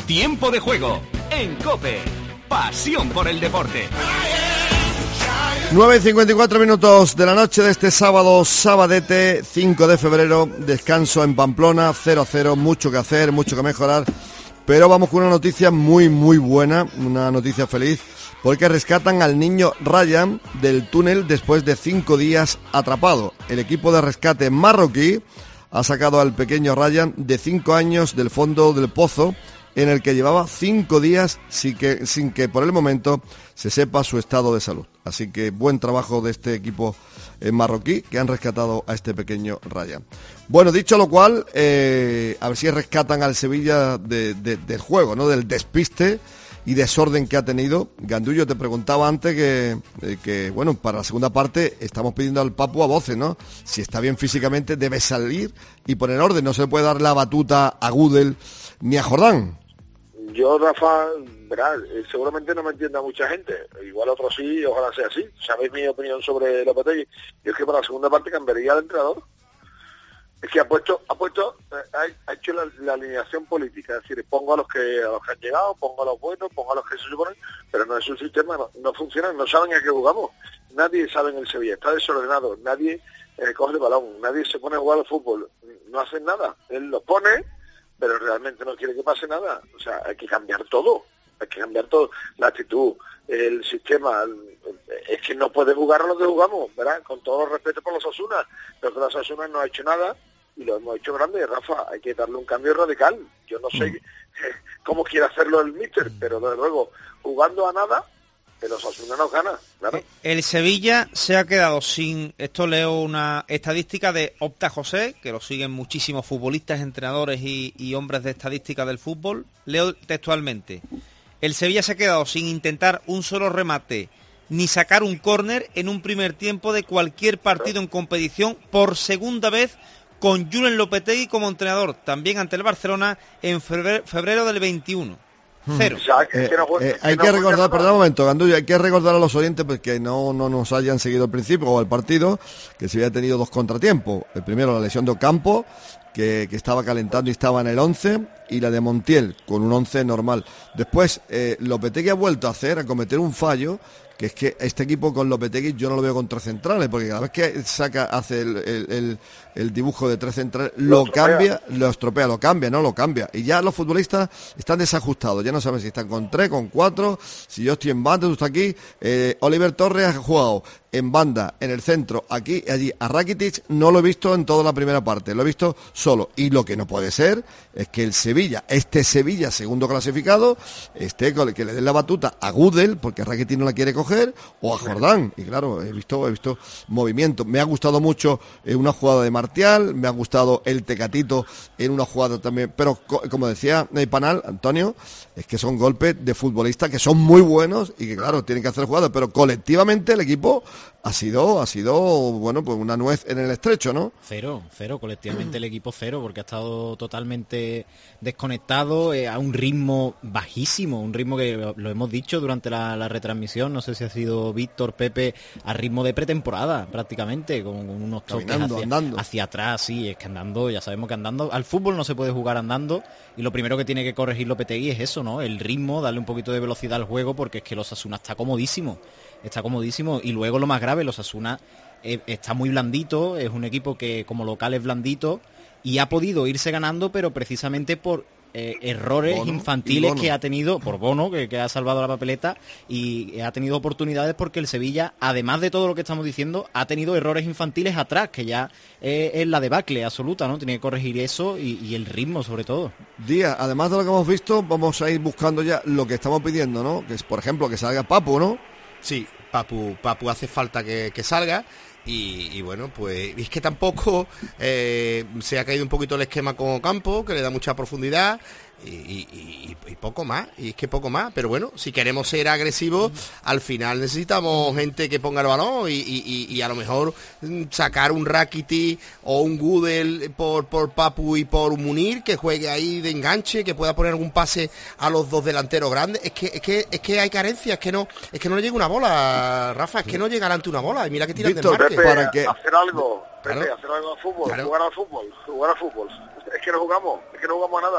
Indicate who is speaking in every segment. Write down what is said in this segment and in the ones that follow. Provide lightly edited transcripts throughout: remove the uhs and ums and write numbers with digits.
Speaker 1: Tiempo de juego en COPE. Pasión por el deporte.
Speaker 2: 9:54 de la noche de este sábado, sabadete, 5 de febrero, descanso en Pamplona, 0-0, mucho que hacer, mucho que mejorar, pero vamos con una noticia muy buena, una noticia feliz, porque rescatan al niño Ryan del túnel después de 5 días atrapado. El equipo de rescate marroquí ha sacado al pequeño Ryan de 5 años del fondo del pozo, en el que llevaba 5 días sin que por el momento se sepa su estado de salud. Así que buen trabajo de este equipo marroquí, que han rescatado a este pequeño Ryan. Bueno, dicho lo cual, a ver si rescatan al Sevilla del juego, ¿no? Del despiste y desorden que ha tenido. Gandullo, te preguntaba antes que bueno, para la segunda parte estamos pidiendo al Papu a voces, ¿no? Si está bien físicamente debe salir y poner orden, no se puede dar la batuta a Gudel ni a Jordán.
Speaker 3: Yo, Rafa, verás, seguramente no me entienda mucha gente, igual otros sí, ojalá sea así. ¿Sabéis mi opinión sobre Lopetegui? Yo es que para la segunda parte cambiaría al entrenador. Es que ha hecho la alineación política, es decir, pongo a los que han llegado, pongo a los buenos, pongo a los que se suponen, pero no es un sistema, no funciona, no saben a qué jugamos. Nadie sabe en el Sevilla, está desordenado, nadie coge el balón, nadie se pone a jugar al fútbol, no hacen nada. Él lo pone, pero realmente no quiere que pase nada. O sea, hay que cambiar todo, la actitud, el sistema. Es que no puede jugar a lo que jugamos, ¿verdad? Con todo el respeto por los Osasuna, pero que los Osasuna no ha hecho nada y lo hemos hecho grande. Rafa, hay que darle un cambio radical. Yo no sé cómo quiere hacerlo el míster, pero desde luego, jugando a nada, el Osasuna no gana, claro.
Speaker 4: El Sevilla se ha quedado sin, esto leo una estadística de Opta José, que lo siguen muchísimos futbolistas, entrenadores y hombres de estadística del fútbol. Leo textualmente: el Sevilla se ha quedado sin intentar un solo remate ni sacar un córner en un primer tiempo de cualquier partido en competición por segunda vez, con Julen Lopetegui como entrenador, también ante el Barcelona en febrero del 21. 0.
Speaker 2: Hay que recordar, perdón un momento, Gandullo, hay que recordar a los oyentes pues, que no nos hayan seguido al principio o al partido, que se había tenido 2 contratiempos. El primero, la lesión de Ocampo, que estaba calentando y estaba en el 11, y la de Montiel, con un 11 normal. Después, Lopetegui ha vuelto a cometer un fallo, que es que este equipo con Lopetegui yo no lo veo con 3 centrales, porque cada vez que hace el dibujo de 3 centrales, lo cambia. Y ya los futbolistas están desajustados, ya no saben si están con 3, con 4, si yo estoy en banda, tú estás aquí. Oliver Torres ha jugado en banda, en el centro, aquí y allí. A Rakitic no lo he visto en toda la primera parte, lo he visto solo. Y lo que no puede ser es que el Sevilla, segundo clasificado, que le den la batuta a Gudel, porque Rakitic no la quiere coger, o a Jordán. Y claro, he visto movimiento. Me ha gustado mucho una jugada de Martial, me ha gustado el Tecatito en una jugada también, pero como decía Panal, Antonio, es que son golpes de futbolistas que son muy buenos y que claro, tienen que hacer jugadas, pero colectivamente el equipo ha sido bueno, pues una nuez en el estrecho, ¿no? Cero, colectivamente el equipo cero, porque ha estado totalmente desconectado, a un ritmo bajísimo, un ritmo que lo hemos dicho durante la retransmisión, no sé si ha sido Víctor, Pepe, a ritmo de pretemporada prácticamente, con unos toques hacia atrás, sí, es que andando, ya sabemos que andando, al fútbol no se puede jugar andando, y lo primero que tiene que corregir Lopetegui es eso, ¿no? El ritmo, darle un poquito de velocidad al juego, porque es que el Osasuna está comodísimo, y luego lo más grave, el Osasuna está muy blandito, es un equipo que como local es blandito, y ha podido irse ganando, pero precisamente por errores infantiles que ha tenido, por Bono, que ha salvado la papeleta, y ha tenido oportunidades porque el Sevilla, además de todo lo que estamos diciendo, ha tenido errores infantiles atrás, que ya es la debacle absoluta, ¿no? Tiene que corregir eso y el ritmo sobre todo. Díaz, además de lo que hemos visto, vamos a ir buscando ya lo que estamos pidiendo, ¿no? Que es, por ejemplo, que salga Papu, ¿no?
Speaker 5: Sí, Papu hace falta que salga. Y bueno, pues es que tampoco se ha caído un poquito el esquema con Ocampo, que le da mucha profundidad y poco más, y es que poco más, pero bueno, si queremos ser agresivos, al final necesitamos gente que ponga el balón y a lo mejor sacar un Rakitic o un Gudel por Papu y por Munir, que juegue ahí de enganche, que pueda poner algún pase a los 2 delanteros grandes. Es que hay carencias, es que no le llega una bola, Rafa, es que no llega delante una bola, y mira que tiran del marque.
Speaker 3: Pepe, para que hacer algo, Pepe, hacer algo al fútbol, claro. Jugar al fútbol, es que no jugamos a nada.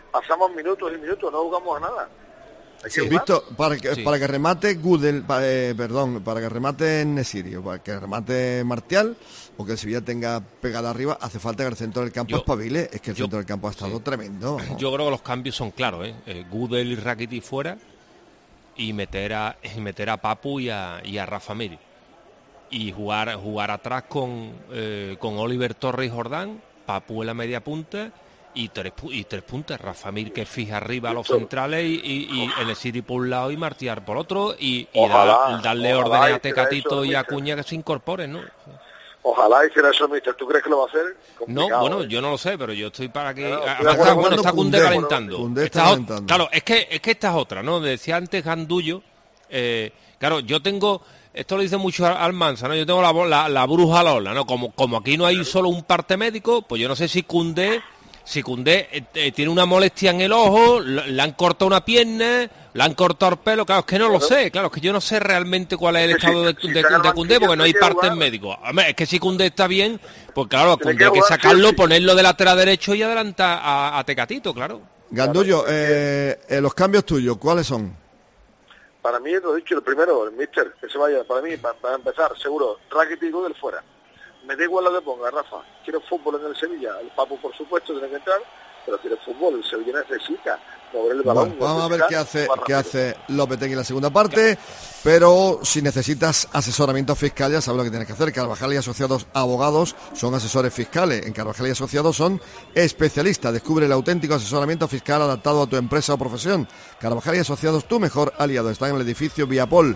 Speaker 3: pasamos minutos y minutos, no jugamos a nada. Hay que jugar.
Speaker 2: Visto, para que remate Gudel, para que remate Nesiri, o para que remate Martial, o que el Sevilla tenga pegada arriba, hace falta que el centro del campo espabile. Es que el centro del campo ha estado tremendo, ¿no?
Speaker 6: Yo creo que los cambios son claros, Gudel y Rakitic fuera, y meter a Papu y a Rafa Mir. Y jugar atrás con Oliver Torres y Jordán, Papu en la media punta y tres puntas, Rafa Mir que fija arriba a los centrales y el City por un lado y Martial por otro y darle órdenes a Tecatito y a Acuña que se incorporen, ¿no?
Speaker 3: Ojalá hiciera eso, mister. ¿Tú crees que lo va a hacer?
Speaker 6: No, bueno, yo no lo sé, pero yo estoy para que...
Speaker 2: Claro,
Speaker 6: está Koundé calentando.
Speaker 2: Koundé está calentando.
Speaker 6: Claro, es que esta es otra, ¿no? Decía antes Gandullo, claro, yo tengo... Esto lo dice mucho Almanza, ¿no? Yo tengo la bruja Lola, ¿no? Como aquí no hay solo un parte médico, pues yo no sé si Koundé tiene una molestia en el ojo, le han cortado una pierna, le han cortado el pelo, claro, es que no lo sé, claro, es que yo no sé realmente cuál es el estado de Koundé, porque no hay partes médicos. Es que si Koundé está bien, pues claro, Koundé hay que sacarlo, ponerlo de lateral derecho y adelantar a Tecatito, claro.
Speaker 2: Gandullo, los cambios tuyos, ¿cuáles son?
Speaker 3: Para mí, lo he dicho, el primero, el mister, que se vaya, para mí, para empezar, seguro, Rakitic y Gudel fuera. Me da igual lo que ponga, Rafa. Quiero fútbol en el Sevilla. El Papu, por supuesto, tiene que entrar, pero quiere fútbol. El Sevilla necesita mover el balón.
Speaker 2: Bueno, vamos a ver qué hace Lopetegui en la segunda parte, pero si necesitas asesoramiento fiscal, ya sabes lo que tienes que hacer. Carvajal y Asociados Abogados son asesores fiscales. En Carvajal y Asociados son especialistas. Descubre el auténtico asesoramiento fiscal adaptado a tu empresa o profesión. Carvajal y Asociados, tu mejor aliado. Está en el edificio Viapol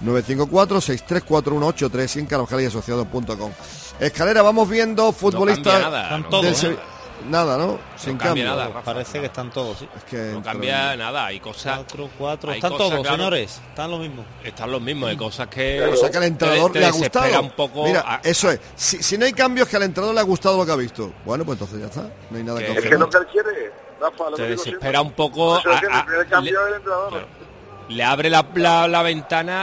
Speaker 2: 954-634183 y en carvajalyasociados.com. Escalera, vamos viendo futbolistas del Sevilla. Nada, ¿no? Sin cambio.
Speaker 4: Nada, parece que están todos, sí.
Speaker 2: Es que
Speaker 6: no cambia nada, hay cosas...
Speaker 4: 4, están cosas, todos, claro, señores, están los mismos.
Speaker 6: Están los mismos, hay cosas que...
Speaker 2: O sea, que al entrenador le ha gustado.
Speaker 6: Un poco
Speaker 2: Mira, eso es. Si no hay cambios, que al entrenador le ha gustado lo que ha visto. Bueno, pues entonces ya está. No hay nada que hacer.
Speaker 3: Es que lo que él quiere, Rafa,
Speaker 6: te desespera un poco... Le abre la ventana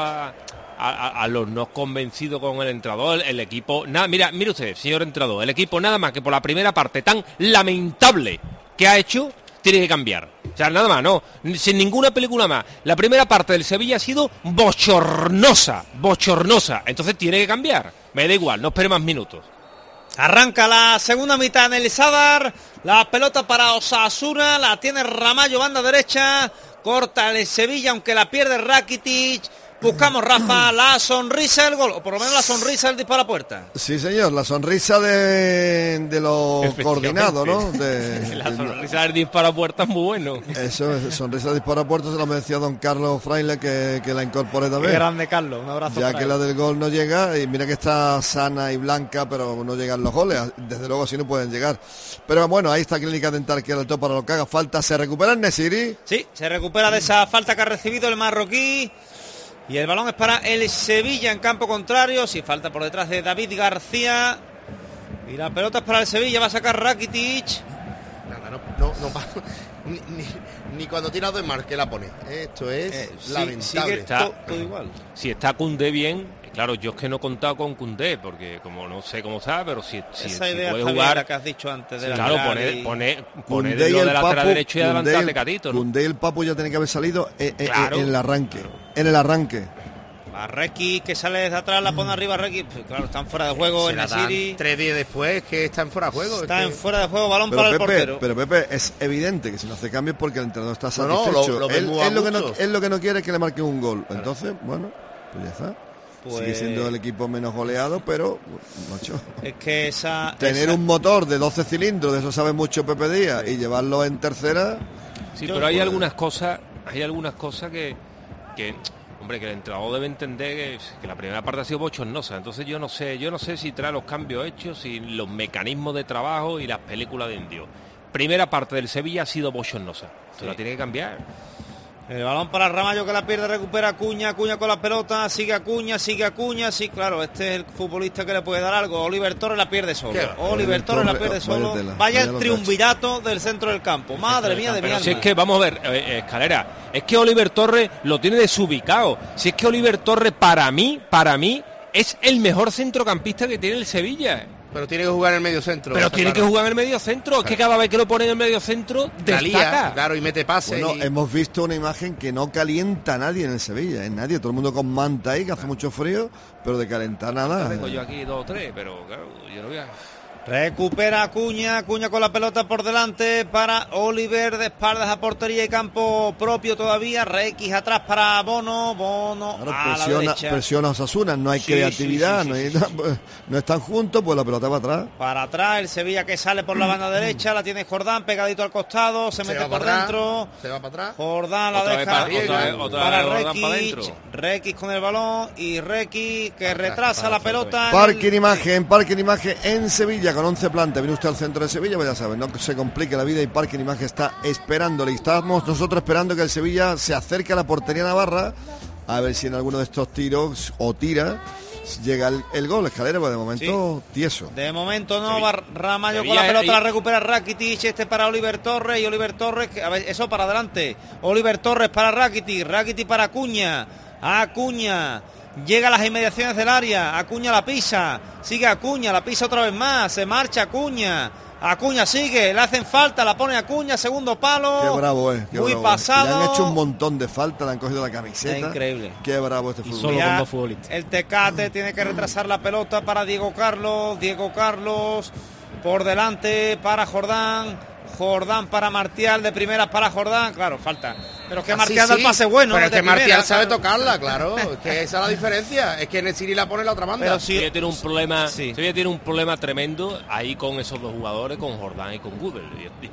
Speaker 6: a los no convencidos con el entrenador, el equipo... mire usted, señor entrenador, el equipo nada más que por la primera parte tan lamentable que ha hecho, tiene que cambiar. O sea, nada más, no, sin ninguna película más. La primera parte del Sevilla ha sido bochornosa. Entonces tiene que cambiar. Me da igual, no espere más minutos.
Speaker 4: Arranca la segunda mitad en el Sadar. La pelota para Osasuna, la tiene Ramallo, banda derecha. Corta el Sevilla, aunque la pierde Rakitic. Buscamos, Rafa, la sonrisa del gol, o por lo menos la sonrisa del disparo a puerta.
Speaker 2: Sí, señor, la sonrisa de lo coordinado, ¿no?
Speaker 6: La sonrisa del disparo a puerta es muy bueno.
Speaker 2: Eso es, sonrisa del disparo a puerta, se lo decía don Carlos Fraile, que la incorpore también.
Speaker 4: Qué grande, Carlos, un abrazo.
Speaker 2: Ya que la del gol no llega, y mira que está sana y blanca, pero no llegan los goles, desde luego así no pueden llegar. Pero bueno, ahí está Clínica Dental, que era el top para lo que haga falta. ¿Se recupera el Nesiri?
Speaker 4: Sí, se recupera de esa falta que ha recibido el marroquí. Y el balón es para el Sevilla en campo contrario. Si falta por detrás de David García. Y la pelota es para el Sevilla. Va a sacar Rakitic.
Speaker 5: Nada, no ni cuando tira de mar que la pone. Esto es lamentable.
Speaker 6: Está todo igual. Si está Koundé bien, claro, yo es que no he contado con Koundé, porque como no sé cómo está, pero si
Speaker 4: idea
Speaker 6: puede
Speaker 4: está
Speaker 6: jugar,
Speaker 4: la que has dicho antes de la
Speaker 6: claro, poner de lateral derecho y adelantar a Tecatito, ¿no?
Speaker 2: Koundé y el Papu ya tiene que haber salido
Speaker 6: claro.
Speaker 2: en el arranque. En el arranque.
Speaker 4: A Requi, que sale desde atrás, la pone arriba Requi. Pues claro, están fuera de juego en el City.
Speaker 5: 3 días después que están fuera de juego.
Speaker 4: Está en fuera de juego, balón para el portero.
Speaker 2: Pero Pepe, es evidente que si no hace cambios porque el entrenador está satisfecho. Él lo que no quiere es que le marquen un gol. Entonces, bueno, pues ya está. Sigue siendo el equipo menos goleado, pero, macho,
Speaker 4: es que
Speaker 2: tener un motor de 12 cilindros, de eso sabe mucho Pepe Díaz, y llevarlo en tercera...
Speaker 6: Sí, pero hay algunas cosas que hombre, que el entrenador debe entender que la primera parte ha sido bochornosa. Entonces yo no sé si trae los cambios hechos, si los mecanismos de trabajo y las películas de indio. Primera parte del Sevilla ha sido bochornosa. Esto la tiene que cambiar.
Speaker 4: El balón para Ramallo, que la pierde, recupera Acuña con la pelota, sigue Acuña, sí, claro, este es el futbolista que le puede dar algo. Oliver Torres la pierde solo. Oliver Torres la pierde solo. Vaya el triunvirato del centro del campo. Madre mía de mi alma.
Speaker 6: Si es que, vamos a ver, Escalera, es que Oliver Torres lo tiene desubicado. Si es que Oliver Torres, para mí, es el mejor centrocampista que tiene el Sevilla.
Speaker 5: Pero tiene que jugar en el medio centro.
Speaker 6: Pero tiene que jugar en el medio centro. Es que cada vez que lo pone en el medio centro, destaca.
Speaker 5: Claro, y mete pases.
Speaker 2: Bueno, hemos visto una imagen que no calienta a nadie en el Sevilla, nadie, todo el mundo con manta ahí, que hace mucho frío, pero de calentar nada.
Speaker 6: Tengo yo aquí 2 o 3, pero claro, yo no voy a...
Speaker 4: Recupera Acuña con la pelota por delante para Oliver, de espaldas a portería y campo propio todavía. Requis atrás para Bono,
Speaker 2: Claro,
Speaker 4: a la derecha.
Speaker 2: presiona a Osasuna, no hay creatividad, no están juntos, pues la pelota va atrás.
Speaker 4: Para atrás, el Sevilla que sale por la banda derecha, la tiene Jordán pegadito al costado, se mete por dentro.
Speaker 5: Se va para atrás.
Speaker 4: Jordán la
Speaker 6: Otra
Speaker 4: deja
Speaker 6: vez
Speaker 4: para
Speaker 6: Jordán para
Speaker 4: Requis.
Speaker 6: dentro.
Speaker 4: Requis con el balón y Requis que retrasa la pelota.
Speaker 2: Parque en imagen en Sevilla con 11 plantas. Viene usted al centro de Sevilla, pues ya saben, no se complique la vida y Parque en imagen está esperándole. Y estamos nosotros esperando que el Sevilla se acerque a la portería navarra, a ver si en alguno de estos tiros o tira llega el gol. Escalera, pues de momento tieso.
Speaker 4: De momento no,
Speaker 6: Sevilla.
Speaker 4: va Ramallo con
Speaker 6: Sevilla
Speaker 4: la pelota,
Speaker 6: y...
Speaker 4: la recupera Rakitic, para Oliver Torres, y Oliver Torres, a ver, eso para adelante. Oliver Torres para Rakitic para Acuña. Llega a las inmediaciones del área, Acuña la pisa, sigue Acuña, la pisa otra vez más, se marcha Acuña sigue, le hacen falta, la pone Acuña, segundo palo.
Speaker 2: Qué bravo es.
Speaker 4: Muy pasado.
Speaker 2: Le han hecho un montón de falta, le han cogido la camiseta.
Speaker 4: Es increíble.
Speaker 2: Qué bravo este fútbol.
Speaker 7: Solo con 2 futbolistas.
Speaker 4: El Tecate tiene que retrasar la pelota para Diego Carlos por delante para Jordán para Martial, de primeras para Jordán, claro, falta. Pero es que Martial da el pase bueno.
Speaker 5: Pero es que
Speaker 4: de primera,
Speaker 5: Martial sabe
Speaker 4: claro.
Speaker 5: tocarla, claro. Es que esa es la diferencia. Es que Nesiri la pone en la otra banda.
Speaker 4: Pero sí,
Speaker 6: Sevilla tiene un problema,
Speaker 4: sí.
Speaker 6: Sevilla tiene un problema tremendo ahí con esos dos jugadores, con Jordán y con Gudel.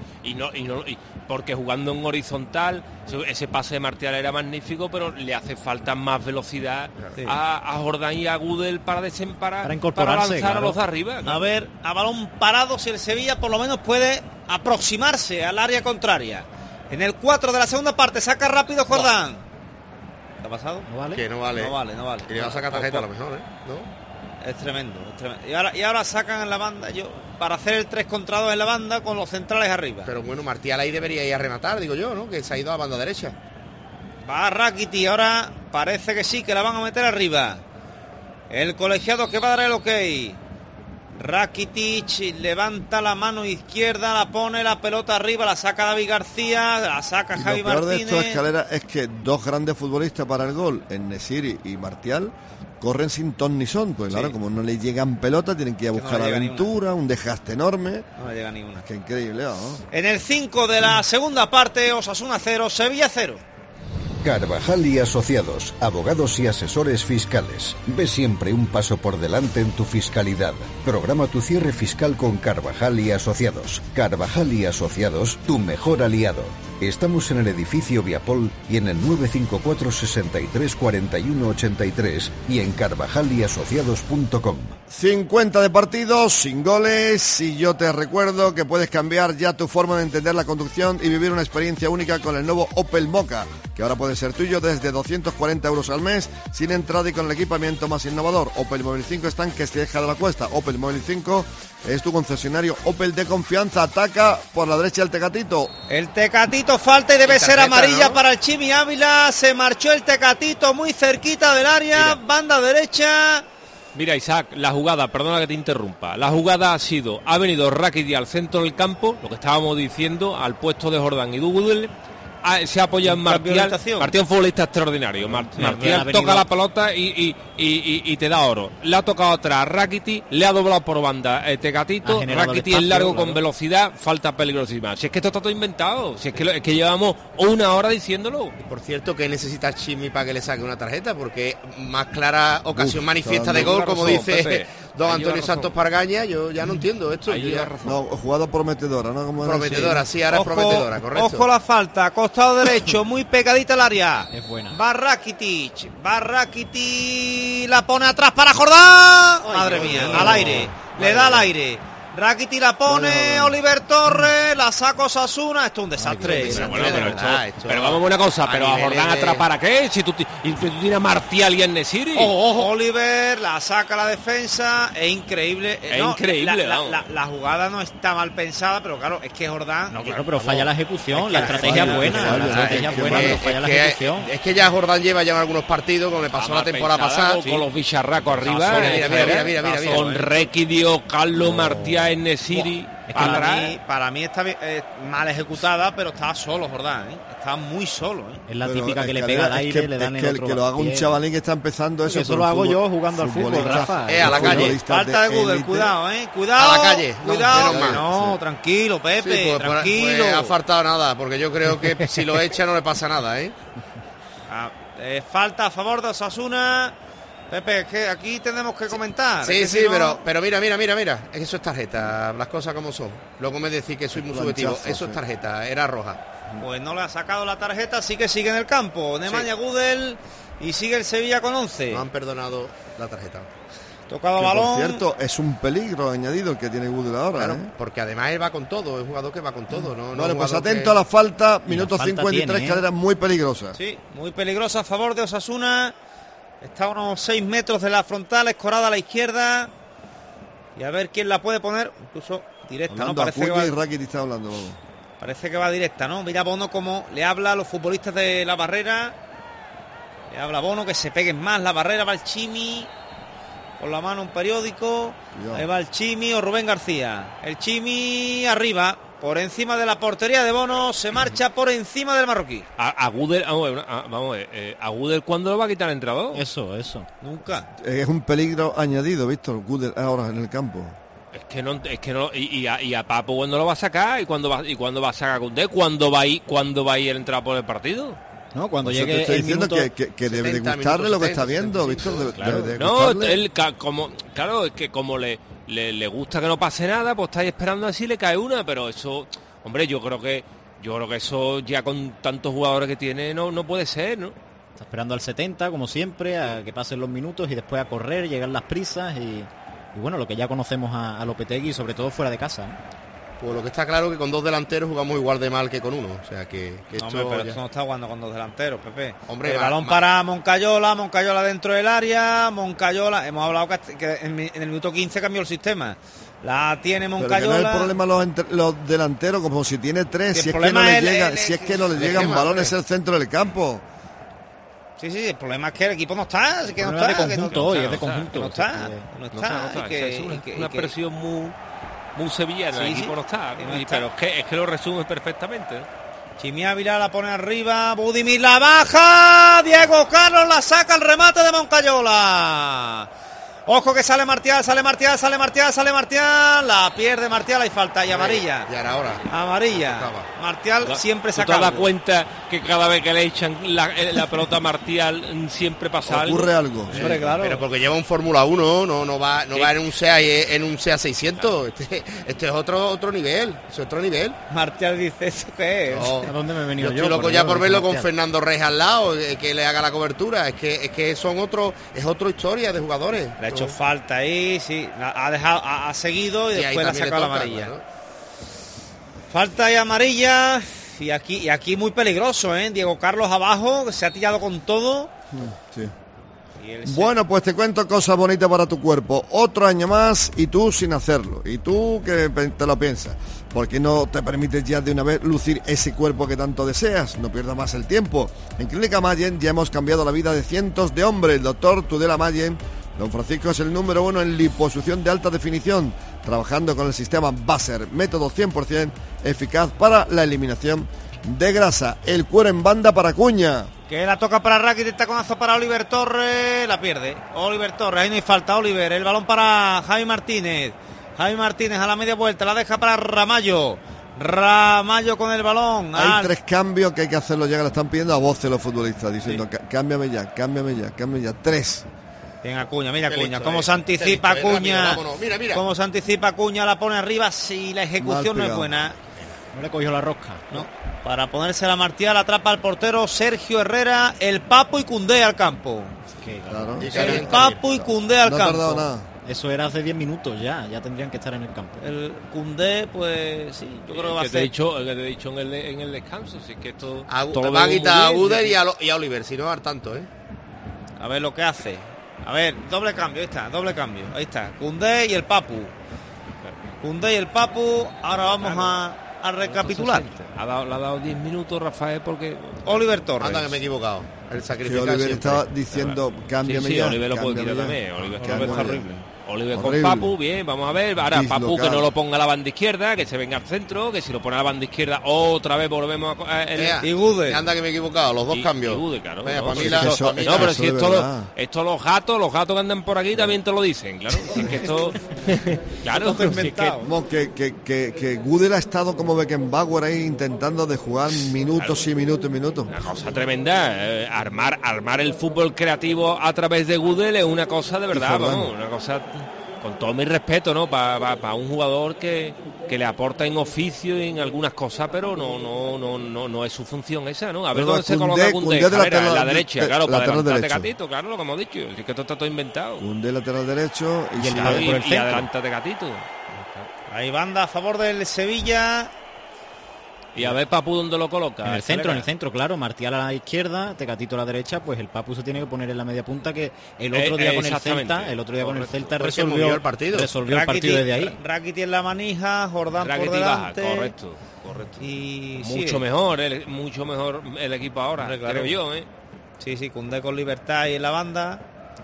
Speaker 6: Porque jugando en horizontal, ese pase de Martial era magnífico, pero le hace falta más velocidad
Speaker 4: Sí.
Speaker 6: a Jordán y a Gudel para desemparar,
Speaker 7: Para incorporarse,
Speaker 6: lanzar
Speaker 7: claro.
Speaker 6: a los de arriba.
Speaker 4: a ver, a balón parado, si el Sevilla por lo menos puede aproximarse al área contraria. En el 4 de la segunda parte, saca rápido Jordán. ¿Qué ha pasado?
Speaker 7: ¿No vale?
Speaker 5: Que no vale.
Speaker 4: No vale.
Speaker 5: Y le va a sacar tarjeta a lo mejor, ¿eh? ¿No?
Speaker 4: Es tremendo. Y ahora sacan en la banda, para hacer el 3 contra 2 en la banda con los centrales arriba.
Speaker 5: Pero bueno, Martial ahí debería ir a rematar, digo yo, ¿no? Que se ha ido a la banda derecha.
Speaker 4: Va Rakitic, ahora parece que sí, que la van a meter arriba. El colegiado que va a dar el ok. Rakitic levanta la mano izquierda, la pone la pelota arriba, la saca David García, la saca
Speaker 2: Y
Speaker 4: Javi
Speaker 2: lo peor de
Speaker 4: Martínez.
Speaker 2: esto, Escalera, es que dos grandes futbolistas para el gol, en Nesiri y Martial, corren sin ton ni son. Pues claro, como no le llegan pelotas, tienen que ir a
Speaker 4: Que no
Speaker 2: buscar
Speaker 4: le llega ni
Speaker 2: aventura, un desgaste enorme.
Speaker 4: No le llega ni una.
Speaker 2: Qué increíble, ¿no?
Speaker 4: En el 5 de la segunda parte, Osasuna 0, Sevilla 0.
Speaker 8: Carvajal y Asociados, abogados y asesores fiscales. Ve siempre un paso por delante en tu fiscalidad. Programa tu cierre fiscal con Carvajal y Asociados. Carvajal y Asociados, tu mejor aliado. Estamos en el edificio Viapol y en el 954 63 41 83 y en carvajalyasociados.com.
Speaker 2: 50 de partidos, sin goles, y yo te recuerdo que puedes cambiar ya tu forma de entender la conducción y vivir una experiencia única con el nuevo Opel Mokka, que ahora puede ser tuyo desde 240 euros al mes, sin entrada y con el equipamiento más innovador. Opel Móvil 5 está en Castilleja de la Cuesta. Opel Móvil 5 es tu concesionario Opel de confianza. Ataca por la derecha el Tecatito.
Speaker 4: El Tecatito falta y debe
Speaker 5: Y
Speaker 4: ser
Speaker 5: tarjeta,
Speaker 4: amarilla
Speaker 5: ¿no?
Speaker 4: para el Chimi Ávila. Se marchó el Tecatito muy cerquita del área, banda derecha.
Speaker 6: Mira, Isaac, la jugada, perdona que te interrumpa, la jugada ha venido Rakitic al centro del campo, lo que estábamos diciendo, al puesto de Jordán y Gudel, se ha apoyado en
Speaker 4: Un cambio de
Speaker 6: Martial.
Speaker 4: orientación.
Speaker 6: Martial, un futbolista extraordinario. Martial
Speaker 7: ha venido-
Speaker 6: toca la pelota y te da oro. Le ha tocado atrás a Rakitic, le ha doblado por banda Tecatito,
Speaker 7: Ha generado el
Speaker 6: Rakitic es
Speaker 7: espacio,
Speaker 6: largo
Speaker 7: claro.
Speaker 6: con velocidad, falta peligrosísima. Si es que esto está todo inventado, si es que llevamos una hora diciéndolo.
Speaker 5: Por cierto, que necesita Chimi para que le saque una tarjeta, porque más clara ocasión
Speaker 2: Uf,
Speaker 5: manifiesta de
Speaker 2: está
Speaker 5: gol,
Speaker 6: dando
Speaker 5: como
Speaker 6: razón,
Speaker 5: dice
Speaker 6: Pepe.
Speaker 5: don
Speaker 6: Ahí
Speaker 5: Antonio
Speaker 6: lleva
Speaker 5: Santos
Speaker 6: razón.
Speaker 5: Pargaña. Yo ya no entiendo esto.
Speaker 6: Ahí
Speaker 5: yo
Speaker 6: lleva
Speaker 5: ya-
Speaker 6: razón.
Speaker 2: No, jugada prometedora, ¿no? Como
Speaker 5: Prometedora, sí, ahora es prometedora, correcto.
Speaker 4: Ojo la falta, costado derecho, muy pegadita al área.
Speaker 7: Es buena.
Speaker 4: Va Rakitic, la pone atrás para Jordán. Madre mía, al aire, le da al aire. Rakitic la pone, Oliver Torres, la saca Osasuna, esto es un desastre.
Speaker 6: Pero vamos a una cosa, pero a Jordán atrás para qué, si tú tienes a Martial y a Nesiri.
Speaker 4: Oliver la saca la defensa, es increíble.
Speaker 6: Increíble,
Speaker 4: la jugada no está mal pensada, pero claro, es que Jordán...
Speaker 7: No, claro, pero falla la ejecución, la estrategia es buena, pero falla la ejecución.
Speaker 5: Es que ya Jordán lleva algunos partidos, como le pasó la temporada pasada.
Speaker 6: Con los bicharracos arriba.
Speaker 5: Mira.
Speaker 6: Con Requidio, Carlos, Martial, Nesiri.
Speaker 4: Es que para mí está mal ejecutada, pero estaba solo Jordán, estaba muy solo.
Speaker 7: Es la típica que le pega al aire, le dan el otro.
Speaker 2: Que lo haga un chavalín que está empezando eso.
Speaker 7: Eso lo hago yo jugando al fútbol, Rafa.
Speaker 5: A la calle.
Speaker 4: Falta de Gudel, cuidado, cuidado.
Speaker 5: A la calle.
Speaker 4: Cuidado.
Speaker 5: No,
Speaker 4: tranquilo, Pepe, tranquilo.
Speaker 5: Pues ha faltado nada, porque yo creo que si lo echa no le pasa nada,
Speaker 4: Falta a favor de Osasuna. Pepe, es que aquí tenemos que comentar.
Speaker 5: Sí,
Speaker 4: es que
Speaker 5: pero mira. Es que eso es tarjeta, las cosas como son. Luego me decís que soy muy subjetivo. Eso es tarjeta, era roja.
Speaker 4: Pues no le ha sacado la tarjeta, sí que sigue en el campo. Nemanja Gudel y sigue el Sevilla con 11.
Speaker 5: No han perdonado la tarjeta.
Speaker 4: Tocado balón.
Speaker 2: Por cierto, es un peligro añadido el que tiene Gudel ahora.
Speaker 5: Claro, porque además él va con todo, es un jugador que va con todo.
Speaker 2: Vale, pues atento a la falta, minuto 53, carrera muy peligrosa.
Speaker 4: Sí, muy peligrosa a favor de Osasuna. Está a unos 6 metros de la frontal, escorada a la izquierda. Y a ver quién la puede poner. Incluso directa,
Speaker 2: hablando,
Speaker 4: ¿no? Parece que va,
Speaker 2: y Rakitic está hablando.
Speaker 4: Parece que va directa, ¿no? Mira Bono como le habla a los futbolistas de la barrera. Le habla Bono que se peguen más. La barrera va el Chimi. Con la mano un periódico. Ahí va el Chimi o Rubén García. El Chimi arriba. Por encima de la portería de Bono, se marcha por encima del marroquí.
Speaker 6: A Gudel, a Gudel, ¿cuándo lo va a quitar el entrenador?
Speaker 7: Eso.
Speaker 4: Nunca.
Speaker 2: Es un peligro añadido, Víctor, Gudel ahora en el campo.
Speaker 6: Es que no, y a Papo cuándo lo va a sacar y cuándo va a sacar a Gudel, ¿cuándo va a ir el entrenador por el partido?
Speaker 7: No, cuando
Speaker 2: Pues
Speaker 7: llegue
Speaker 2: te estoy
Speaker 7: el
Speaker 2: diciendo
Speaker 7: minuto...
Speaker 2: que debe de gustarle lo que está viendo, Víctor.
Speaker 7: Claro.
Speaker 6: No, él claro, es que como le gusta que no pase nada, pues estáis esperando así le cae una, pero eso, hombre, yo creo que eso ya con tantos jugadores que tiene no puede ser, ¿no?
Speaker 7: Está esperando al 70, como siempre, a que pasen los minutos y después a correr, llegar las prisas y bueno, lo que ya conocemos a Lopetegui, sobre todo fuera de casa, ¿no?
Speaker 5: Pues lo que está claro es que con dos delanteros jugamos igual de mal que con uno. O sea que esto...
Speaker 4: Hombre, pero esto no está jugando con dos delanteros, Pepe.
Speaker 5: Hombre,
Speaker 4: el balón para Moncayola dentro del área. Moncayola, hemos hablado que en el minuto 15 cambió el sistema. La tiene Moncayola.
Speaker 2: Pero que no es el problema los delanteros, como si tiene tres, si es que no le llegan balones al centro del campo.
Speaker 4: Sí, el problema es que el equipo no está. Es
Speaker 7: de conjunto hoy, es de conjunto.
Speaker 4: No está.
Speaker 6: Es una presión muy sevillana, el equipo no está, pero es que lo resume perfectamente, ¿no?
Speaker 4: Chimi Ávila la pone arriba, Budimir la baja, Diego Carlos la saca el remate de Moncayola. Ojo que sale Martial, la pierde Martial, hay falta y amarilla.
Speaker 5: Y ahora.
Speaker 4: Amarilla. Martial siempre saca.
Speaker 6: ¿Tú te das cuenta que cada vez que le echan la pelota a Martial siempre pasa algo?
Speaker 2: Ocurre algo.
Speaker 5: Sí, claro. Pero porque lleva un Fórmula 1, no va en un SEA 600. Este es otro nivel, es otro nivel.
Speaker 4: Martial dice, ¿eso qué es?
Speaker 7: ¿A dónde me he venido yo?
Speaker 5: Estoy loco ya por verlo con Fernando Reyes al lado, que le haga la cobertura. Es que es otra historia de jugadores.
Speaker 4: Le ha hecho falta ahí, sí, ha seguido y después le ha sacado la amarilla. Claro. Falta y amarilla y aquí muy peligroso, Diego Carlos abajo, que se ha tirado con todo.
Speaker 2: Sí. Bueno, pues te cuento cosas bonitas para tu cuerpo. Otro año más y tú sin hacerlo. Y tú que te lo piensas. ¿Por qué no te permites ya de una vez lucir ese cuerpo que tanto deseas? No pierdas más el tiempo. En Clínica Mayen ya hemos cambiado la vida de cientos de hombres. El doctor Tudela Mayen, don Francisco, es el número 1 en liposucción de alta definición, trabajando con el sistema Baser, método 100% eficaz para la eliminación de grasa. El cuero en banda para Cuña.
Speaker 4: Que la toca para Rakitic, taconazo para Oliver Torres, la pierde. Oliver Torres, ahí no hay falta, Oliver. El balón para Javi Martínez. Javi Martínez a la media vuelta, la deja para Ramallo. Ramallo con el balón.
Speaker 2: Hay 3 cambios que hay que hacerlo ya, que le están pidiendo a voces los futbolistas, diciendo cámbiame ya. 3.
Speaker 4: Bien Acuña, mira Acuña, cómo se anticipa Acuña. Mira. Cómo se anticipa Acuña, la pone arriba, si la ejecución no es buena.
Speaker 7: No le cogió la rosca.
Speaker 4: No. Para ponerse la Martial, atrapa al portero Sergio Herrera, el Papo y Koundé al campo.
Speaker 2: Claro.
Speaker 4: El Papo y Koundé al campo.
Speaker 2: No ha tardado nada.
Speaker 7: Eso era hace 10 minutos ya tendrían que estar en el campo.
Speaker 4: El Koundé, pues sí, yo creo que va a
Speaker 6: que
Speaker 4: ser...
Speaker 6: te he dicho en el descanso, si es que esto...
Speaker 5: Todo va a quitar a Guder y a Oliver, si no al tanto,
Speaker 4: A ver lo que hace. A ver, doble cambio, ahí está, Koundé y el Papu. Ahora vamos a recapitular.
Speaker 6: Le ha dado 10 minutos Rafael porque...
Speaker 4: Oliver Torres.
Speaker 5: Anda que me he equivocado. El
Speaker 2: Que
Speaker 5: sacrificio
Speaker 2: Oliver estaba diciendo, cámbiame
Speaker 6: Sí,
Speaker 2: ya.
Speaker 6: Oliver lo puede quitar
Speaker 2: cámbiame ya.
Speaker 6: también. Oliver
Speaker 2: Cámbiame
Speaker 6: está
Speaker 2: ya.
Speaker 6: horrible. Oliver con
Speaker 2: Horrible.
Speaker 6: Papu, bien, vamos a ver. Ahora Papu
Speaker 2: Dislocado.
Speaker 6: que no lo ponga a la banda izquierda, que se venga al centro, que si lo pone a la banda izquierda otra vez volvemos a...
Speaker 4: Y Gude.
Speaker 5: Anda que me he equivocado, los dos cambios.
Speaker 6: Y Gude, claro.
Speaker 5: Venga,
Speaker 6: No,
Speaker 5: para mí
Speaker 6: si
Speaker 5: la-
Speaker 6: eso-
Speaker 5: para mí
Speaker 6: no,
Speaker 5: la-
Speaker 6: pero
Speaker 2: eso
Speaker 6: si
Speaker 2: de verdad.
Speaker 6: esto los gatos que andan por aquí también te lo dicen, claro. Si es que esto... claro,
Speaker 4: Esto está
Speaker 6: si es que-
Speaker 4: inventado.
Speaker 2: Como que Guder ha estado como Beckenbauer ahí intentando de jugar minutos y minutos y minutos.
Speaker 6: Una cosa tremenda, armar el fútbol creativo a través de Gudel es una cosa de verdad,
Speaker 2: Jordán.
Speaker 6: vamos, una cosa con todo mi respeto, ¿no? Para un jugador que le aporta en oficio y en algunas cosas, pero no es su función esa, ¿no? A ver
Speaker 2: Pero
Speaker 6: dónde se
Speaker 2: Koundé-
Speaker 6: coloca Koundé,
Speaker 2: Koundé de
Speaker 6: a ver,
Speaker 2: lateral-
Speaker 6: a la derecha, claro, para
Speaker 2: lateral
Speaker 6: adelantarte
Speaker 2: derecho.
Speaker 6: Gatito, claro, lo que hemos dicho, si es que esto está todo inventado.
Speaker 2: Koundé lateral derecho y
Speaker 7: el
Speaker 2: si-
Speaker 7: Pablo por el
Speaker 6: Y
Speaker 7: centro.
Speaker 6: adelántate Gatito.
Speaker 4: Ahí banda a favor del Sevilla.
Speaker 6: Y a ver Papu dónde lo coloca.
Speaker 7: En el centro, claro, Martial a la izquierda, Tecatito a la derecha, pues el Papu se tiene que poner en la media punta, que el otro día con el
Speaker 6: exactamente.
Speaker 7: Celta,
Speaker 5: Fue el que
Speaker 7: resolvió
Speaker 5: movió el partido.
Speaker 7: resolvió el partido desde ahí.
Speaker 4: Rakiti en la manija, Jordán por
Speaker 6: Rakitic baja,
Speaker 4: delante.
Speaker 6: correcto.
Speaker 4: Y
Speaker 6: Mucho mejor el equipo ahora,
Speaker 4: Hombre, claro.
Speaker 6: creo yo, ¿eh?
Speaker 4: Sí, Koundé con libertad ahí en la banda.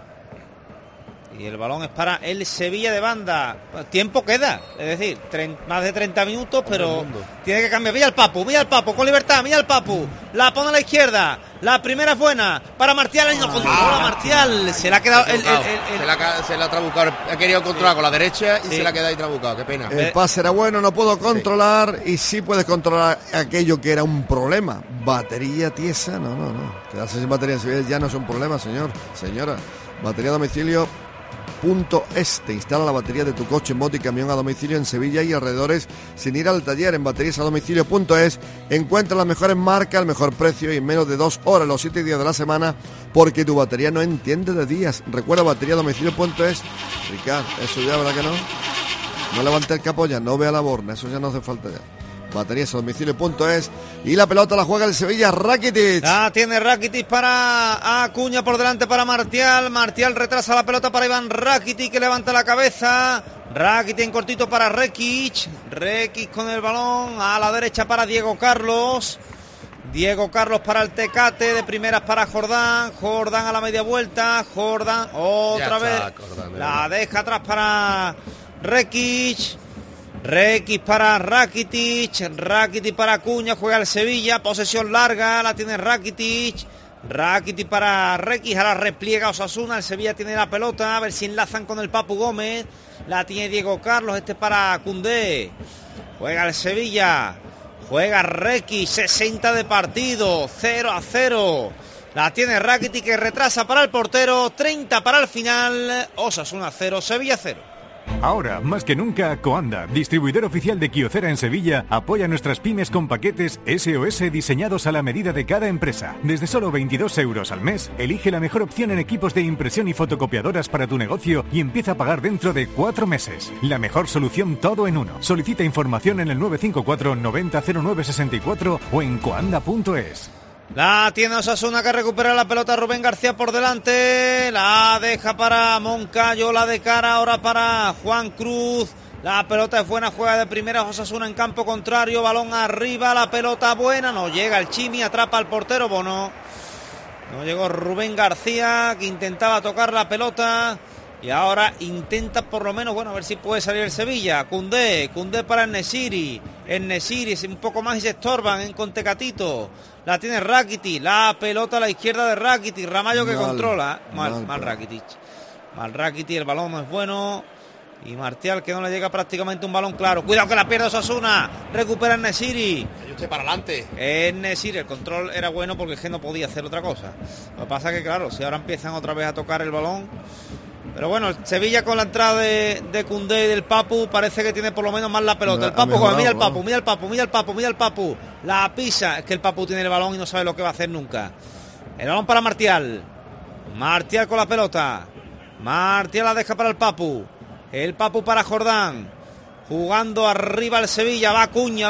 Speaker 4: Y el balón es para el Sevilla de banda. Tiempo queda, es decir, más de 30 minutos, pero tiene que cambiar. Mira el Papu, con libertad, mira el Papu. La pone a la izquierda. La primera es buena para Martial. Y no controla Martial. Se le ha quedado
Speaker 5: Se la ha trabucado, ha querido controlar con la derecha y
Speaker 4: Sí.
Speaker 5: se la ha quedado ahí trabucado, qué pena.
Speaker 2: el pase era bueno, no puedo controlar y sí puedes controlar aquello que era un problema. Batería tiesa, no. Quedarse sin batería en Sevilla ya no es un problema, señora. Batería a domicilio. Te instala la batería de tu coche, moto y camión a domicilio en Sevilla y alrededores sin ir al taller. En bateríasadomicilio.es encuentra las mejores marcas, el mejor precio y en menos de 2 horas los 7 días de la semana, porque tu batería no entiende de días. Recuerda bateríadomicilio.es. Ricard, eso ya, ¿verdad que no? No levante el capo ya, no vea la borna, eso ya no hace falta ya. Bateríasadomicilio.es y la pelota la juega el Sevilla, Rakitic.
Speaker 4: La tiene Rakitic para Acuña por delante para Martial. Martial retrasa la pelota para Iván Rakitic, que levanta la cabeza. Rakitic en cortito para Rekic. Rekic con el balón a la derecha para Diego Carlos. Diego Carlos para el Tecate, de primeras para Jordán. Jordán a la media vuelta. Jordán otra
Speaker 5: Ya
Speaker 4: vez.
Speaker 5: está, Jordán, de
Speaker 4: La
Speaker 5: verdad.
Speaker 4: deja atrás para Rekic. Rekic para Rakitic, Rakitic para Acuña, juega el Sevilla, posesión larga, la tiene Rakitic para Rekic, ahora repliega Osasuna, el Sevilla tiene la pelota, a ver si enlazan con el Papu Gómez, la tiene Diego Carlos, este para Koundé, juega el Sevilla, juega Rekic, 60 de partido, 0-0, la tiene Rakitic que retrasa para el portero, 30 para el final, Osasuna 0, Sevilla 0.
Speaker 9: Ahora, más que nunca, Coanda, distribuidor oficial de Kyocera en Sevilla, apoya a nuestras pymes con paquetes SOS diseñados a la medida de cada empresa. Desde solo 22 euros al mes, elige la mejor opción en equipos de impresión y fotocopiadoras para tu negocio y empieza a pagar dentro de 4 meses. La mejor solución todo en uno. Solicita información en el 954 900964 o en coanda.es.
Speaker 4: La tiene Osasuna, que recupera la pelota Rubén García por delante, la deja para Moncayo, la de cara ahora para Juan Cruz, la pelota es buena, juega de primera Osasuna en campo contrario, balón arriba, la pelota buena, no llega el Chimi, atrapa al portero Bono, no llegó Rubén García, que intentaba tocar la pelota y ahora intenta por lo menos, bueno, a ver si puede salir el Sevilla. Koundé para el Nesiri un poco más y se estorban con Tecatito. La tiene Rakitic, la pelota a la izquierda de Rakitic, Ramallo que controla. Mal Rakitic. Mal Rakitic, el balón no es bueno. Y Martial, que no le llega prácticamente un balón claro. Cuidado que la pierde Osasuna. Recupera el Nesiri.
Speaker 5: Usted para adelante.
Speaker 4: El control era bueno porque es que no podía hacer otra cosa. Lo que pasa es que, claro, si ahora empiezan otra vez a tocar el balón. Pero bueno, el Sevilla con la entrada de Koundé y del Papu parece que tiene por lo menos más la pelota. El Papu juega, mira el Papu. La pisa, es que el Papu tiene el balón y no sabe lo que va a hacer nunca. El balón para Martial. Martial con la pelota. Martial la deja para el Papu. El Papu para Jordán. Jugando arriba el Sevilla, va Acuña,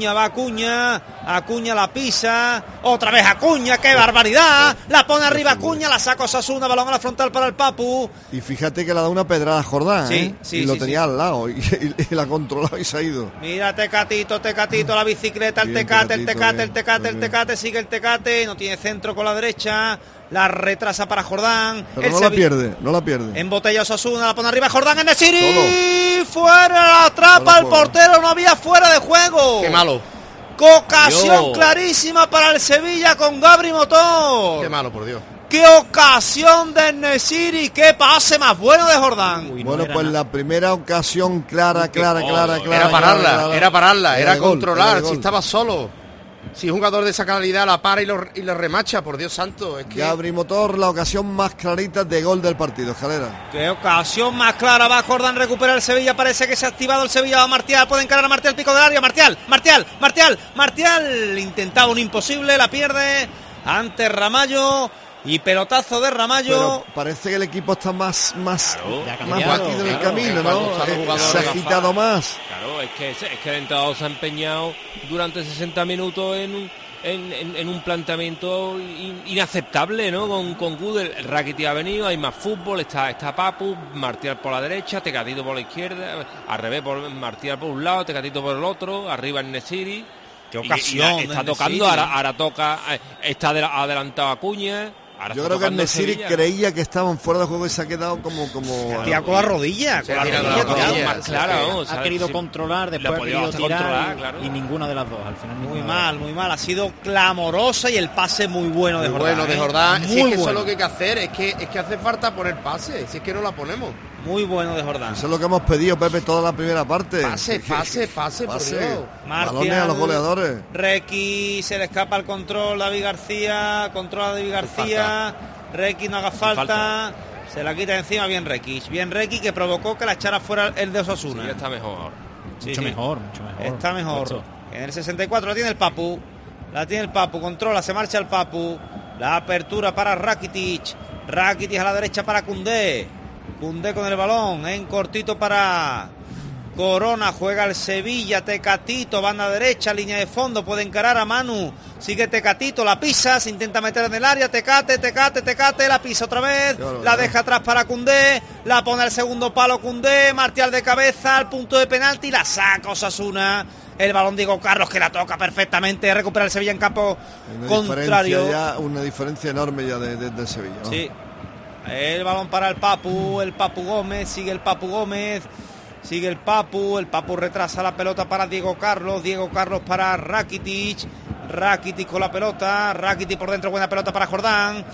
Speaker 4: Acuña la pisa, otra vez Acuña, qué barbaridad, la pone arriba Acuña, la saca Osasuna, balón a la frontal para el Papu.
Speaker 2: Y fíjate que le da una pedrada a Jordán,
Speaker 4: sí,
Speaker 2: y lo tenía al lado, y la ha controlado y se ha ido.
Speaker 4: Mira Tecatito, la bicicleta, el Tecate, sigue el Tecate, no tiene centro con la derecha. La retrasa para Jordán.
Speaker 2: Pero no la pierde.
Speaker 4: Embotella Osasuna, la pone arriba Jordán en Nesiri. Fuera, la atrapa el portero, no había fuera de juego.
Speaker 5: Qué malo.
Speaker 4: Ocasión clarísima para el Sevilla con Gabri Motor.
Speaker 5: Qué malo, por Dios.
Speaker 4: ¡Qué ocasión de Nesiri! ¡Qué pase más bueno de Jordán!
Speaker 2: Bueno, pues la primera ocasión clara.
Speaker 5: Era pararla, era controlar, si estaba solo. Si un jugador de esa calidad la para y le remacha, por Dios santo. Es que...
Speaker 2: Gabri Motor, la ocasión más clarita de gol del partido, Escalera.
Speaker 4: Qué ocasión más clara, va Jordán, recupera el Sevilla, parece que se ha activado el Sevilla, va Martial, puede encarar a Martial, pico del área, Martial, intentaba un imposible, la pierde ante Ramallo. Y pelotazo de Ramallo.
Speaker 2: Pero parece que el equipo está más batido en el camino, ¿no? Se ha agitado más.
Speaker 6: Claro, es que el entrenador se ha empeñado durante 60 minutos en un planteamiento inaceptable, ¿no? Con Gudel, Rakitic ha venido, hay más fútbol, está Papu, Martial por la derecha, Tecatito por la izquierda, al revés, Martial por un lado, Tecatito por el otro, arriba en Nesiri.
Speaker 4: Qué ocasión.
Speaker 6: Está tocando, ahora toca, está adelantado Acuña.
Speaker 2: Yo creo que el Nesiri creía que estaban fuera de juego y se ha quedado como
Speaker 4: con la rodilla.
Speaker 7: Claro, ha querido controlar, después ha querido tirar y ninguna de las dos. Al final
Speaker 4: muy mal. Ha sido clamorosa y el pase muy bueno de Jordán.
Speaker 5: Bueno, de Jordán. Si es que eso es lo que hay que hacer, es que hace falta poner pase. Si es que no la ponemos.
Speaker 4: Muy bueno de Jordán.
Speaker 2: Eso es lo que hemos pedido, Pepe, toda la primera parte.
Speaker 5: Pase, por Dios.
Speaker 2: Balones a los goleadores.
Speaker 4: Requi, se le escapa el control, David García, controla a David García. Requi no haga falta. Se la quita encima, bien Requi, que provocó que la echara fuera el de Osasuna.
Speaker 6: Sí, está mejor.
Speaker 7: Mucho mejor.
Speaker 4: Está mejor. Mucho. En el 64 la tiene el Papu, controla, se marcha el Papu. La apertura para Rakitic a la derecha para Koundé con el balón, en cortito para Corona, juega el Sevilla, Tecatito, banda derecha, línea de fondo, puede encarar a Manu, sigue Tecatito, la pisa, se intenta meter en el área, Tecate, la pisa otra vez, la deja atrás para Koundé, la pone al segundo palo Koundé, Martial de cabeza al punto de penalti, la saca Osasuna, el balón Diego Carlos que la toca perfectamente, recupera el Sevilla en campo contrario.
Speaker 2: Una diferencia enorme ya de Sevilla, ¿no?
Speaker 4: Sí. El balón para el Papu Gómez, sigue el Papu retrasa la pelota para Diego Carlos para Rakitic con la pelota, Rakitic por dentro, buena pelota para Jordán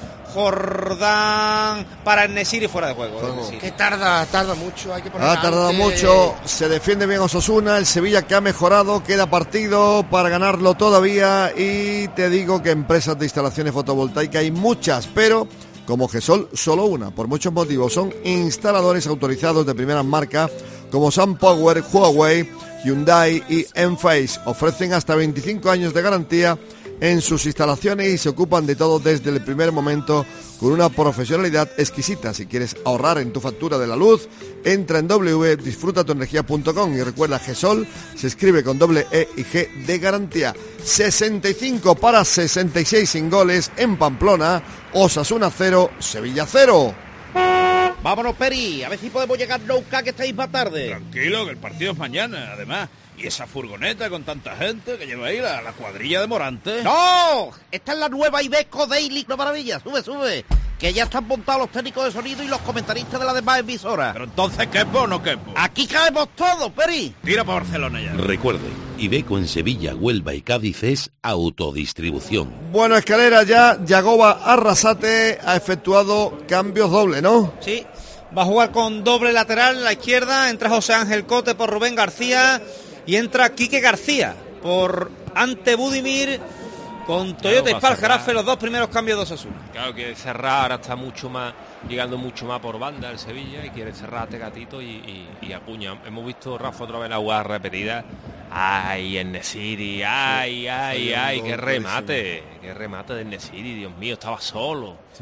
Speaker 4: para el Nesiri, fuera de juego.
Speaker 5: Que tarda mucho, hay que poner
Speaker 2: tardado mucho, se defiende bien Osasuna, el Sevilla que ha mejorado, queda partido para ganarlo todavía, y te digo que empresas de instalaciones fotovoltaicas hay muchas, pero como GESOL, solo una, por muchos motivos. Son instaladores autorizados de primeras marcas como SunPower, Huawei, Hyundai y Enphase. Ofrecen hasta 25 años de garantía en sus instalaciones y se ocupan de todo desde el primer momento con una profesionalidad exquisita. Si quieres ahorrar en tu factura de la luz, entra en www.disfrutatuenergia.com y recuerda, GESOL se escribe con doble E y G de garantía. 65 para 66 sin goles en Pamplona, Osasuna 0, Sevilla 0.
Speaker 10: Vámonos, Peri, a ver si podemos llegar nunca, que estáis más tarde.
Speaker 11: Tranquilo, que el partido es mañana, además. Y esa furgoneta con tanta gente que lleva ahí la cuadrilla de Morante.
Speaker 10: ¡No! Esta es la nueva Iveco Daily, una maravilla. Sube. Que ya están montados los técnicos de sonido y los comentaristas de las demás emisoras.
Speaker 11: Pero entonces, ¿quepo o no quepo?
Speaker 10: Aquí caemos todos, Peri.
Speaker 11: Tira para Barcelona ya.
Speaker 12: Recuerde, Iveco en Sevilla, Huelva y Cádiz es autodistribución.
Speaker 2: Bueno, Escalera, ya Yagoba Arrasate ha efectuado cambios doble, ¿no?
Speaker 4: Sí, va a jugar con doble lateral a la izquierda, entra José Ángel Cote por Rubén García y entra Quique García por Ante Budimir con Toyota y Spalgarafe, los dos primeros cambios de Osasuna.
Speaker 6: Claro, quiere cerrar, ahora está llegando mucho más por banda el Sevilla y quiere cerrar a Tecatito y Acuña. Hemos visto, Rafa, otra vez la jugada repetida. ¡Ay, el Nesiri! ¡Ay! ¡Qué remate! ¡Qué remate del Nesiri! Dios mío, estaba solo.
Speaker 4: Sí.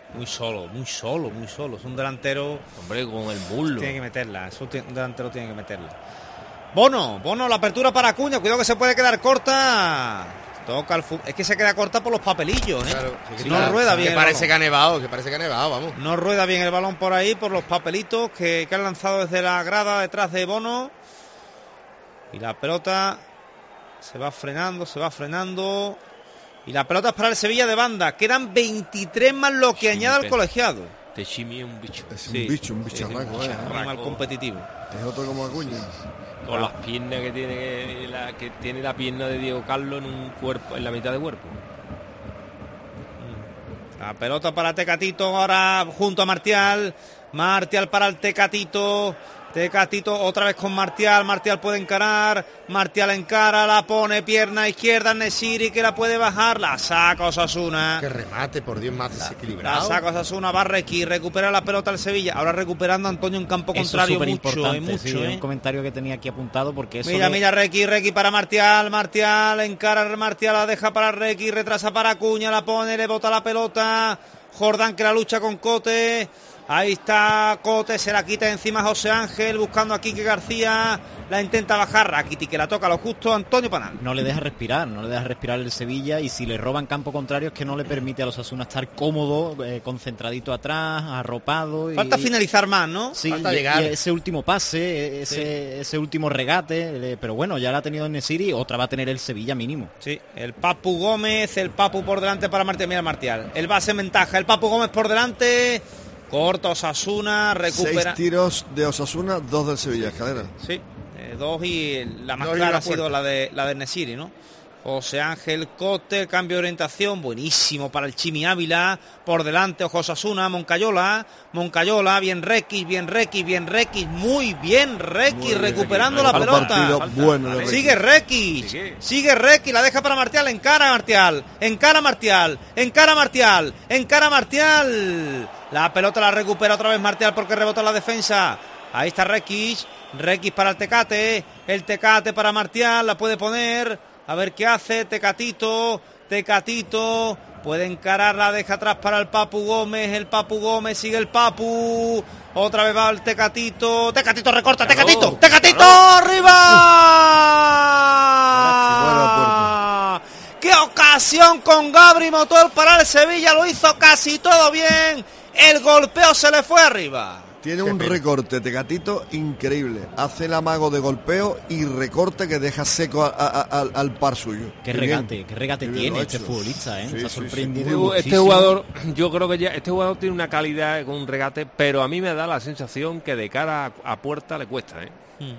Speaker 4: Muy solo. Es un delantero...
Speaker 6: Hombre, con el muslo.
Speaker 4: Tiene que meterla, un delantero tiene que meterla. Bono, la apertura para Acuña, cuidado que se puede quedar corta. Toca el es que se queda corta por los papelillos, ¿eh?
Speaker 5: Claro,
Speaker 4: no rueda bien.
Speaker 5: Que parece que ha nevado, vamos.
Speaker 4: No rueda bien el balón por ahí, por los papelitos que han lanzado desde la grada detrás de Bono. Y la pelota se va frenando. Y la pelota es para el Sevilla de banda. Quedan 23 más lo que añade el colegiado.
Speaker 6: Este Chimi es un bicho.
Speaker 2: Es un bicharraco,
Speaker 4: muy mal competitivo.
Speaker 2: Es otro como Acuña.
Speaker 6: Con las piernas que tiene la pierna de Diego Carlos en la mitad de cuerpo.
Speaker 4: La pelota para Tecatito ahora junto a Martial. Martial para el Tecatito otra vez con Martial puede encarar, Martial encara, la pone pierna izquierda, Nesiri que la puede bajar, la saca Osasuna.
Speaker 5: Que remate, por Dios, más desequilibrado.
Speaker 4: La saca Osasuna, va Requi, recupera la pelota al Sevilla, ahora recuperando Antonio en campo contrario, mucho.
Speaker 7: Un comentario que tenía aquí apuntado porque eso...
Speaker 4: Mira, Requi para Martial, encara Martial, la deja para Requi, retrasa para Acuña, la pone, le bota la pelota, Jordán que la lucha con Cote. Ahí está Cote, se la quita encima José Ángel, buscando a Quique García, la intenta bajar Rakiti, que la toca a lo justo Antonio Panal.
Speaker 7: No le deja respirar el Sevilla, y si le roban campo contrario es que no le permite a los Osasuna estar cómodo, concentradito atrás, arropado.
Speaker 4: Falta finalizar más, ¿no?
Speaker 7: Sí,
Speaker 5: falta llegar.
Speaker 7: Y ese último pase, ese último regate, pero bueno, ya la ha tenido Nesiri, otra va a tener el Sevilla mínimo.
Speaker 4: Sí, el Papu Gómez, por delante para Martial, mira Martial. El base en ventaja, el Papu Gómez por delante... Corta Osasuna, recupera...
Speaker 2: 6 tiros de Osasuna, 2 del Sevilla, Escalera.
Speaker 4: Sí, 2 y la más clara ha sido la de Nesiri, ¿no? José Ángel Cote, cambio de orientación, buenísimo para el Chimi Ávila, por delante Osasuna, Moncayola, bien Requi, muy bien Requi, recuperando la pelota.
Speaker 2: Bueno,
Speaker 4: sigue Requi, la deja para Martial, encara Martial. La pelota la recupera otra vez Martial porque rebota la defensa. Ahí está Requi para el Tecate para Martial, la puede poner. A ver qué hace Tecatito, puede encarar, la deja atrás para el Papu Gómez, sigue el Papu, otra vez va el Tecatito recorta, Tecatito, ¡arriba! ¡Qué ocasión con Gabri Motor para el Sevilla! Lo hizo casi todo bien, el golpeo se le fue arriba.
Speaker 2: Tiene un recorte Tecatito increíble. Hace el amago de golpeo y recorte que deja seco al par suyo.
Speaker 7: Qué regate tiene este futbolista, ¿eh?
Speaker 6: Sí,
Speaker 7: está sorprendido.
Speaker 6: muchísimo. Este jugador, yo creo que este jugador tiene una calidad con un regate, pero a mí me da la sensación que de cara a puerta le cuesta, ¿eh?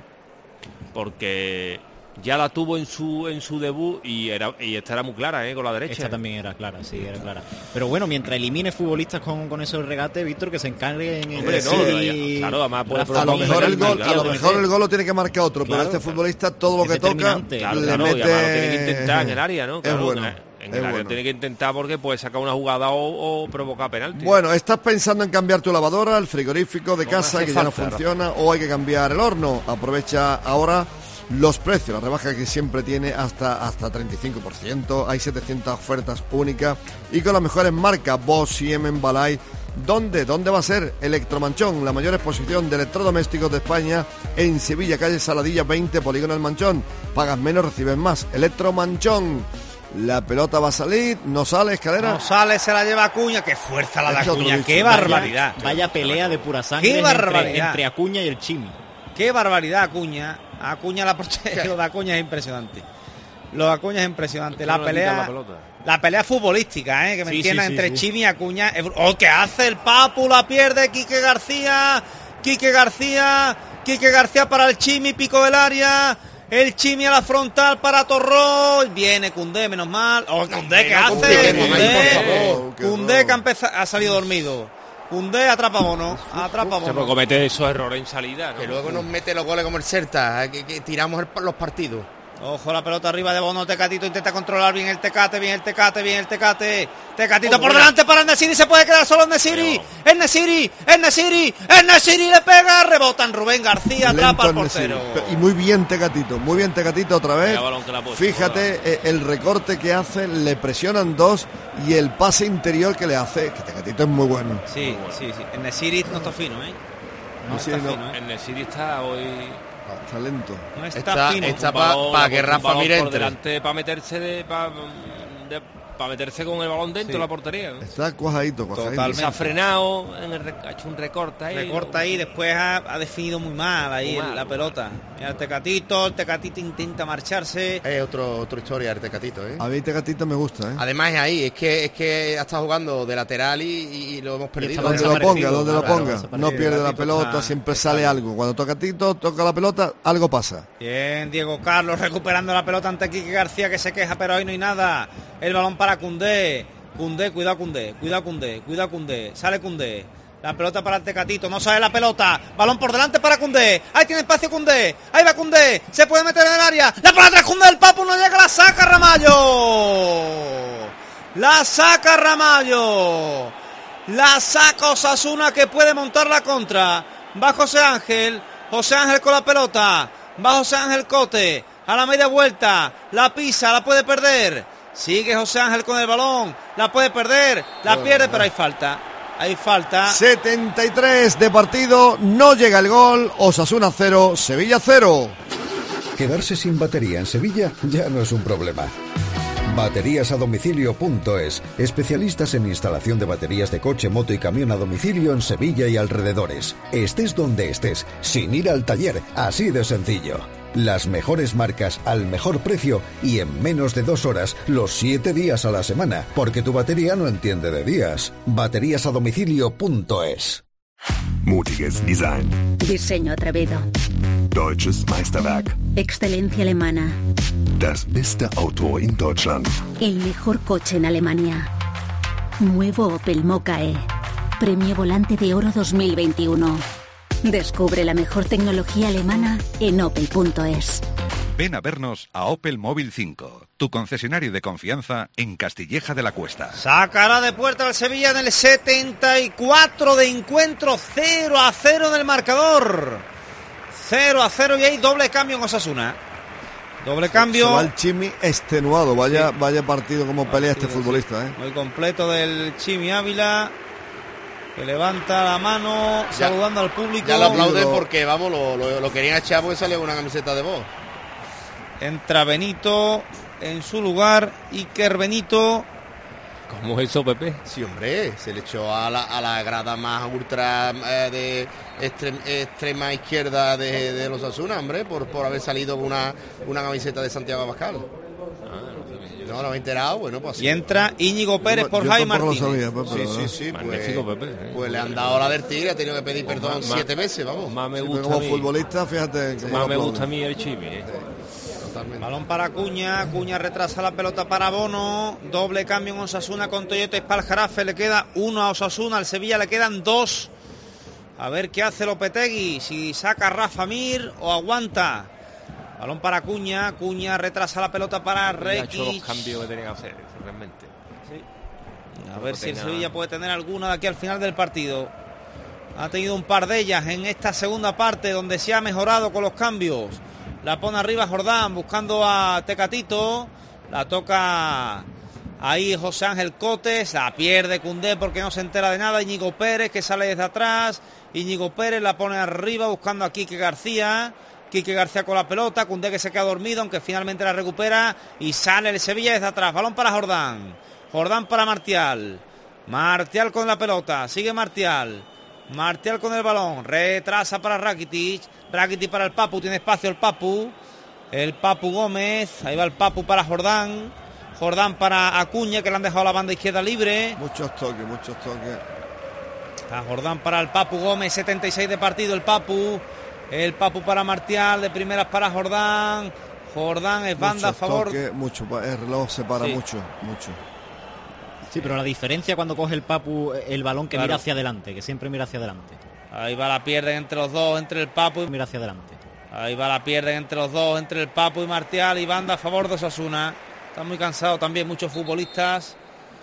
Speaker 6: Porque ya la tuvo en su debut y esta era muy clara, con la derecha.
Speaker 7: Esta también era clara, sí, era clara. Pero bueno, mientras elimine futbolistas con esos regates, Víctor, que se encargue en
Speaker 6: claro, además puede
Speaker 2: a lo mejor el gol lo tiene que marcar otro,
Speaker 7: claro,
Speaker 2: pero este futbolista todo lo que toca
Speaker 6: le mete.
Speaker 2: Y
Speaker 6: además lo tiene que intentar en el área, ¿no? Claro,
Speaker 2: es bueno.
Speaker 6: En el área tiene que intentar porque puede sacar una jugada o provocar penalti.
Speaker 2: Bueno, ¿estás pensando en cambiar tu lavadora, el frigorífico de casa que ya no funciona, o hay que cambiar el horno? Aprovecha ahora los precios, la rebaja que siempre tiene hasta 35%, hay 700 ofertas únicas y con las mejores marcas Bosch, Siemens, Balay. ¿Dónde va a ser? Electromanchón, la mayor exposición de electrodomésticos de España en Sevilla, calle Saladilla 20, Polígono El Manchón. Pagas menos, recibes más. Electromanchón. La pelota va a salir, no sale, Escalera.
Speaker 4: No sale, se la lleva Acuña. Qué fuerza la de Acuña, qué barbaridad.
Speaker 7: Vaya pelea de pura sangre entre Acuña y el Chimi.
Speaker 4: Qué barbaridad Acuña, la portería, lo de Acuña es impresionante. La pelea futbolística, que me entiendan entre Chimi y Acuña. ¿Qué hace el Papu? La pierde Quique García para el Chimi, pico del área. El Chimi a la frontal para Torró. Viene Koundé, menos mal. Koundé, ¿qué hace? Koundé que ha salido dormido. Koundé atrapa Bono.
Speaker 6: Se puede cometer esos errores en salida, ¿no?
Speaker 5: Que luego nos mete los goles como el Celta, que tiramos los partidos.
Speaker 4: Ojo la pelota arriba de Bono, Tecatito intenta controlar bien el Tecate, Tecatito por delante para el Nesiri, se puede quedar solo el Nesiri, el Nesiri le pega, rebota en Rubén García, atrapa al portero.
Speaker 2: Y muy bien Tecatito otra vez. Fíjate el recorte que hace, le presionan dos y el pase interior que le hace, que Tecatito es muy bueno.
Speaker 4: Sí, el Nesiri no está fino,
Speaker 6: El Nesiri está hoy...
Speaker 2: Está lento.
Speaker 4: No está
Speaker 5: para que Rafa mire
Speaker 6: por delante, para meterse para meterse con el balón dentro de la portería, ¿no?
Speaker 2: Está cuajadito.
Speaker 6: Se ha frenado, ha hecho un recorte ahí.
Speaker 4: Después ha definido muy mal ahí la pelota. Mira, el Tecatito intenta marcharse.
Speaker 5: Es otra historia el Tecatito,
Speaker 2: A mí Tecatito me gusta,
Speaker 5: Además es ahí, es que ha estado jugando de lateral y lo hemos perdido.
Speaker 2: Donde lo ponga, no pierde la pelota, siempre sale algo. Cuando Tecatito toca la pelota, algo pasa.
Speaker 4: Bien, Diego Carlos recuperando la pelota ante Quique García, que se queja, pero ahí no hay nada. El balón para Koundé, cuidado Koundé, sale Koundé, la pelota para el Tecatito, no sale la pelota, balón por delante para Koundé, ahí tiene espacio Koundé, ahí va Koundé, se puede meter en el área, la para atrás Koundé, el Papu no llega, la saca Ramallo, la saca Osasuna, que puede montar la contra, va José Ángel con la pelota, va José Ángel Cote, a la media vuelta, la pisa, la puede perder. Sigue José Ángel con el balón, la puede perder, la pierde, pero hay falta.
Speaker 2: 73 de partido, no llega el gol, Osasuna 0, Sevilla 0.
Speaker 8: Quedarse sin batería en Sevilla ya no es un problema. Bateríasadomicilio.es, especialistas en instalación de baterías de coche, moto y camión a domicilio en Sevilla y alrededores. Estés donde estés, sin ir al taller, así de sencillo. Las mejores marcas al mejor precio y en menos de 2 horas, los 7 días a la semana, porque tu batería no entiende de días. Bateríasadomicilio.es.
Speaker 13: Mutiges Design.
Speaker 14: Diseño atrevido.
Speaker 13: Deutsches Meisterwerk.
Speaker 14: Excelencia alemana.
Speaker 13: Das beste Auto in Deutschland.
Speaker 14: El mejor coche en Alemania. Nuevo Opel Mokka E. Premio Volante de Oro 2021. Descubre la mejor tecnología alemana en opel.es.
Speaker 15: Ven a vernos a Opel Móvil 5, tu concesionario de confianza en Castilleja de la Cuesta.
Speaker 4: Sacará de puerta al Sevilla en el 74 de encuentro, 0-0 en el marcador. 0-0 y hay doble cambio en Osasuna. Doble cambio.
Speaker 2: Se va el Chimi extenuado, vaya partido como pelea este futbolista.
Speaker 4: Muy completo del Chimi Ávila, que levanta la mano saludando al público.
Speaker 5: Ya lo aplauden porque, vamos, lo querían echar porque salió una camiseta de voz.
Speaker 4: Entra Benito en su lugar, Iker Benito.
Speaker 6: ¿Cómo es eso, Pepe?
Speaker 5: Sí, hombre, se le echó a la grada más ultra de extrema izquierda de los Osasuna, hombre, por haber salido con una camiseta de Santiago Abascal. No lo he enterado, bueno, pues.
Speaker 4: Y entra Íñigo Pérez por Jaime Martínez.
Speaker 5: Sí,
Speaker 6: magnífico, Pepe.
Speaker 5: Pues le han dado la del Tigre, ha tenido que pedir perdón 7 veces, vamos.
Speaker 6: Más me gusta
Speaker 2: como futbolista, fíjate.
Speaker 6: Más me gusta a mí el Chimi.
Speaker 5: Totalmente.
Speaker 4: Balón para Cuña retrasa la pelota para Bono, doble cambio en Osasuna con Toyota y Spaljarafe, le queda 1 a Osasuna, al Sevilla le quedan 2. A ver qué hace Lopetegui, si saca a Rafa Mir o aguanta. Balón para Cuña retrasa la pelota para Rekic.
Speaker 6: Ha hecho los cambios que tenía que hacer, realmente.
Speaker 4: Sí. A ver si el Sevilla puede tener alguna de aquí al final del partido. Ha tenido un par de ellas en esta segunda parte donde se ha mejorado con los cambios. La pone arriba Jordán buscando a Tecatito. La toca ahí José Ángel Cotes. La pierde Koundé porque no se entera de nada. Íñigo Pérez que sale desde atrás. Íñigo Pérez la pone arriba buscando a Quique García. Quique García con la pelota. Koundé que se queda dormido aunque finalmente la recupera. Y sale el Sevilla desde atrás. Balón para Jordán. Jordán para Martial. Martial con la pelota. Sigue Martial con el balón, retrasa para Rakitic para el Papu, tiene espacio el Papu Gómez, ahí va el Papu para Jordán para Acuña, que le han dejado la banda izquierda libre.
Speaker 2: Muchos toques.
Speaker 4: A Jordán para el Papu Gómez, 76 de partido el Papu para Martial, de primeras para Jordán es banda a favor.
Speaker 2: El reloj se para mucho.
Speaker 7: Sí, pero la diferencia cuando coge el Papu el balón que mira hacia adelante, que siempre mira hacia adelante.
Speaker 4: Ahí va la pierde entre los dos, entre el Papu
Speaker 7: y mira hacia adelante.
Speaker 4: Ahí va, la pierden entre los dos, entre el Papu y Martial, y banda a favor de Osasuna. Están muy cansados también muchos futbolistas.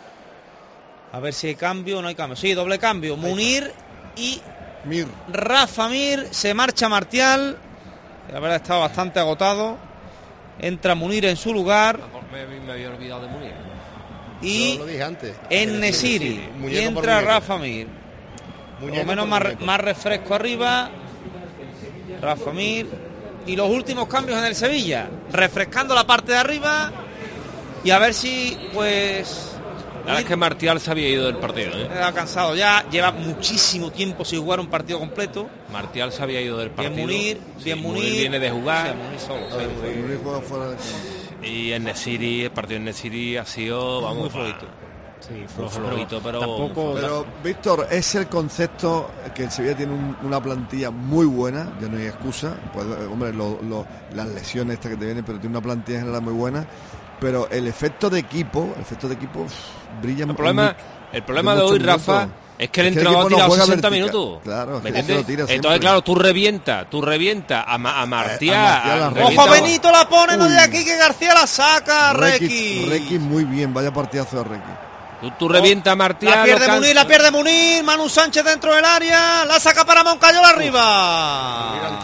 Speaker 4: A ver si hay cambio o no hay cambio. Sí, doble cambio. Munir y Rafa Mir. Se marcha Martial. La verdad estaba bastante agotado. Entra Munir en su lugar.
Speaker 6: Me había olvidado de Munir.
Speaker 4: Y
Speaker 5: yo lo dije antes.
Speaker 4: En-Nesyri. Y entra Rafa Mir. Por lo menos más refresco arriba. Rafa Mir. Y los últimos cambios en el Sevilla. Refrescando la parte de arriba. Y a ver si, pues...
Speaker 6: La verdad es que Martial se había ido del partido, ¿eh?
Speaker 4: Está cansado ya. Lleva muchísimo tiempo sin jugar un partido completo.
Speaker 6: Martial se había ido del partido.
Speaker 4: Bien Munir.
Speaker 6: Viene de jugar.
Speaker 2: Munir juega fuera de campo.
Speaker 6: Y En-Nesyri, el partido En-Nesyri ha sido, vamos,
Speaker 4: muy flojito.
Speaker 7: Sí,
Speaker 6: flojito, pero
Speaker 7: tampoco.
Speaker 2: Pero Víctor, es el concepto que el Sevilla tiene una plantilla muy buena, ya no hay excusa, pues, hombre, las lesiones estas que te vienen, pero tiene una plantilla en general muy buena, pero el efecto de equipo brilla.
Speaker 6: El problema de hoy, Rafa, es que el entrenador ha tirado 60 minutos.
Speaker 2: Claro,
Speaker 6: ¿me entiendes? Entonces, claro, tú revienta a Martial.
Speaker 4: ¡Ojo, Benito la pone! No de aquí, que García la saca.
Speaker 2: Requi muy bien, vaya partidazo de Requi.
Speaker 6: Tú revienta a Martial.
Speaker 4: La pierde Munir. Manu Sánchez dentro del área. La saca para Moncayola arriba.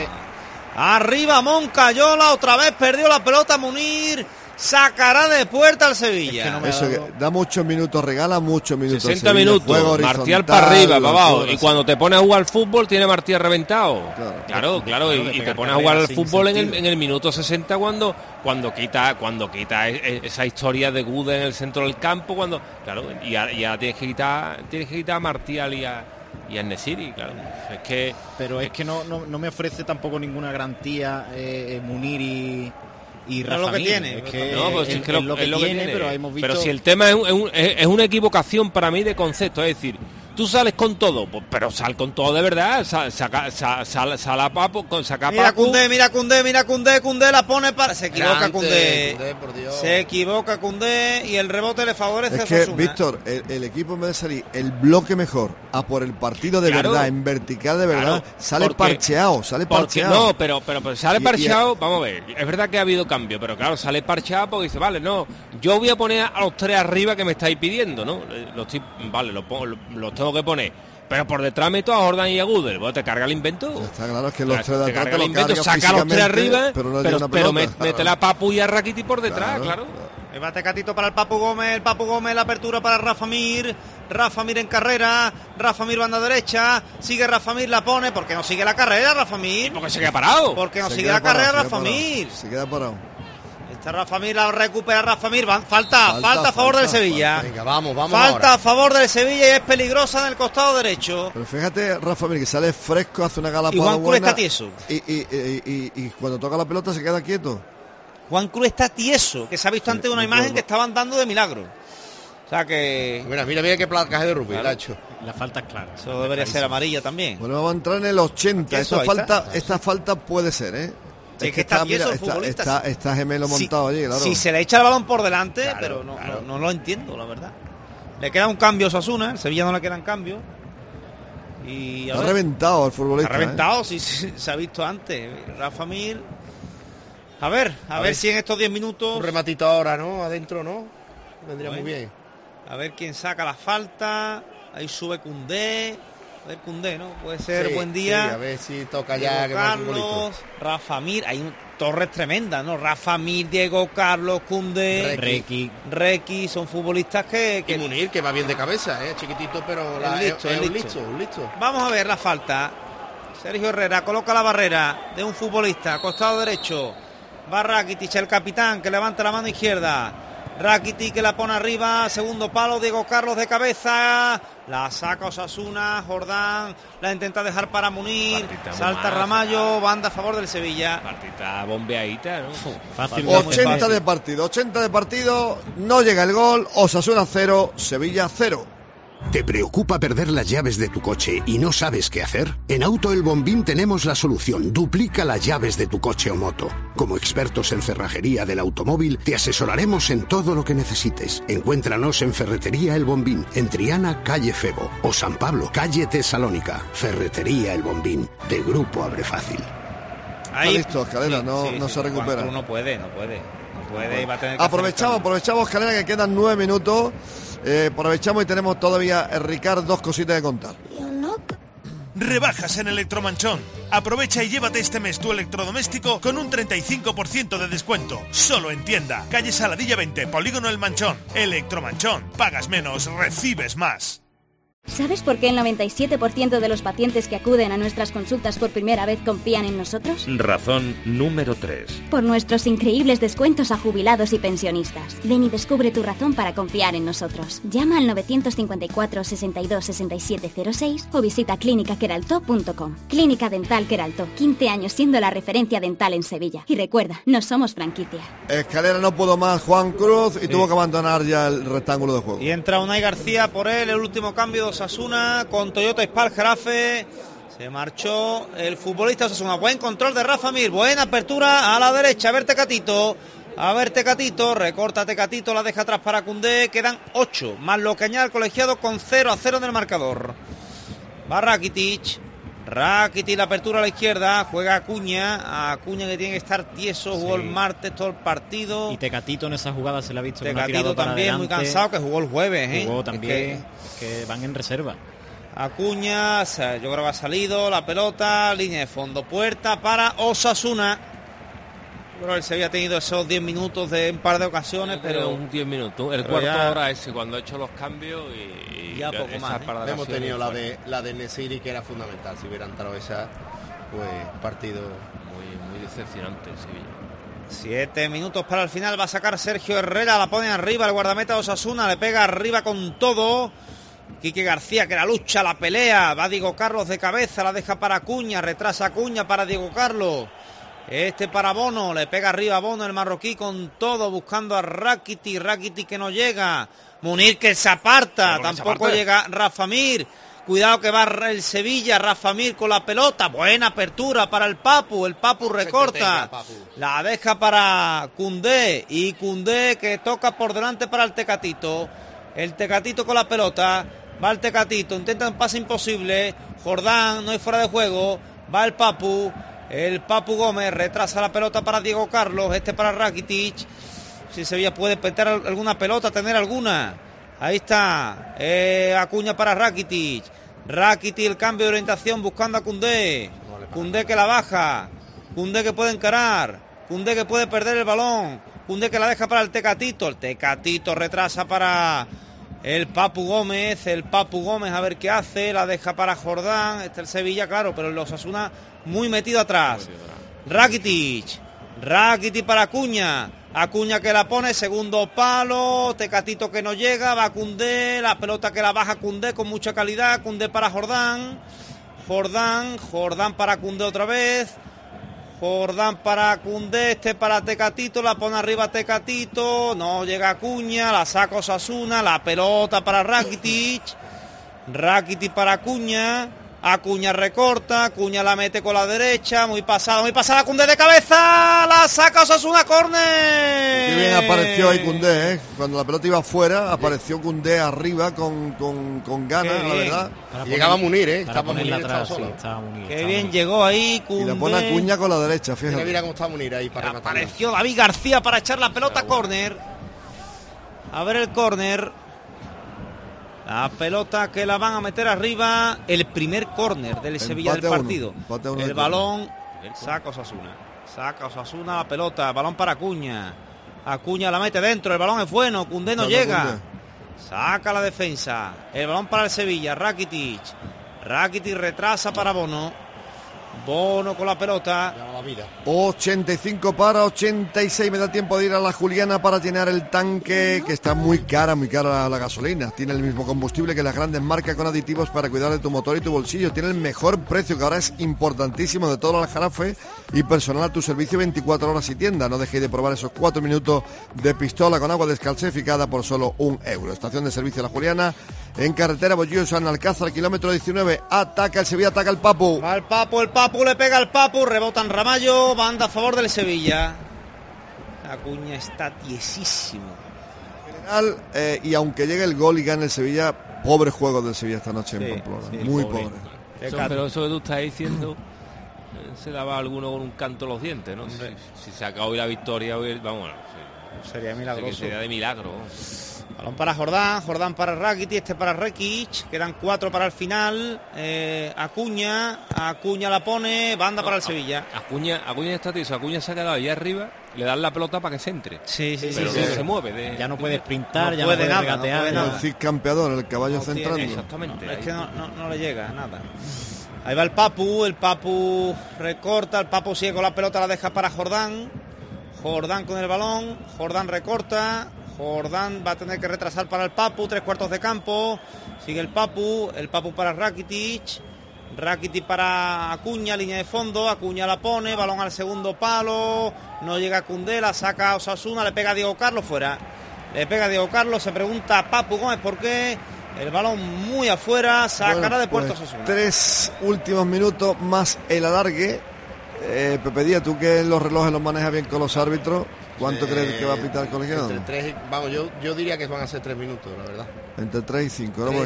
Speaker 4: Arriba Moncayola. Otra vez perdió la pelota Munir. Sacará de puerta al Sevilla.
Speaker 2: Eso que da muchos minutos, regala muchos minutos.
Speaker 6: 60 minutos, Martial para arriba, para abajo. Y cuando te pones a jugar al fútbol, tiene Martial reventado. Claro. Y te pones a jugar al fútbol en el minuto 60 cuando quita esa historia de Gude en el centro del campo. Y ya tienes que quitar a Martial y a En-Nesyri, claro.
Speaker 7: Pero es que no me ofrece tampoco ninguna garantía Munir y Rafa
Speaker 4: lo que
Speaker 7: Mir.
Speaker 4: tiene.
Speaker 6: Es lo que tiene,
Speaker 7: pero hemos visto...
Speaker 6: Pero si el tema es una equivocación para mí de concepto, es decir, tú sales con todo, pero sal con todo de verdad, sal a Papu, saca
Speaker 4: mira
Speaker 6: Papu.
Speaker 4: Mira Koundé la pone para... Se equivoca Koundé. Se equivoca Koundé y el rebote le favorece a Osasuna.
Speaker 2: Víctor, el equipo en vez de salir el bloque mejor a por el partido de verdad, en vertical de verdad, sale parcheado.
Speaker 6: No, pero sale parcheado, vamos a ver, es verdad que ha habido cambio, pero claro, sale parcheado porque dice, vale, no, yo voy a poner a los tres arriba que me estáis pidiendo, ¿no? Los tengo que poner, pero por detrás meto a Jordan y a Gudel. Te carga el invento.
Speaker 2: Está claro, es que los tres de atrás
Speaker 6: te lo invento, saca a los tres arriba, pero mete la Papu y a Rakiti por detrás, claro.
Speaker 4: El bate Catito para el Papu Gómez, la apertura para Rafa Mir en carrera, Rafa Mir banda derecha, sigue Rafa Mir, la pone, porque no sigue la carrera Rafa Mir.
Speaker 6: Porque se queda parado.
Speaker 4: Porque no sigue la carrera Rafa Mir.
Speaker 2: Se queda parado.
Speaker 4: Rafa Mir la recupera Rafa Mir. Falta a favor del Sevilla.
Speaker 5: Venga, vamos.
Speaker 4: Falta a favor del Sevilla y es peligrosa en el costado derecho.
Speaker 2: Pero fíjate, Rafa Mir, que sale fresco, hace una galapada
Speaker 4: buena. Y Juan Cruz está tieso.
Speaker 2: Y cuando toca la pelota se queda quieto.
Speaker 4: Juan Cruz está tieso, que se ha visto antes una imagen que estaban dando de milagro. O sea que...
Speaker 5: Mira qué placaje de rugby, la ha hecho.
Speaker 7: La falta es clara.
Speaker 4: Eso debería ser amarilla también.
Speaker 2: Bueno, vamos a entrar en el 80. Esta falta puede ser, ¿eh?
Speaker 4: Es que está tieso el futbolista.
Speaker 2: Está gemelo montado allí, claro.
Speaker 4: Si se le echa el balón por delante, pero no lo entiendo, la verdad. Le queda un cambio a Osasuna, el Sevilla no le quedan cambios. Y
Speaker 2: ha reventado el futbolista.
Speaker 4: Ha reventado, sí, se ha visto antes. Rafa Mir. A ver si en estos 10 minutos...
Speaker 5: Un rematito ahora, ¿no? Adentro, ¿no? Vendría muy bien.
Speaker 4: A ver quién saca la falta. Ahí sube Koundé. A ver, Koundé, ¿no? Puede ser buen día.
Speaker 5: Sí, a ver si toca ya.
Speaker 4: Diego Carlos, Rafa Mir. Hay torres tremendas, ¿no? Rafa Mir, Diego Carlos, Koundé, Requi. Son futbolistas que...
Speaker 5: Y Munir, que va bien de cabeza, chiquitito, pero es listo.
Speaker 4: Vamos a ver la falta. Sergio Herrera coloca la barrera de un futbolista, costado derecho. Va Rakitic, el capitán, que levanta la mano izquierda. Rakitic que la pone arriba, segundo palo, Diego Carlos de cabeza, la saca Osasuna, Jordán, la intenta dejar para Munir, salta Ramallo, banda a favor del Sevilla.
Speaker 6: Partita bombeadita, ¿no?
Speaker 2: Fácil. 80 de partido, no llega el gol, Osasuna 0, Sevilla 0.
Speaker 16: ¿Te preocupa perder las llaves de tu coche y no sabes qué hacer? En Auto El Bombín tenemos la solución. Duplica las llaves de tu coche o moto. Como expertos en cerrajería del automóvil, te asesoraremos en todo lo que necesites. Encuéntranos en Ferretería El Bombín, en Triana, calle Febo, o San Pablo, calle Tesalónica. Ferretería El Bombín, de Grupo Abre Fácil.
Speaker 4: Ahí,
Speaker 2: listo, Escalera, no se recupera.
Speaker 4: Juan Cruz no puede, y va a tener que
Speaker 2: aprovechamos, Escalera, que quedan 9 minutos. Aprovechamos y tenemos todavía, Ricard, 2 cositas de contar.
Speaker 17: Rebajas en Electromanchón. Aprovecha y llévate este mes tu electrodoméstico con un 35% de descuento. Solo en tienda. Calle Saladilla 20, Polígono El Manchón. Electromanchón. Pagas menos, recibes más.
Speaker 18: ¿Sabes por qué el 97% de los pacientes que acuden a nuestras consultas por primera vez confían en nosotros?
Speaker 12: Razón número 3.
Speaker 18: Por nuestros increíbles descuentos a jubilados y pensionistas. Ven y descubre tu razón para confiar en nosotros. Llama al 954 62 67 06 o visita clínicaqueraltó.com. Clínica Dental Queraltó, 15 años siendo la referencia dental en Sevilla. Y recuerda, no somos franquicia.
Speaker 2: Escalera no pudo más, Juan Cruz, y tuvo que abandonar ya el rectángulo de juego.
Speaker 4: Y entra Unai García por él, el último cambio de Osasuna con Toyota Spal-Jarafe. Se marchó el futbolista Osasuna. Buen control de Rafa Mir, buena apertura a la derecha. A ver Tecatito, recorta Tecatito, la deja atrás para Koundé. Quedan 8, más lo que añade el colegiado con 0-0 en el marcador. Va Rakitic, la apertura a la izquierda, juega Acuña que tiene que estar tieso, jugó el martes todo el partido.
Speaker 7: Y Tecatito en esa jugada se le ha visto.
Speaker 4: Tecatito también muy cansado, que jugó el jueves.
Speaker 7: Jugó también, que van en reserva.
Speaker 4: Acuña, yo creo que ha salido la pelota, línea de fondo, puerta para Osasuna. Yo creo que él se había tenido esos 10 minutos de un par de ocasiones, pero
Speaker 6: un 10 minutos, el cuarto de hora ese, cuando ha hecho los cambios y
Speaker 4: ya poco más.
Speaker 5: Hemos tenido la de Nesiri, que era fundamental. Si hubiera entrado esa, pues partido
Speaker 6: muy decepcionante en Sevilla.
Speaker 4: 7 minutos para el final, va a sacar Sergio Herrera, la pone arriba el guardameta de Osasuna, le pega arriba con todo. Quique García, que la lucha, la pelea, va Diego Carlos de cabeza, la deja para Acuña, retrasa Acuña para Diego Carlos. Para Bono, le pega arriba a Bono, el marroquí con todo, buscando a Rakitic que no llega. Munir que se aparta, tampoco llega Rafa Mir. Cuidado que va el Sevilla, Rafa Mir con la pelota, buena apertura para el Papu recorta, la deja para Koundé, y Koundé que toca por delante para el Tecatito con la pelota, va el Tecatito, intenta un pase imposible, Jordán no hay fuera de juego, va el Papu Gómez, retrasa la pelota para Diego Carlos, para Rakitic, si Sevilla puede meter alguna pelota, tener alguna. Ahí está, Acuña para Rakitic, el cambio de orientación buscando a Koundé, que la baja, Koundé que puede encarar, Koundé que puede perder el balón, Koundé que la deja para el Tecatito retrasa para el Papu Gómez, a ver qué hace, la deja para Jordán, el Sevilla, claro, pero el Osasuna muy metido atrás. Rakitic para Acuña que la pone, segundo palo, Tecatito que no llega, va Koundé, la pelota que la baja Koundé con mucha calidad, Koundé para Jordán para Koundé otra vez, Jordán para Koundé, para Tecatito, la pone arriba Tecatito, no llega Acuña, la saca Osasuna, la pelota para Rakitic para Acuña recorta, Acuña la mete con la derecha, muy pasada, Koundé de cabeza, la saca Osasuna, córner.
Speaker 2: Qué bien apareció ahí Koundé, cuando la pelota iba afuera, apareció Koundé arriba con ganas, la verdad.
Speaker 5: Llegaba Munir,
Speaker 7: estaba Munir atrás,
Speaker 5: estaba Munir.
Speaker 4: Qué bien llegó ahí Koundé.
Speaker 2: Y le pone Acuña con la derecha, fíjate.
Speaker 5: Mira cómo está Munir ahí para rematar.
Speaker 4: Apareció David García para echar la pelota, córner. A ver el córner. La pelota que la van a meter arriba, el primer córner del Sevilla del partido. El balón saca Osasuna la pelota, balón para Acuña la mete dentro, el balón es bueno, Koundé no llega, saca la defensa, el balón para el Sevilla, Rakitic retrasa para Bono con la pelota.
Speaker 2: 85 para 86. Me da tiempo de ir a la Juliana para llenar el tanque, que está muy cara la gasolina. Tiene el mismo combustible que las grandes marcas, con aditivos para cuidar de tu motor y tu bolsillo. Tiene el mejor precio, que ahora es importantísimo, de todo el Aljarafe, y personal a tu servicio 24 horas y tienda. No dejéis de probar esos 4 minutos de pistola con agua descalcificada por solo €1. Estación de servicio La Juliana, en carretera Bollillo San Alcázar, kilómetro 19. Ataca el Sevilla, ataca el Papu.
Speaker 4: Va el Papu le pega al Papu, rebota en Ramallo, banda a favor del Sevilla. Acuña está tiesísimo.
Speaker 2: General, y aunque llegue el gol y gane el Sevilla, pobre juego del Sevilla esta noche en Pamplona. Muy pobre.
Speaker 6: Pero eso que tú estás diciendo, se daba alguno con un canto en los dientes, ¿no? Si saca hoy la victoria, hoy, vamos,
Speaker 4: sería milagroso.
Speaker 6: Sería de milagro.
Speaker 4: Balón para Jordán para Rakitic, para Rekic, quedan 4 para el final. Acuña la pone, banda para el Sevilla.
Speaker 6: Acuña está tiso, Acuña se ha quedado allá arriba, le dan la pelota para que se entre.
Speaker 4: Sí,
Speaker 6: pero no se mueve.
Speaker 7: Ya no puede sprintar,
Speaker 4: no
Speaker 7: ya
Speaker 4: puede
Speaker 7: no puede
Speaker 4: nada,
Speaker 7: regatear.
Speaker 2: El Cid campeador, el caballo centrando.
Speaker 6: Exactamente.
Speaker 4: Es que no le llega nada. Ahí va el Papu recorta, el Papu sigue con la pelota, la deja para Jordán con el balón, Jordán recorta, Jordán va a tener que retrasar para el Papu, 3/4 de campo, sigue el Papu para Rakitic para Acuña, línea de fondo, Acuña la pone, balón al segundo palo, no llega Koundé, la saca a Osasuna, le pega a Diego Carlos fuera, se pregunta Papu Gómez por qué, el balón muy afuera, sacará de puerto Osasuna.
Speaker 2: 3 últimos minutos más el alargue. Pepe Díaz, tú que los relojes los manejas bien con los árbitros, ¿cuánto crees que va a pitar el colegiado?
Speaker 5: Entre 3, vamos, yo diría que van a ser 3 minutos, la verdad.
Speaker 2: Entre 3 y 5, ¿no?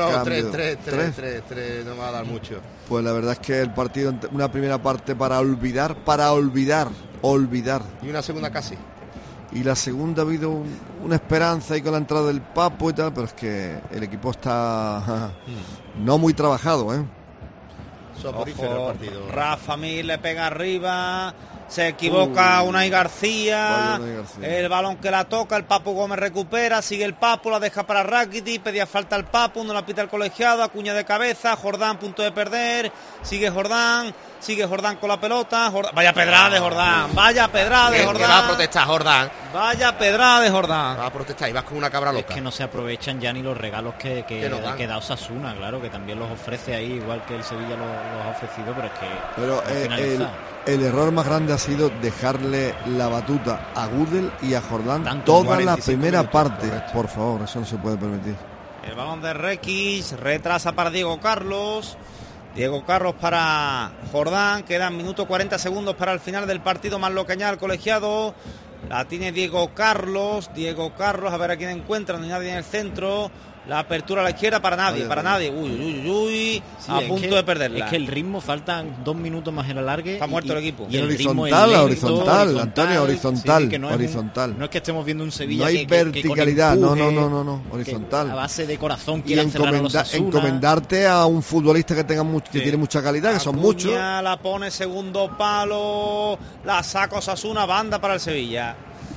Speaker 5: 3 no va a dar mucho.
Speaker 2: Pues la verdad es que el partido, una primera parte para olvidar.
Speaker 5: Y una segunda casi.
Speaker 2: Y la segunda ha habido una esperanza ahí con la entrada del Papu y tal, pero es que el equipo está no muy trabajado, ¿eh?
Speaker 5: Soporífero el partido.
Speaker 4: Rafa Mir le pega arriba, se equivoca Unai García, el balón que la toca, el Papu Gómez recupera, sigue el Papu, la deja para Rakitic, pedía falta al Papu, no la pita el colegiado, Acuña de cabeza, Jordán punto de perder, sigue Jordán con la pelota, vaya pedrada de Jordán,
Speaker 5: va a protestar Jordán.
Speaker 4: Vaya pedrada de Jordán.
Speaker 5: Va a protestar y vas con una cabra loca.
Speaker 7: Es que no se aprovechan ya ni los regalos que da Osasuna, claro, que también los ofrece ahí, igual que el Sevilla los ha ofrecido, pero es que
Speaker 2: el error más grande ha sido dejarle la batuta a Gudel y a Jordán toda la primera parte. Por favor, eso no se puede permitir.
Speaker 4: El balón de Rekic, retrasa para Diego Carlos para Jordán, quedan minuto 40 segundos para el final del partido, más lo que añade el colegiado, la tiene Diego Carlos, a ver a quién encuentra, no hay nadie en el centro, la apertura a la izquierda para nadie, uy,
Speaker 7: sí,
Speaker 4: a punto de perderla.
Speaker 7: Es que el ritmo, faltan 2 minutos más en el alargue.
Speaker 4: Está muerto el equipo.
Speaker 2: Y el horizontal, Antonio, horizontal.
Speaker 7: Sí, no es que estemos viendo un Sevilla.
Speaker 2: No hay verticalidad, no, horizontal.
Speaker 7: A base de corazón
Speaker 2: y encomendarte a un futbolista que tiene mucha calidad, que son muchos.
Speaker 4: La pone segundo palo, la saca Osasuna, banda para el Sevilla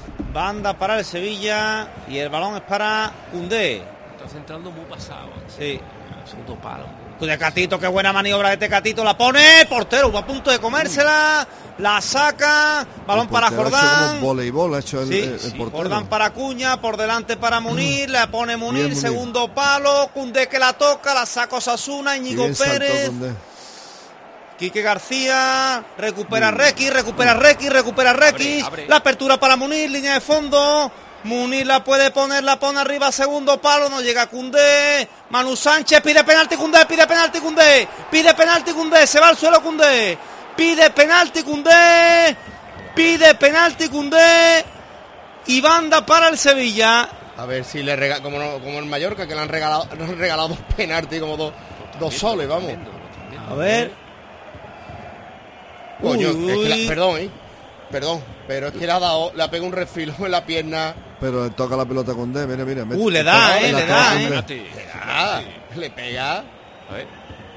Speaker 4: y el balón es para Koundé.
Speaker 6: Centrando muy pasado.
Speaker 4: Sí.
Speaker 6: Segundo palo.
Speaker 4: Tecatito, qué buena maniobra de Tecatito, la pone, portero, va a punto de comérsela, la saca, balón para Jordán.
Speaker 2: Como voleibol ha hecho el portero.
Speaker 4: Jordán para Acuña, por delante para Munir, la pone Munir, segundo palo, Koundé que la toca, la saca Osasuna, Íñigo Pérez. Quique García, recupera Rekic, la apertura para Munir, línea de fondo. Munir la puede poner, la pone arriba, segundo palo, no llega Koundé, Manu Sánchez, pide penalti Koundé, se va al suelo Koundé, pide penalti Koundé y banda para el Sevilla.
Speaker 5: A ver si le regala, como el Mallorca, que le han regalado 2 penaltis, como dos soles, vamos.
Speaker 4: A ver.
Speaker 5: Coño, es que perdón, pero es que le ha pegado un refilo en la pierna.
Speaker 2: Pero le toca la pelota con D, mira.
Speaker 4: Le da.
Speaker 5: Le pega.
Speaker 6: A ver.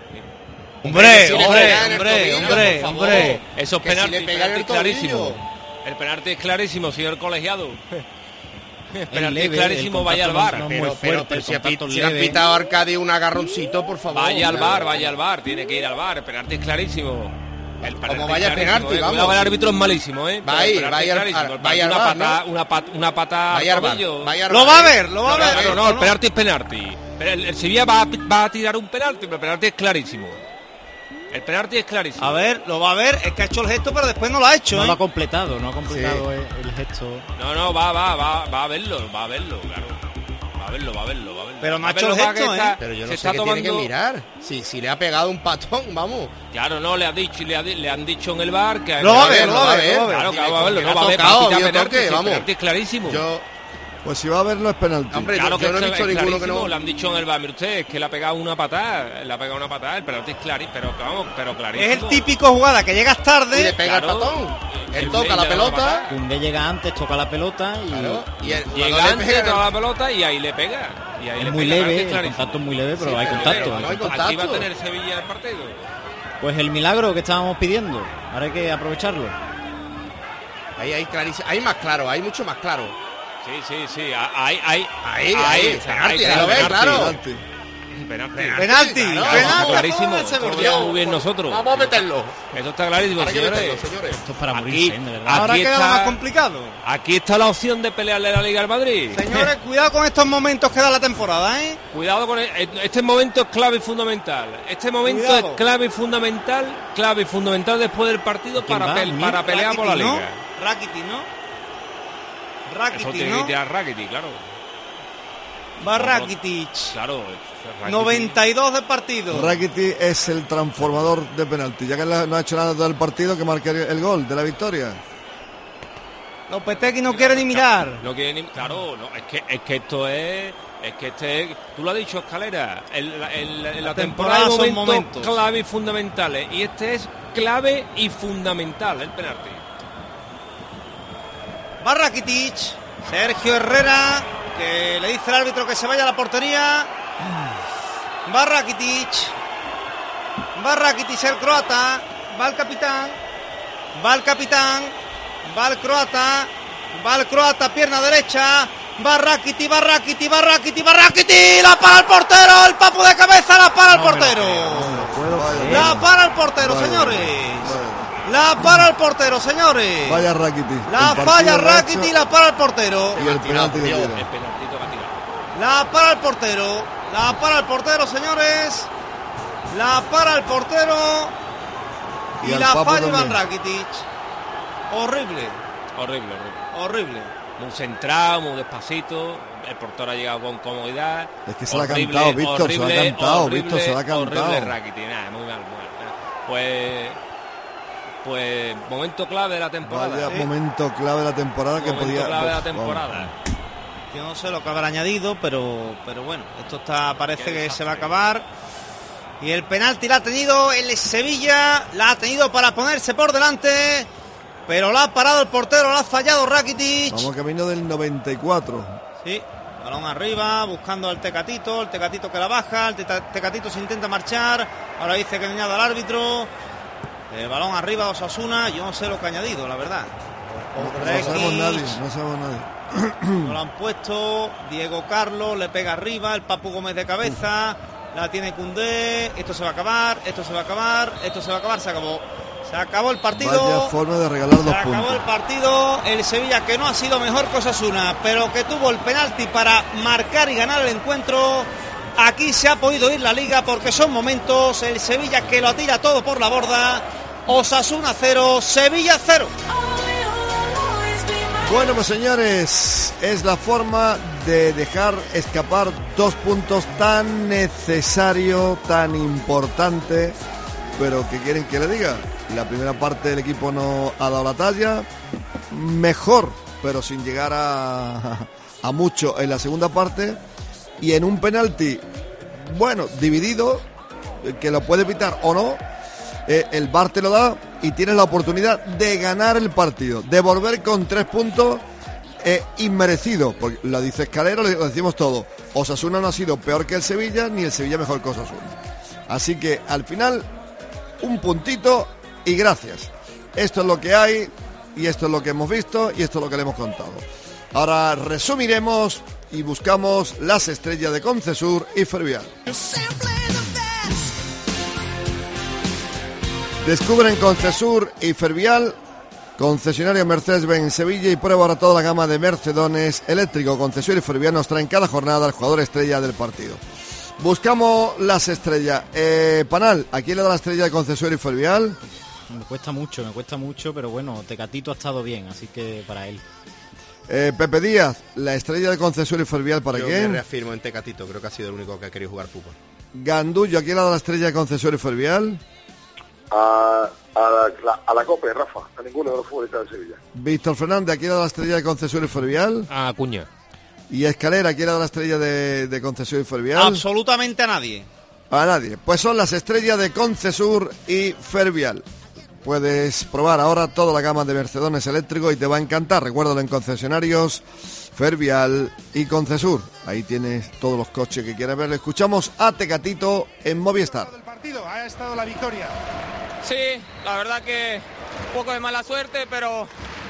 Speaker 4: Hombre.
Speaker 6: Esos penaltis, clarísimo. El penalti es clarísimo, señor colegiado. El penalti es clarísimo, vaya al bar.
Speaker 5: Pero si ha pitado Arcadi un agarroncito, por favor.
Speaker 6: Vaya al bar, tiene que ir al bar. El penalti es clarísimo.
Speaker 5: Como vaya penalti, vamos.
Speaker 6: El árbitro es malísimo,
Speaker 5: vaya
Speaker 6: una pata.
Speaker 4: Lo va a ver.
Speaker 6: No, el penalti es penalti. Pero el Sevilla va a tirar un penalti, pero el penalti es clarísimo.
Speaker 4: A ver, lo va a ver, es que ha hecho el gesto, pero después no lo ha hecho.
Speaker 7: No lo ha completado el gesto.
Speaker 6: No, va a verlo, claro. Va a verlo.
Speaker 4: Pero no ha hecho el gesto,
Speaker 5: Pero yo no sé qué tiene que mirar. Si le ha pegado un patón, vamos.
Speaker 6: Claro, no, le han dicho en el bar que...
Speaker 4: Lo va a ver.
Speaker 6: Claro, va a verlo. No va a ver, penalti es clarísimo.
Speaker 2: Pues si va a haberlo es penalti.
Speaker 5: Hombre,
Speaker 6: Claro que
Speaker 5: yo no he visto ninguno que no.
Speaker 6: le han dicho en el bar, mire usted, es que le ha pegado una patada, el penalti es clarísimo, pero clarísimo.
Speaker 4: Es el típico jugada que llegas tarde
Speaker 5: Y le pega el patón. Él toca la pelota.
Speaker 7: Koundé llega antes, toca la pelota y
Speaker 6: llega antes, toca la pelota y ahí le pega. Y ahí
Speaker 7: es muy leve, el contacto es muy leve, pero hay contacto.
Speaker 6: Aquí va a tener Sevilla el partido.
Speaker 7: Pues el milagro que estábamos pidiendo, ahora hay que aprovecharlo.
Speaker 5: Ahí clarísimo, ahí más claro, hay mucho más claro.
Speaker 6: Sí, ahí,
Speaker 5: penalti, lo ves, claro.
Speaker 6: Penalti, clarísimo. Lo muy bien nosotros.
Speaker 5: Vamos a meterlo.
Speaker 6: Eso está clarísimo, señores.
Speaker 7: Esto es para morirse, de verdad.
Speaker 4: Ahora queda más complicado.
Speaker 6: Aquí está la opción de pelearle la Liga al Madrid.
Speaker 4: Señores, cuidado con estos momentos que da la temporada, ¿eh?
Speaker 6: Cuidado con este momento es clave y fundamental. Este momento es clave y fundamental después del partido para pelear por la Liga.
Speaker 4: Rakitic, ¿no?
Speaker 6: Eso tiene que tirar Rakitic, claro.
Speaker 4: Va Rakitic.
Speaker 6: Claro.
Speaker 4: 92 de partido.
Speaker 2: Rakitic es el transformador de penalti. Ya que no ha hecho nada todo el partido, que marque el gol de la victoria.
Speaker 4: Lopetegui no quiere ni mirar.
Speaker 6: No quiere ni... Claro, no, es que esto es... Es que tú lo has dicho, Escalera, en la temporada hay momentos clave y fundamentales. Y este es clave y fundamental, el penalti.
Speaker 4: Va Rakitic, Sergio Herrera, que le dice al árbitro que se vaya a la portería. Va Rakitic el croata, va el capitán, va el croata, pierna derecha, va Rakitic, la para el portero, el Papu de cabeza, la para el portero. La para el portero, señores. La para el portero, señores.
Speaker 2: Vaya Rakitic.
Speaker 4: La falla Rakitic, la para el portero.
Speaker 2: Y el penalti que tira.
Speaker 4: La para el portero, señores. La para el portero. Y la falla Iván Rakitic. Horrible.
Speaker 6: Muy centrado, muy despacito. El portero ha llegado con comodidad.
Speaker 2: Es que se la ha cantado, Víctor. Se la ha cantado, Víctor. Se la ha cantado.
Speaker 6: Horrible Rakitic. Nada, muy mal. Pues momento clave de la temporada.
Speaker 2: Vaya momento clave de la temporada que podía.
Speaker 6: Clave de la temporada.
Speaker 4: Yo no sé lo que habrá añadido, pero bueno, esto parece que se va a acabar. Y el penalti la ha tenido el Sevilla, la ha tenido para ponerse por delante, pero la ha parado el portero, la ha fallado Rakitic.
Speaker 2: Vamos camino del 94.
Speaker 4: Sí, balón arriba, buscando al Tecatito, el Tecatito que la baja, el Tecatito se intenta marchar, ahora dice que no añada al árbitro. El balón arriba de Osasuna, yo no sé lo que ha añadido, la verdad.
Speaker 2: No sabemos nadie.
Speaker 4: No lo han puesto. Diego Carlos le pega arriba, el Papu Gómez de cabeza, la tiene Koundé. Esto se va a acabar, se acabó el partido.
Speaker 2: Vaya forma de regalar 2 puntos.
Speaker 4: Se acabó el partido. El Sevilla, que no ha sido mejor que Osasuna, pero que tuvo el penalti para marcar y ganar el encuentro. Aquí se ha podido ir la Liga porque son momentos. El Sevilla que lo tira todo por la borda. Osasuna 0, Sevilla 0.
Speaker 2: Bueno, pues señores, es la forma de dejar escapar 2 puntos tan necesario, tan importante, pero ¿qué quieren que le diga? La primera parte del equipo no ha dado la talla, mejor, pero sin llegar a mucho en la segunda parte, y en un penalti, bueno, dividido, que lo puede pitar o no, el VAR te lo da y tienes la oportunidad de ganar el partido, de volver con 3 puntos inmerecidos, porque lo dice Escalero, lo decimos todo. Osasuna no ha sido peor que el Sevilla, ni el Sevilla mejor que Osasuna. Así que al final, un puntito y gracias. Esto es lo que hay, y esto es lo que hemos visto, y esto es lo que le hemos contado. Ahora resumiremos y buscamos las estrellas de Concesur y Fervial. Descubren Concesur y Fervial, concesionario Mercedes-Benz Sevilla, y prueba ahora toda la gama de Mercedones eléctrico. Concesur y Fervial nos traen cada jornada al jugador estrella del partido. Buscamos las estrellas. Panal, ¿a quién le da la estrella de Concesur y Fervial?
Speaker 7: Me cuesta mucho, pero bueno, Tecatito ha estado bien, así que para él.
Speaker 2: Pepe Díaz, la estrella de Concesur y Fervial, ¿para quién?
Speaker 5: Yo me reafirmo en Tecatito, creo que ha sido el único que ha querido jugar fútbol.
Speaker 2: Gandullo, ¿a quién le da la estrella de Concesur y Fervial?
Speaker 3: A la Copa, Rafa, a ninguno de los futbolistas de Sevilla.
Speaker 2: Víctor Fernández, ¿a quién le da la estrella de Concesur y Fervial?
Speaker 6: A Acuña.
Speaker 2: Y Escalera, ¿quién era la estrella de Concesur y Fervial?
Speaker 4: Absolutamente a nadie.
Speaker 2: A nadie. Pues son las estrellas de Concesur y Fervial. Puedes probar ahora toda la gama de Mercedones eléctricos y te va a encantar. Recuérdalo en concesionarios Fervial y Concesur. Ahí tienes todos los coches que quieras ver. Le escuchamos a Tecatito en Movistar.
Speaker 19: El partido ha estado la victoria.
Speaker 20: Sí, la verdad que un poco de mala suerte, pero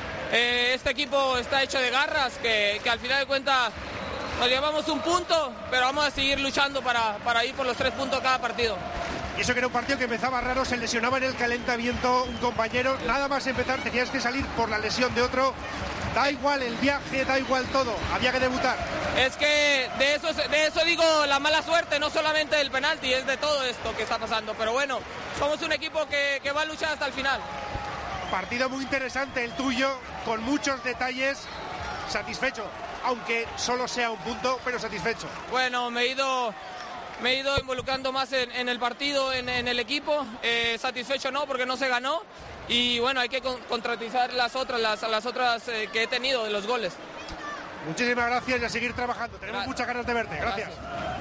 Speaker 20: este equipo está hecho de garras, que al final de cuentas nos llevamos un punto, pero vamos a seguir luchando para ir por los 3 puntos cada partido.
Speaker 19: Y eso que era un partido que empezaba raro, se lesionaba en el calentamiento un compañero, nada más empezar tenías que salir por la lesión de otro. Da igual el viaje, da igual todo, había que debutar.
Speaker 20: Es que de eso digo la mala suerte, no solamente del penalti, es de todo esto que está pasando. Pero bueno, somos un equipo que va a luchar hasta el final.
Speaker 19: Partido muy interesante el tuyo, con muchos detalles, satisfecho, aunque solo sea un punto, pero satisfecho.
Speaker 20: Bueno, me he ido involucrando más en el partido, en el equipo, satisfecho no, porque no se ganó. Y bueno, hay que contratizar las otras que he tenido de los goles.
Speaker 19: Muchísimas gracias y a seguir trabajando. Tenemos muchas ganas de verte. Gracias.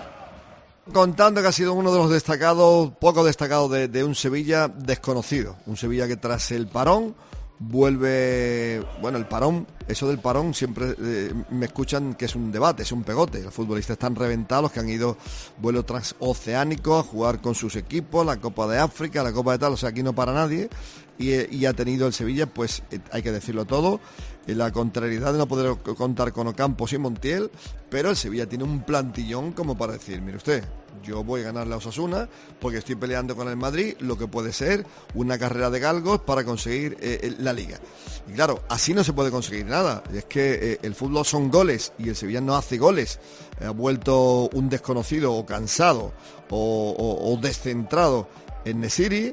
Speaker 2: Contando que ha sido uno de los destacados, poco destacados de un Sevilla desconocido. Un Sevilla que tras el parón vuelve... Bueno, el parón, eso del parón siempre me escuchan que es un debate, es un pegote. Los futbolistas están reventados, los que han ido vuelo transoceánico a jugar con sus equipos, la Copa de África, la Copa de tal, o sea, aquí no para nadie. Y ha tenido el Sevilla, pues hay que decirlo todo, la contrariedad de no poder contar con Ocampos y Montiel, pero el Sevilla tiene un plantillón como para decir, mire usted, yo voy a ganarle a Osasuna porque estoy peleando con el Madrid, lo que puede ser una carrera de galgos para conseguir la Liga. Y claro, así no se puede conseguir nada, es que el fútbol son goles y el Sevilla no hace goles. Ha vuelto un desconocido o cansado o descentrado en Nesiri.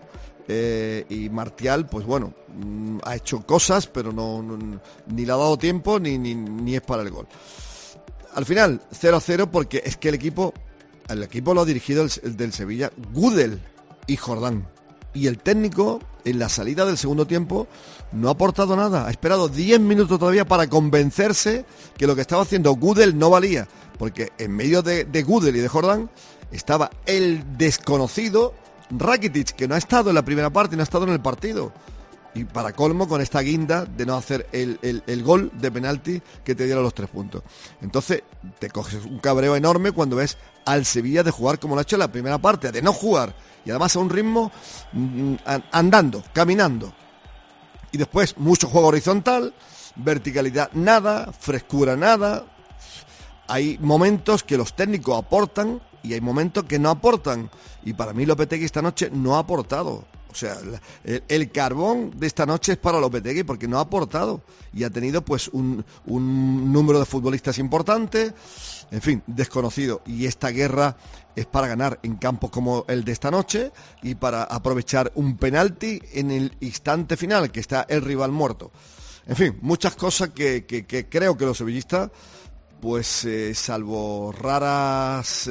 Speaker 2: Y Martial, pues bueno, ha hecho cosas, pero no ni le ha dado tiempo ni es para el gol. Al final, 0-0, porque es que el equipo lo ha dirigido el del Sevilla, Gudel y Jordán. Y el técnico, en la salida del segundo tiempo, no ha aportado nada. Ha esperado 10 minutos todavía para convencerse que lo que estaba haciendo Gudel no valía. Porque en medio de Gudel y de Jordán estaba el desconocido Rakitic, que no ha estado en la primera parte, no ha estado en el partido. Y para colmo, con esta guinda de no hacer el gol de penalti que te diera los 3 puntos. Entonces, te coges un cabreo enorme cuando ves al Sevilla de jugar como lo ha hecho en la primera parte, de no jugar. Y además a un ritmo andando, caminando. Y después, mucho juego horizontal, verticalidad nada, frescura nada. Hay momentos que los técnicos aportan y hay momentos que no aportan. Y para mí Lopetegui esta noche no ha aportado. O sea, el carbón de esta noche es para Lopetegui porque no ha aportado. Y ha tenido pues un número de futbolistas importante. En fin, desconocido. Y esta guerra es para ganar en campos como el de esta noche y para aprovechar un penalti en el instante final, que está el rival muerto. En fin, muchas cosas que creo que los sevillistas, pues salvo raras,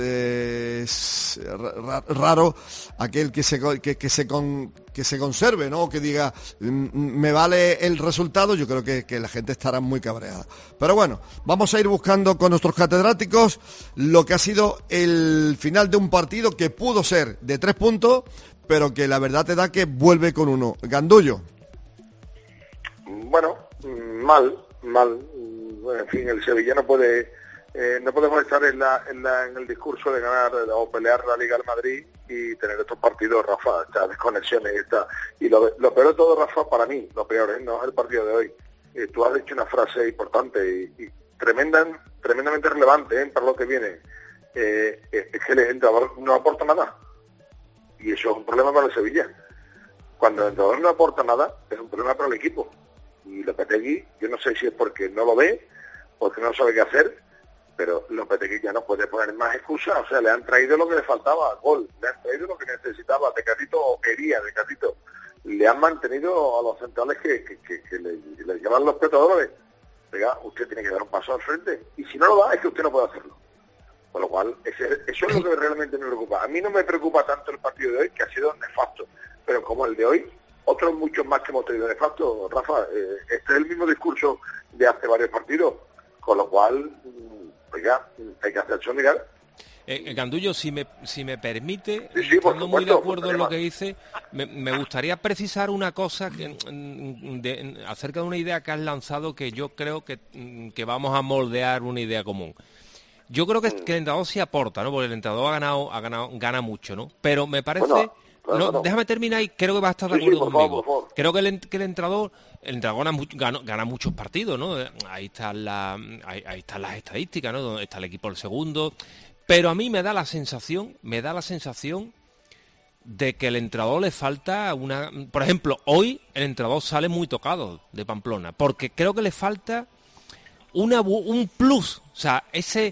Speaker 2: raro aquel que se conserve, ¿no? Que diga, me vale el resultado. Yo creo que la gente estará muy cabreada. Pero bueno, vamos a ir buscando con nuestros catedráticos lo que ha sido el final de un partido que pudo ser de 3 puntos, pero que la verdad te da que vuelve con 1. Gandullo.
Speaker 3: Bueno, mal. En fin, el Sevilla no podemos estar en el discurso de ganar o pelear la Liga al Madrid y tener estos partidos, Rafa, estas desconexiones. Y lo peor de todo, Rafa, para mí, lo peor, no es el partido de hoy. Tú has dicho una frase importante y tremendamente relevante para lo que viene. Es que el entrenador no aporta nada. Y eso es un problema para el Sevilla. Cuando el entrenador no aporta nada, es un problema para el equipo. Y Lopetegui, yo no sé si es porque no lo ve, porque no sabe qué hacer, pero Lopetegui ya no puede poner más excusas. O sea, le han traído lo que le faltaba, gol, le han traído lo que necesitaba, Tecatito o quería Tecatito. Le han mantenido a los centrales que le llevan los petrodólares. Oiga, usted tiene que dar un paso al frente, y si no lo da, es que usted no puede hacerlo. Con lo cual, eso es lo que realmente me preocupa. A mí no me preocupa tanto el partido de hoy, que ha sido nefasto, pero como el de hoy, otros muchos más que hemos tenido nefasto, Rafa. Este es el mismo discurso de hace varios partidos, con lo cual oiga, hay que hacerse mirar.
Speaker 6: Gandullo, si me permite,
Speaker 3: Sí, por
Speaker 6: estando muy de
Speaker 3: supuesto,
Speaker 6: acuerdo en lo que dice, me gustaría precisar una cosa acerca de una idea que has lanzado que yo creo que vamos a moldear una idea común. Yo creo que el entrenador sí aporta, ¿no? Porque el entrenador gana mucho, ¿no? Pero me parece... Bueno, déjame terminar y creo que vas a estar de acuerdo conmigo.
Speaker 3: Por favor.
Speaker 6: Creo que el entrenador gana muchos partidos, ¿no? Ahí están las estadísticas, ¿no? Donde está el equipo el segundo. Pero a mí me da la sensación de que el entrenador le falta una... Por ejemplo, hoy el entrenador sale muy tocado de Pamplona, porque creo que le falta un plus, o sea,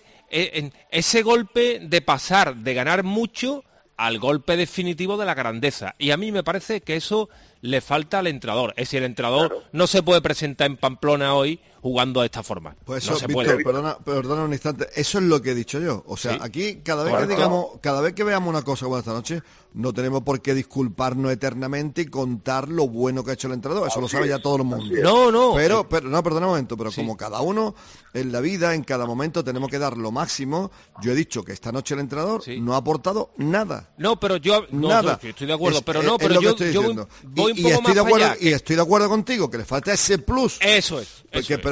Speaker 6: ese golpe de pasar de ganar mucho al golpe definitivo de la grandeza. Y a mí me parece que eso le falta al entrenador. Es decir, el entrenador no se puede presentar en Pamplona hoy jugando de esta forma.
Speaker 2: Pues
Speaker 6: no
Speaker 2: eso,
Speaker 6: se
Speaker 2: Víctor,
Speaker 6: puede.
Speaker 2: perdona un instante. Eso es lo que he dicho yo. O sea, aquí cada vez que veamos una cosa buena esta noche, no tenemos por qué disculparnos eternamente y contar lo bueno que ha hecho el entrenador. Eso lo sabe ya todo el mundo.
Speaker 6: No.
Speaker 2: Pero perdona un momento. Pero como cada uno en la vida, en cada momento tenemos que dar lo máximo. Yo he dicho que esta noche el entrenador no ha aportado nada.
Speaker 6: No, pero yo
Speaker 2: nada.
Speaker 6: Estoy de acuerdo, pero
Speaker 2: yo
Speaker 6: voy un poco más allá.
Speaker 2: Y estoy de acuerdo contigo que le falta ese plus.
Speaker 6: Eso es.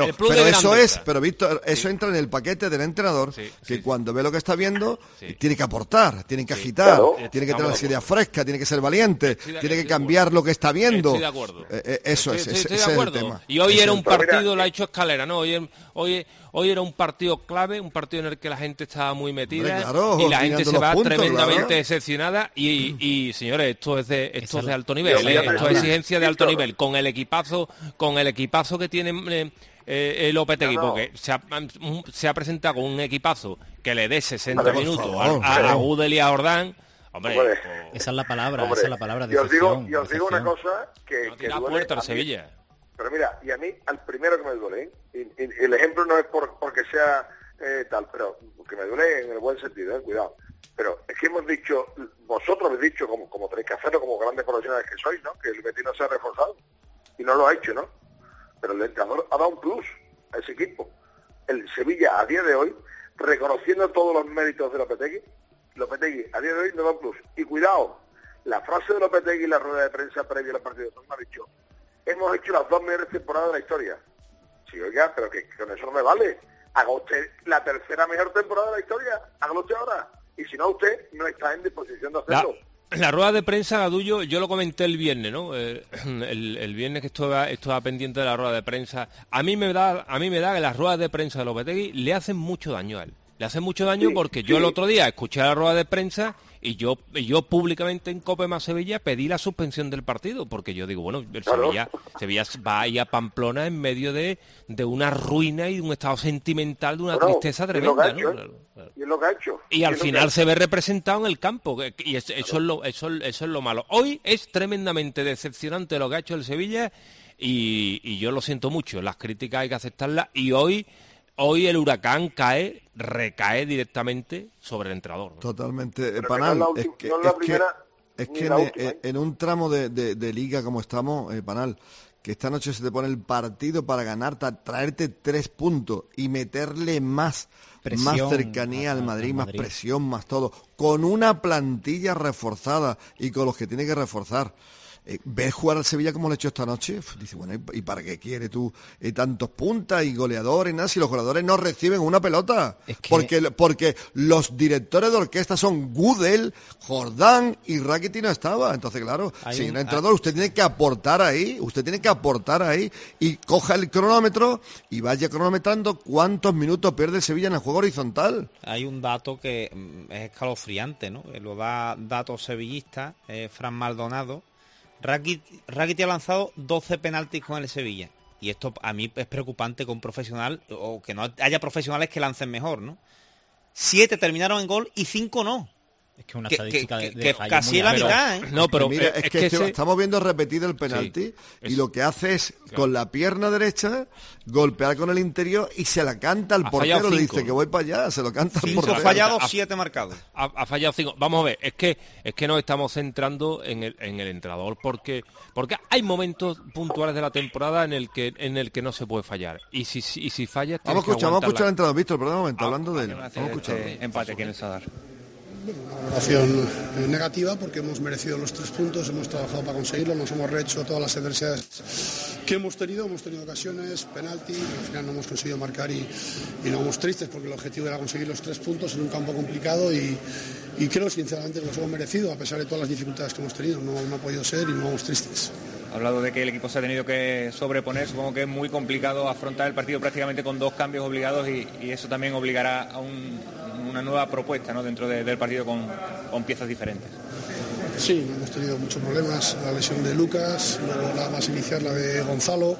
Speaker 2: Pero Víctor, eso entra en el paquete del entrenador, que cuando ve lo que está viendo, tiene que aportar, tiene que agitar, tiene que tener las ideas frescas, tiene que ser valiente, tiene que cambiar lo que está viendo.
Speaker 6: Estoy de acuerdo.
Speaker 2: Ese es el tema.
Speaker 6: Y hoy era un partido, lo ha hecho Escalera, ¿no? Hoy era un partido clave, un partido en el que la gente estaba muy metida y la gente se va tremendamente decepcionada y señores, esto es de alto nivel, esto es exigencia de alto nivel, con el equipazo que tiene el Lopetegui, porque se ha presentado con un equipazo que le dé 60 minutos a Gudel y a Jordán. Hombre,
Speaker 7: esa es la palabra,
Speaker 3: y os digo una cosa que
Speaker 6: la puerta al Sevilla.
Speaker 3: Pero mira, y a mí, al primero que me duele, y el ejemplo no es porque sea tal, pero que me duele en el buen sentido, cuidado. Pero es que hemos dicho, vosotros habéis dicho, como tenéis que hacerlo, como grandes profesionales que sois, ¿no? Que el Betis no se ha reforzado. Y no lo ha hecho, ¿no? Pero el entrenador ha dado un plus a ese equipo. El Sevilla, a día de hoy, reconociendo todos los méritos de Lopetegui a día de hoy no da un plus. Y cuidado, la frase de Lopetegui en la rueda de prensa previa al partido me ha dicho: hemos hecho las 2 mejores temporadas de la historia. Sí, oiga, pero que con eso no me vale. Haga usted la tercera mejor temporada de la historia. Hágalo usted ahora. Y si no, usted no está en disposición de hacerlo.
Speaker 6: La rueda de prensa, Gadullo, yo lo comenté el viernes, ¿no? El viernes que estaba pendiente de la rueda de prensa. A mí me da que las ruedas de prensa de Lopetegui le hacen mucho daño a él. Le hacen mucho daño porque yo el otro día escuché la rueda de prensa y yo públicamente en Cope más Sevilla pedí la suspensión del partido, porque yo digo, bueno, el Sevilla va a ir a Pamplona en medio de una ruina y de un estado sentimental, de una tristeza tremenda, ¿no?
Speaker 3: Y es lo que ha hecho.
Speaker 6: Y al final se ve representado en el campo, y eso es lo malo. Hoy es tremendamente decepcionante lo que ha hecho el Sevilla y yo lo siento mucho. Las críticas hay que aceptarlas y hoy el Huracán recae directamente sobre el entrenador, ¿no?
Speaker 2: Totalmente, Panal. Es que en un tramo de liga como estamos, Panal, que esta noche se te pone el partido para ganar, traerte 3 puntos y meterle más cercanía al Madrid, más presión, más todo, con una plantilla reforzada y con los que tiene que reforzar. Ver jugar al Sevilla como lo ha hecho esta noche, dice, bueno, ¿y para qué quiere tú tantos puntas y goleadores y nada? Si los goleadores no reciben una pelota, porque los directores de orquesta son Gudel, Jordán y Rakitic no estaba. Entonces, claro, señor entrenador, usted tiene que aportar ahí y coja el cronómetro y vaya cronometrando cuántos minutos pierde el Sevilla en el juego horizontal.
Speaker 4: Hay un dato que es escalofriante, ¿no? Lo da datos sevillistas, Fran Maldonado. Rakitic ha lanzado 12 penaltis con el Sevilla. Y esto a mí es preocupante con profesional, o que no haya profesionales que lancen mejor, ¿no? 7 terminaron en gol y 5 no.
Speaker 7: Es que una estadística
Speaker 4: que
Speaker 7: fallo
Speaker 4: casi
Speaker 7: muy
Speaker 4: la
Speaker 7: alta.
Speaker 4: mitad, ¿eh?
Speaker 6: No, pero
Speaker 2: mira, es que estamos viendo repetido el penalti y lo que hace es con la pierna derecha golpear con el interior y se la canta al portero, le dice que voy para allá, se lo canta al portero.
Speaker 4: 5 fallados, 7 marcados.
Speaker 6: Ha fallado 5. Vamos a ver, es que nos estamos centrando en el entrenador porque hay momentos puntuales de la temporada en el que no se puede fallar. Y si fallas,
Speaker 2: vamos a escuchar al entrenador, Víctor, perdón un momento, hablando de él.
Speaker 21: Vamos a escuchar. Empate aquí en el Sadar.
Speaker 22: Una valoración negativa porque hemos merecido los 3 puntos, hemos trabajado para conseguirlo, nos hemos rehecho todas las adversidades que hemos tenido ocasiones, penalti, al final no hemos conseguido marcar y no vamos tristes porque el objetivo era conseguir los 3 puntos en un campo complicado y creo sinceramente que los hemos merecido a pesar de todas las dificultades que hemos tenido, no ha podido ser y no vamos tristes.
Speaker 21: Ha hablado de que el equipo se ha tenido que sobreponer, supongo que es muy complicado afrontar el partido prácticamente con 2 cambios obligados y eso también obligará a una nueva propuesta, ¿no?, dentro del partido con piezas diferentes.
Speaker 22: Sí, hemos tenido muchos problemas, la lesión de Lucas, luego la más inicial la de Gonzalo,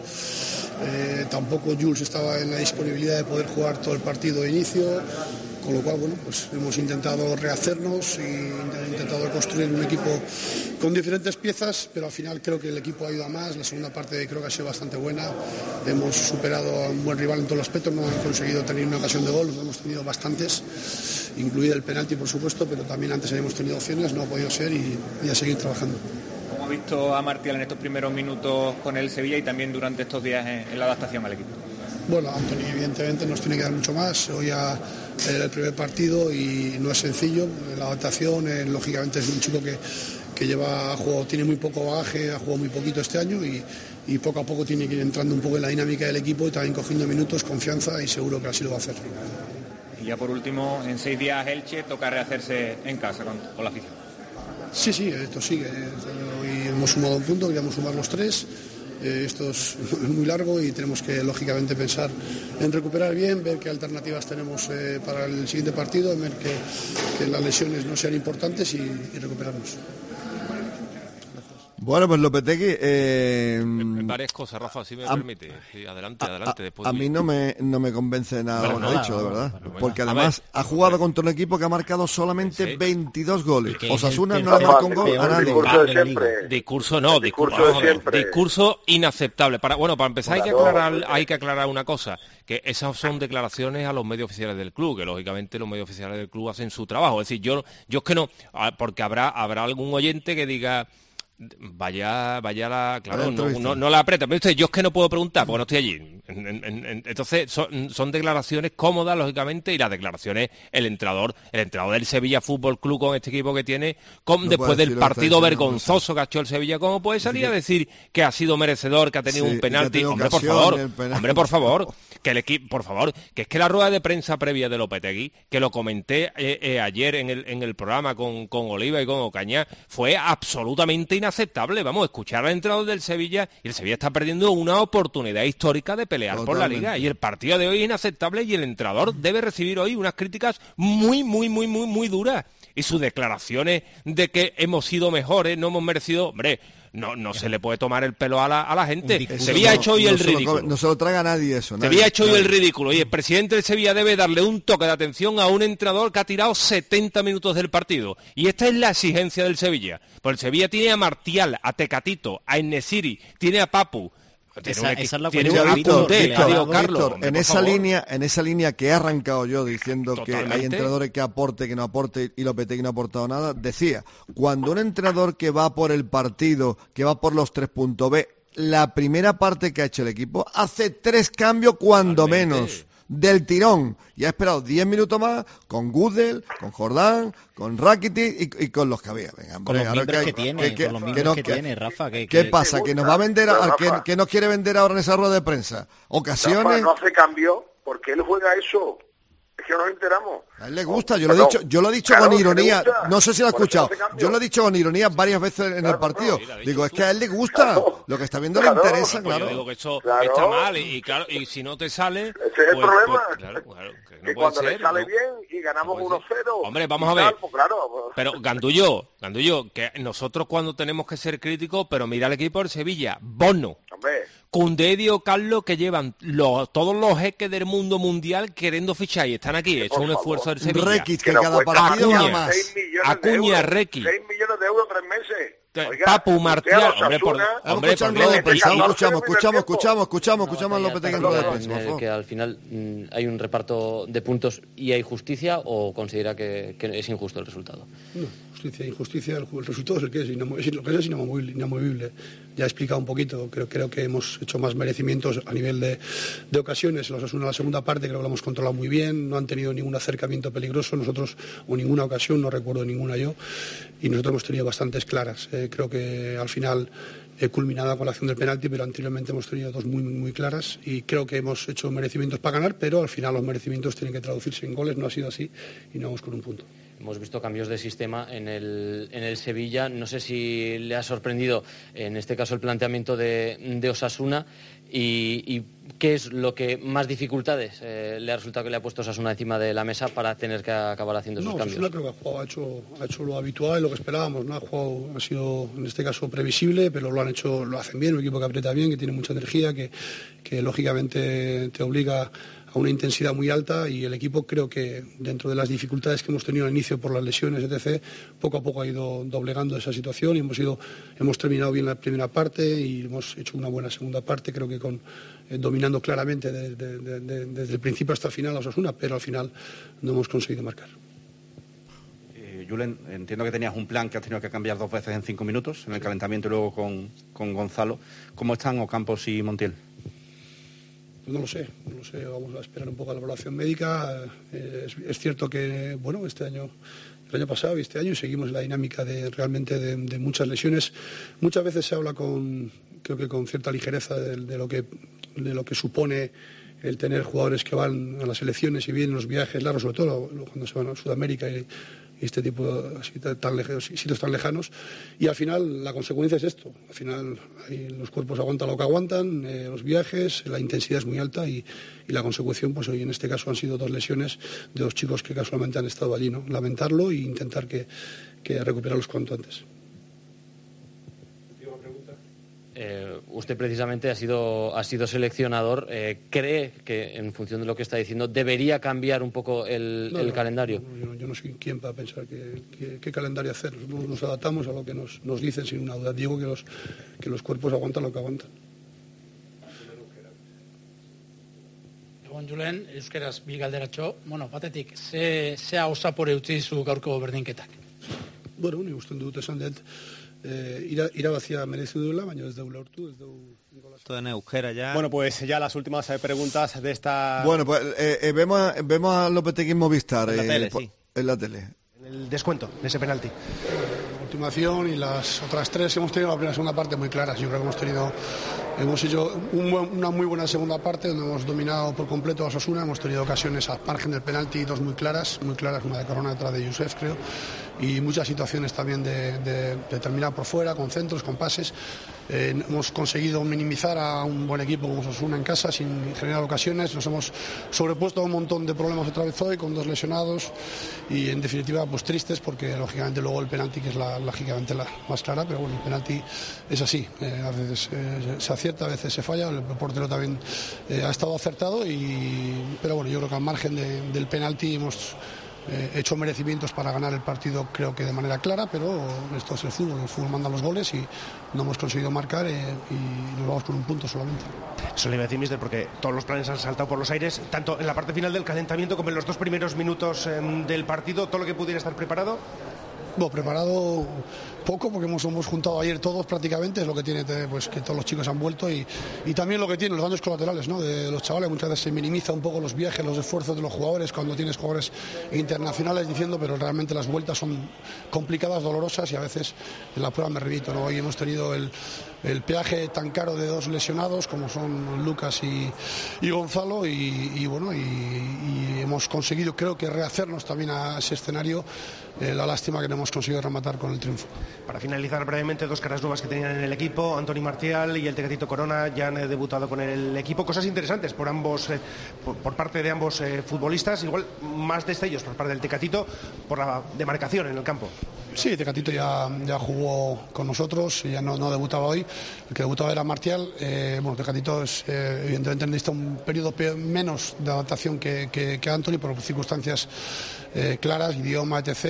Speaker 22: tampoco Jules estaba en la disponibilidad de poder jugar todo el partido de inicio, con lo cual, bueno, pues hemos intentado rehacernos y intentado construir un equipo con diferentes piezas, pero al final creo que el equipo ha ido a más, la segunda parte creo que ha sido bastante buena, hemos superado a un buen rival en todos los aspectos, no hemos conseguido tener una ocasión de gol, hemos tenido bastantes, incluido el penalti por supuesto, pero también antes habíamos tenido opciones, no ha podido ser y a seguir trabajando.
Speaker 21: ¿Cómo ha visto a Martial en estos primeros minutos con el Sevilla y también durante estos días en la adaptación al equipo?
Speaker 22: Bueno, Anthony evidentemente nos tiene que dar mucho más, hoy era el primer partido y no es sencillo, la adaptación, lógicamente es un chico que lleva juego, tiene muy poco bagaje, ha jugado muy poquito este año y poco a poco tiene que ir entrando un poco en la dinámica del equipo y también cogiendo minutos, confianza y seguro que así lo va a hacer.
Speaker 21: Y ya por último, en 6 días Elche toca rehacerse en casa con la afición.
Speaker 22: Sí, esto sigue. Hoy hemos sumado un punto, queríamos sumar los 3. Esto es muy largo y tenemos que lógicamente pensar en recuperar bien, ver qué alternativas tenemos para el siguiente partido, ver que las lesiones no sean importantes y recuperarnos.
Speaker 2: Bueno, pues Lopetegui...
Speaker 6: varias cosas, Rafa, si me permite. Sí, adelante. Después
Speaker 2: a mí no me convence nada lo que ha dicho, de verdad. Porque además ha jugado contra un equipo que ha marcado solamente 22 goles. Osasuna no le marcó un gol a nadie.
Speaker 6: Discurso inaceptable. Para empezar hay que aclarar una cosa, que esas son declaraciones a los medios oficiales del club, que lógicamente los medios oficiales del club hacen su trabajo. Es decir, yo es que no, porque habrá algún oyente que diga... Vaya claro, no la aprieta. Pero yo es que no puedo preguntar porque no estoy allí. Entonces son declaraciones cómodas, lógicamente, y las declaraciones el entrenador del Sevilla Fútbol Club con este equipo que tiene, después del partido vergonzoso que ha hecho el Sevilla, ¿cómo puede salir a decir que ha sido merecedor, que ha tenido un penalti? Hombre, por favor, que el equipo, por favor, que es que la rueda de prensa previa de Lopetegui, que lo comenté ayer en el programa con Oliva y con Ocaña, fue absolutamente inaceptable. Vamos a escuchar al entrenador del Sevilla y el Sevilla está perdiendo una oportunidad histórica de pelear por la Liga y el partido de hoy es inaceptable y el entrenador debe recibir hoy unas críticas muy duras y sus declaraciones de que hemos sido mejores, no hemos merecido, hombre, no se le puede tomar el pelo a la gente. Sevilla ha hecho hoy el ridículo.
Speaker 2: No se lo traga a nadie eso.
Speaker 6: Sevilla ha hecho hoy el ridículo y el presidente del Sevilla debe darle un toque de atención a un entrenador que ha tirado 70 minutos del partido. Y esta es la exigencia del Sevilla. Pues el Sevilla tiene a Martial, a Tecatito, a Enesiri, tiene a Papu.
Speaker 7: Esa es la
Speaker 2: tiene
Speaker 7: cuestión,
Speaker 2: Víctor, en esa línea que he arrancado yo diciendo que hay entrenadores que aporte, que no aporte y Lopetegui no ha aportado nada, decía, cuando un entrenador que va por el partido, que va por los 3 puntos, ve la primera parte que ha hecho el equipo, hace 3 cambios cuando menos. Del tirón, y ha esperado 10 minutos más con Gudel, con Jordán, con Rakitic y con los que había. Venga,
Speaker 7: con los miembros que tiene, Rafa.
Speaker 2: ¿Qué pasa? ¿Que nos va a vender, que nos quiere vender ahora en esa rueda de prensa? ¿Ocasiones?
Speaker 3: Rafa, no hace cambio porque él juega eso. Es que no nos enteramos.
Speaker 2: A él le gusta, yo lo he dicho con ironía, no sé si lo ha escuchado, yo lo he dicho con ironía varias veces en el partido. Digo, es que a él le gusta, lo que está viendo le interesa, claro.
Speaker 6: Yo digo que eso está mal y claro, y si no te sale...
Speaker 3: Ese es el problema, que cuando le sale bien y ganamos 1-0...
Speaker 6: Hombre, vamos a ver, pero Gandullo, que nosotros cuando tenemos que ser críticos, pero mira el equipo del Sevilla, Bono,
Speaker 3: hombre.
Speaker 6: Koundé y Diego Carlos, que llevan todos los jeques del mundo mundial queriendo fichar y están aquí. Esto es un esfuerzo del Sevilla.
Speaker 2: Requis, que cada partido va más.
Speaker 6: Acuña, Requis.
Speaker 3: 6 millones de euros 3 meses. Oiga,
Speaker 6: Papu, Martial,
Speaker 2: escuchamos a Lopetegui en rueda de prensa.
Speaker 1: Que al final hay un reparto de puntos y hay justicia, o considera que es injusto el resultado.
Speaker 22: No, justicia, injusticia, el resultado es el que es, lo que es inamovible. Ya he explicado un poquito, creo que hemos hecho más merecimientos a nivel de ocasiones. Los Osasuna en la segunda parte creo que lo hemos controlado muy bien, no han tenido ningún acercamiento peligroso, nosotros, o ninguna ocasión, no recuerdo ninguna yo, y nosotros hemos tenido bastantes claras. Creo que al final culminada con la acción del penalti, pero anteriormente hemos tenido dos muy, muy claras y creo que hemos hecho merecimientos para ganar, pero al final los merecimientos tienen que traducirse en goles, no ha sido así y no vamos con un punto.
Speaker 1: Hemos visto cambios de sistema en el Sevilla. No sé si le ha sorprendido, en este caso, el planteamiento de Osasuna y qué es lo que más dificultades le ha resultado que le ha puesto Osasuna encima de la mesa para tener que acabar haciendo esos cambios.
Speaker 22: Osasuna creo que ha hecho lo habitual y lo que esperábamos, ¿no? Ha sido, en este caso, previsible, pero lo hacen bien, un equipo que aprieta bien, que tiene mucha energía, que lógicamente te obliga a una intensidad muy alta, y el equipo, creo que dentro de las dificultades que hemos tenido al inicio por las lesiones, etc., poco a poco ha ido doblegando esa situación y hemos terminado bien la primera parte y hemos hecho una buena segunda parte, creo que dominando claramente desde el principio hasta el final a Osasuna, pero al final no hemos conseguido marcar.
Speaker 9: Julen, entiendo que tenías un plan que has tenido que cambiar 2 veces en 5 minutos, en el calentamiento y luego con Gonzalo. ¿Cómo están Ocampos y Montiel?
Speaker 22: No lo sé, vamos a esperar un poco a la evaluación médica. Es cierto que, bueno, el año pasado y este año seguimos la dinámica de muchas lesiones. Muchas veces se habla creo que con cierta ligereza de lo que supone el tener jugadores que van a las selecciones y vienen los viajes largos, sobre todo cuando se van a Sudamérica y este tipo de sitios tan lejanos, y al final la consecuencia es esto. Al final los cuerpos aguantan lo que aguantan, los viajes, la intensidad es muy alta y la consecuencia, pues hoy en este caso han sido 2 lesiones de 2 chicos que casualmente han estado allí, ¿no? Lamentarlo e intentar que recuperarlos cuanto antes.
Speaker 1: Usted precisamente ha sido seleccionador. ¿Cree que, en función de lo que está diciendo, debería cambiar un poco el calendario?
Speaker 22: Yo no soy quien para pensar qué calendario hacer. Nosotros nos adaptamos a lo que nos dicen, sin una duda. Digo que los cuerpos aguantan lo que aguantan.
Speaker 23: Egon Julen, euskeraz bi galderatxo. Batetik, zea osapore utzi dizu gaurko berdinketak?
Speaker 22: Bueno, ni gusten dut esan dut. Irabazia merezi duela, baina ez deula hortu, ez deula...
Speaker 4: Todo en euskera ya.
Speaker 24: Bueno, pues ya las últimas preguntas de esta...
Speaker 2: Bueno, pues vemos a Lopetegui en Movistar.
Speaker 24: En la tele, sí.
Speaker 2: En la tele.
Speaker 24: En el descuento de ese penalti.
Speaker 22: La ultimación y las otras 3 hemos tenido la primera y segunda parte muy claras. Yo creo que hemos hecho una muy buena segunda parte donde hemos dominado por completo a Osasuna. Hemos tenido ocasiones al margen del penalti, 2 muy claras, una de Corona detrás de Youssef, creo, y muchas situaciones también de terminar por fuera, con centros, con pases. Hemos conseguido minimizar a un buen equipo como Osasuna en casa sin generar ocasiones. Nos hemos sobrepuesto a un montón de problemas otra vez hoy, con 2 lesionados y en definitiva pues tristes, porque lógicamente luego el penalti, que es lógicamente la más clara, pero bueno, el penalti es así, a veces se acierta, a veces se falla. El portero también ha estado acertado, pero bueno, yo creo que al margen del penalti hemos hecho merecimientos para ganar el partido, creo que de manera clara, pero esto es el fútbol manda los goles y no hemos conseguido marcar y nos vamos con un punto solamente.
Speaker 24: Eso le iba a decir, mister, porque todos los planes han saltado por los aires, tanto en la parte final del calentamiento como en los 2 primeros minutos del partido. Todo lo que pudiera estar preparado.
Speaker 22: Bueno, preparado poco, porque hemos juntado ayer todos prácticamente, es lo que tiene, pues que todos los chicos han vuelto y también lo que tiene los daños colaterales, ¿no?, de los chavales. Muchas veces se minimiza un poco los viajes, los esfuerzos de los jugadores cuando tienes jugadores internacionales diciendo, pero realmente las vueltas son complicadas, dolorosas, y a veces en la prueba me repito, ¿no? Hoy hemos tenido el peaje tan caro de 2 lesionados como son Lucas y Gonzalo y bueno, y hemos conseguido, creo que, rehacernos también a ese escenario. La lástima que no hemos conseguido rematar con el triunfo.
Speaker 24: Para finalizar brevemente, 2 caras nuevas que tenían en el equipo, Antoni Martial y el Tecatito Corona, ya han debutado con el equipo. Cosas interesantes por parte de ambos futbolistas, igual más destellos por parte del Tecatito por la demarcación en el campo.
Speaker 22: Sí, Tecatito ya jugó con nosotros, ya no debutaba hoy. El que debutaba era Martial. Tecatito evidentemente necesita un periodo menos de adaptación que Anthony por circunstancias claras, idioma, etc.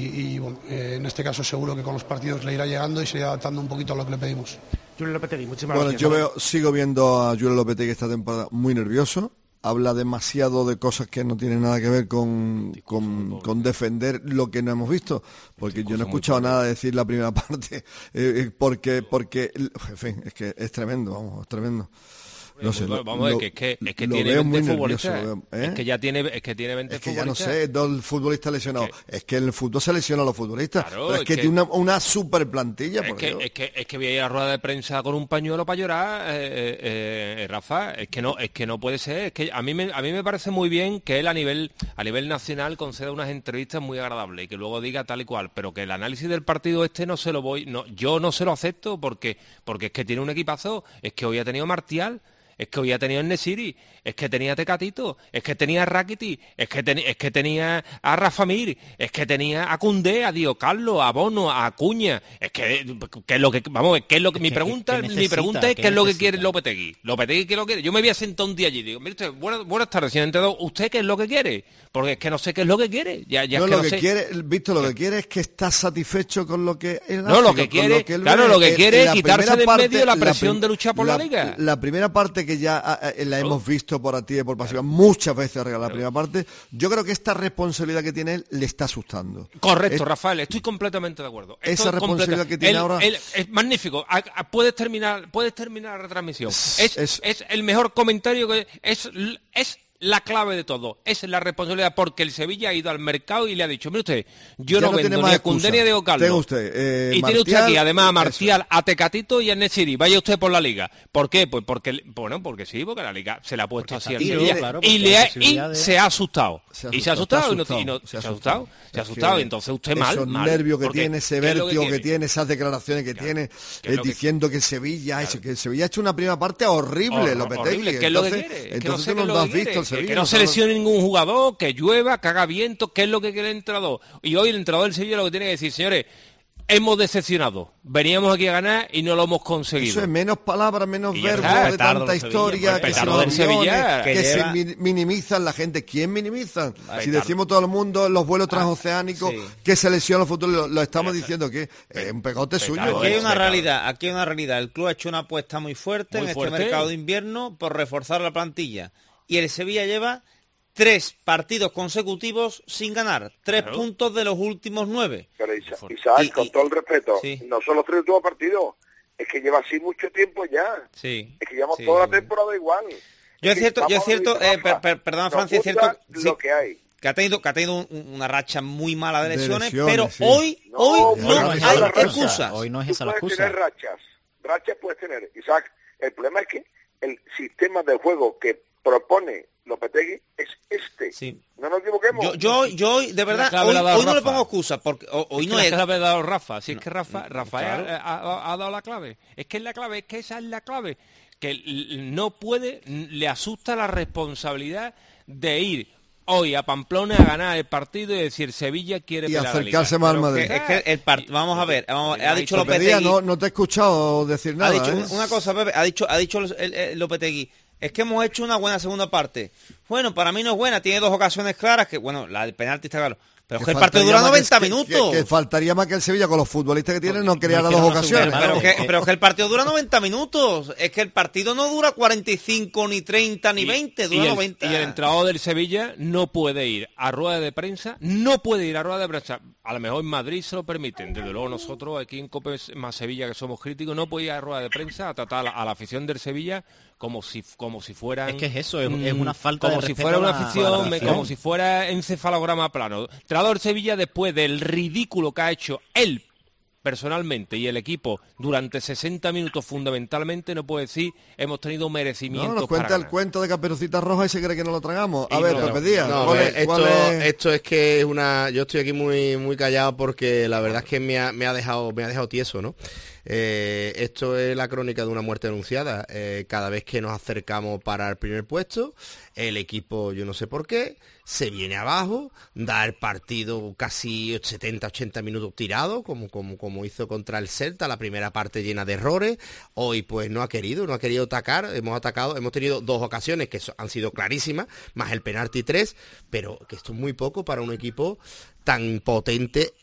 Speaker 22: En este caso seguro que con los partidos le irá llegando y se irá adaptando un poquito a lo que le pedimos.
Speaker 24: Julio Lopetegui, muchísimas gracias.
Speaker 2: Yo sigo viendo a Julio Lopetegui esta temporada muy nervioso. Habla demasiado de cosas que no tienen nada que ver con defender lo que no hemos visto, porque yo no he escuchado nada decir la primera parte, porque en fin, es que es tremendo, es tremendo. No sé,
Speaker 6: es que tiene 20 futbolistas. Es que ya tiene 20 futbolistas.
Speaker 2: Es que ya no sé, 2 futbolistas lesionados. Es que en el fútbol se lesionan a los futbolistas.
Speaker 6: Claro,
Speaker 2: pero es que tiene una super plantilla.
Speaker 6: Es que voy a ir a rueda de prensa con un pañuelo para llorar, Rafa. Es que no puede ser. Es que a mí me parece muy bien que él a nivel nacional conceda unas entrevistas muy agradables y que luego diga tal y cual. Pero que el análisis del partido yo no se lo acepto porque es que tiene un equipazo. Es que hoy ha tenido Martial. Es que hoy ha tenido En-Nesyri, es que tenía a Tecatito, es que tenía a Rakitic, es que tenía a Rafa Mir, es que tenía a Koundé, a Dio Carlos, a Bono, a Acuña. Es que es lo que mi pregunta es qué es lo que quiere Lopetegui. Lopetegui, ¿qué es lo que quiere? Yo me voy a sentar un día allí y digo, mire usted, buenas tardes, señor entrenador, ¿usted qué es lo que quiere? Porque es que no sé qué es lo que quiere.
Speaker 2: Que quiere es que está satisfecho con lo que él hace.
Speaker 6: No, lo que quiere, lo que quiere es quitarse de en medio la presión de luchar por la Liga.
Speaker 2: La primera parte que ya la hemos visto por activa y por pasiva muchas veces la primera parte, yo creo que esta responsabilidad que tiene él le está asustando.
Speaker 6: Correcto, Rafael, estoy completamente de acuerdo.
Speaker 2: Esa responsabilidad que tiene ahora
Speaker 6: es magnífico. Puedes terminar la retransmisión. Es el mejor comentario que es la clave de todo, es la responsabilidad, porque el Sevilla ha ido al mercado y le ha dicho, mire usted, yo no vendo ni a Koundé ni a Dio Carlos. Y tiene usted aquí además a Martial, a Tecatito y a En-Nesyri, vaya usted por la Liga. ¿Por qué? Pues porque la Liga se la ha puesto así al Sevilla, claro, se ha asustado. Se ha asustado, y entonces usted mal.
Speaker 2: Esos nervios que tiene, ese vértigo que tiene, esas declaraciones que tiene, diciendo que el Sevilla ha hecho una primera parte horrible, Lopetegui.
Speaker 6: ¿Qué es lo que quiere?
Speaker 2: Entonces tú no has visto el Sevilla.
Speaker 6: Que no se lesione ningún jugador, que llueva, que haga viento, ¿qué es lo que quiere el entrenador? Y hoy el entrenador del Sevilla lo que tiene que decir, señores, hemos decepcionado, veníamos aquí a ganar y no lo hemos conseguido.
Speaker 2: Eso es menos palabras, menos verbos, de tanta historia, que se minimizan la gente. ¿Quién minimizan? Si decimos todo el mundo los vuelos transoceánicos, que se lesionan los futuros, lo estamos diciendo que es un pegote suyo.
Speaker 4: Aquí hay una realidad. El club ha hecho una apuesta muy fuerte en este mercado de invierno por reforzar la plantilla. Y el Sevilla lleva 3 partidos consecutivos sin ganar, 3 puntos de los últimos 9.
Speaker 3: Pero Isaac, con todo el respeto, no son los 3 últimos partidos, es que lleva así mucho tiempo ya.
Speaker 4: Sí.
Speaker 3: Es que llevamos toda la temporada igual.
Speaker 4: Yo es cierto, perdón, Francia, es cierto
Speaker 3: lo que hay.
Speaker 4: Que ha tenido una racha muy mala de lesiones, pero hoy no hay excusa.
Speaker 7: Hoy no es esa la excusa.
Speaker 3: Puedes tener rachas puedes tener. Isaac, el problema es que el sistema de juego que propone Lopetegui es este.
Speaker 4: Sí.
Speaker 3: No nos equivoquemos.
Speaker 4: Yo de verdad, hoy no le pongo excusa, porque hoy no es...
Speaker 6: la clave ha dado Rafa, si es que Rafael ha dado la clave. Es que esa es la clave. Que no puede, le asusta la responsabilidad de ir hoy a Pamplona a ganar el partido y decir Sevilla quiere
Speaker 2: y acercarse más al Madrid.
Speaker 4: Es que vamos a ver, ha dicho Lopetegui...
Speaker 2: No te he escuchado decir nada.
Speaker 4: Ha dicho una cosa, Pepe, ha dicho Lopetegui. Es que hemos hecho una buena segunda parte. Bueno, para mí no es buena, tiene 2 ocasiones claras, que bueno, la del penalti está claro. Pero es que el partido dura 90 minutos.
Speaker 2: Que faltaría más que el Sevilla, con los futbolistas que tiene, no creara 2 ocasiones.
Speaker 4: Pero es que el partido dura 90 minutos. Es que el partido no dura 45, ni 30, ni 20, dura 90.
Speaker 6: Y el entrenador del Sevilla no puede ir a rueda de prensa, A lo mejor en Madrid se lo permiten. Desde luego nosotros aquí en Cope más Sevilla, que somos críticos, no puede ir a rueda de prensa a tratar a la afición del Sevilla como si fueran...
Speaker 7: Es que es eso, es una falta de respeto.
Speaker 6: Como si fuera una afición, como si fuera encefalograma plano. Entrenador Sevilla, después del ridículo que ha hecho él personalmente y el equipo durante 60 minutos fundamentalmente, no puede decir hemos tenido merecimientos.
Speaker 2: No, nos cuenta el cuento de Caperucita Roja y se cree que no lo tragamos. A ver, Pepe Díaz.
Speaker 5: Esto es que es una... Yo estoy aquí muy callado porque la verdad es que me ha dejado tieso, ¿no? Esto es la crónica de una muerte anunciada. Cada vez que nos acercamos para el primer puesto, el equipo, yo no sé por qué, se viene abajo, da el partido casi 70-80 minutos tirado, como hizo contra el Celta, la primera parte llena de errores. Hoy pues no ha querido atacar, hemos tenido 2 ocasiones que han sido clarísimas, más el penalti 3, pero que esto es muy poco para un equipo tan potente,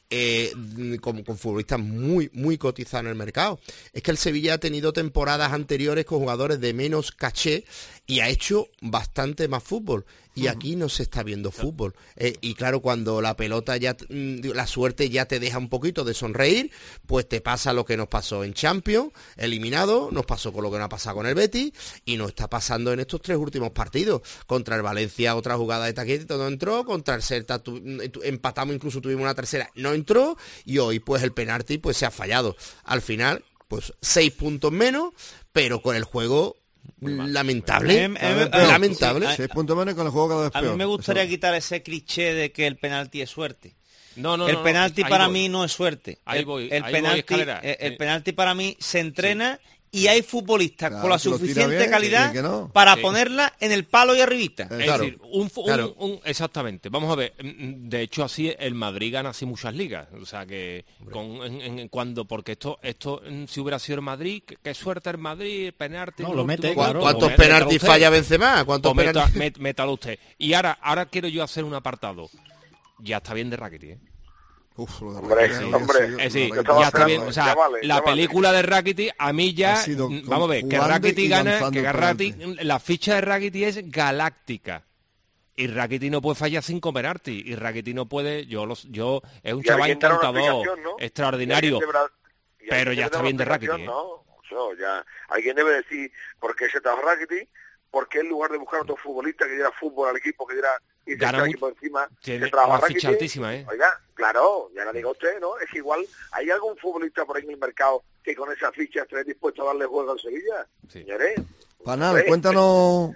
Speaker 5: con futbolistas muy cotizados en el mercado. Es que el Sevilla ha tenido temporadas anteriores con jugadores de menos caché y ha hecho bastante más fútbol, y aquí no se está viendo fútbol, y claro, cuando la pelota ya, la suerte ya te deja un poquito de sonreír, pues te pasa lo que nos pasó en Champions, eliminado, nos pasó con lo que nos ha pasado con el Betis, y nos está pasando en estos 3 últimos partidos. Contra el Valencia otra jugada de taquetito no entró, contra el Celta empatamos, incluso tuvimos una tercera, no entró, y hoy pues el penalti pues se ha fallado. Al final pues 6 puntos menos, pero con el juego lamentable. Lamentable.
Speaker 2: 6 puntos menos con el juego cada vez peor.
Speaker 4: A mí me gustaría quitar ese cliché de que el penalti es suerte.
Speaker 6: No,
Speaker 4: el penalti para mí no es suerte. El penalti para mí se entrena, y hay futbolistas con la suficiente calidad para ponerla en el palo y arribita.
Speaker 6: Es decir, exactamente. Vamos a ver, de hecho así el Madrid gana así muchas ligas. O sea que porque esto si hubiera sido el Madrid, qué suerte el Madrid, el penalti.
Speaker 7: No, lo mete,
Speaker 5: claro. ¿Cuántos penaltis falla Benzema?
Speaker 6: Métalo usted. Y ahora quiero yo hacer un apartado. Ya está bien de Rakitic,
Speaker 3: Hombre,
Speaker 6: es decir, ya está bien, o sea, la película de Rakitic, a mí ya, vamos a ver, que Rakitic gana, la ficha de Rakitic es galáctica, y Rakitic no puede fallar 5 penaltis, y Rakitic no puede, es un chaval encantador, ¿no? Extraordinario, pero ya está bien de Rakitic.
Speaker 3: ¿No? Ya alguien debe decir por qué se trajo Rakitic, porque en lugar de buscar otro futbolista que diera fútbol al equipo, que diera y se trae equipo encima,
Speaker 6: tiene una ficha altísima,
Speaker 3: Oiga, claro, ya lo diga usted, ¿no? Es que igual hay algún futbolista por ahí en el mercado que con esa ficha esté dispuesto a darle juego al Sevilla. Señores.
Speaker 2: Panal, cuéntanos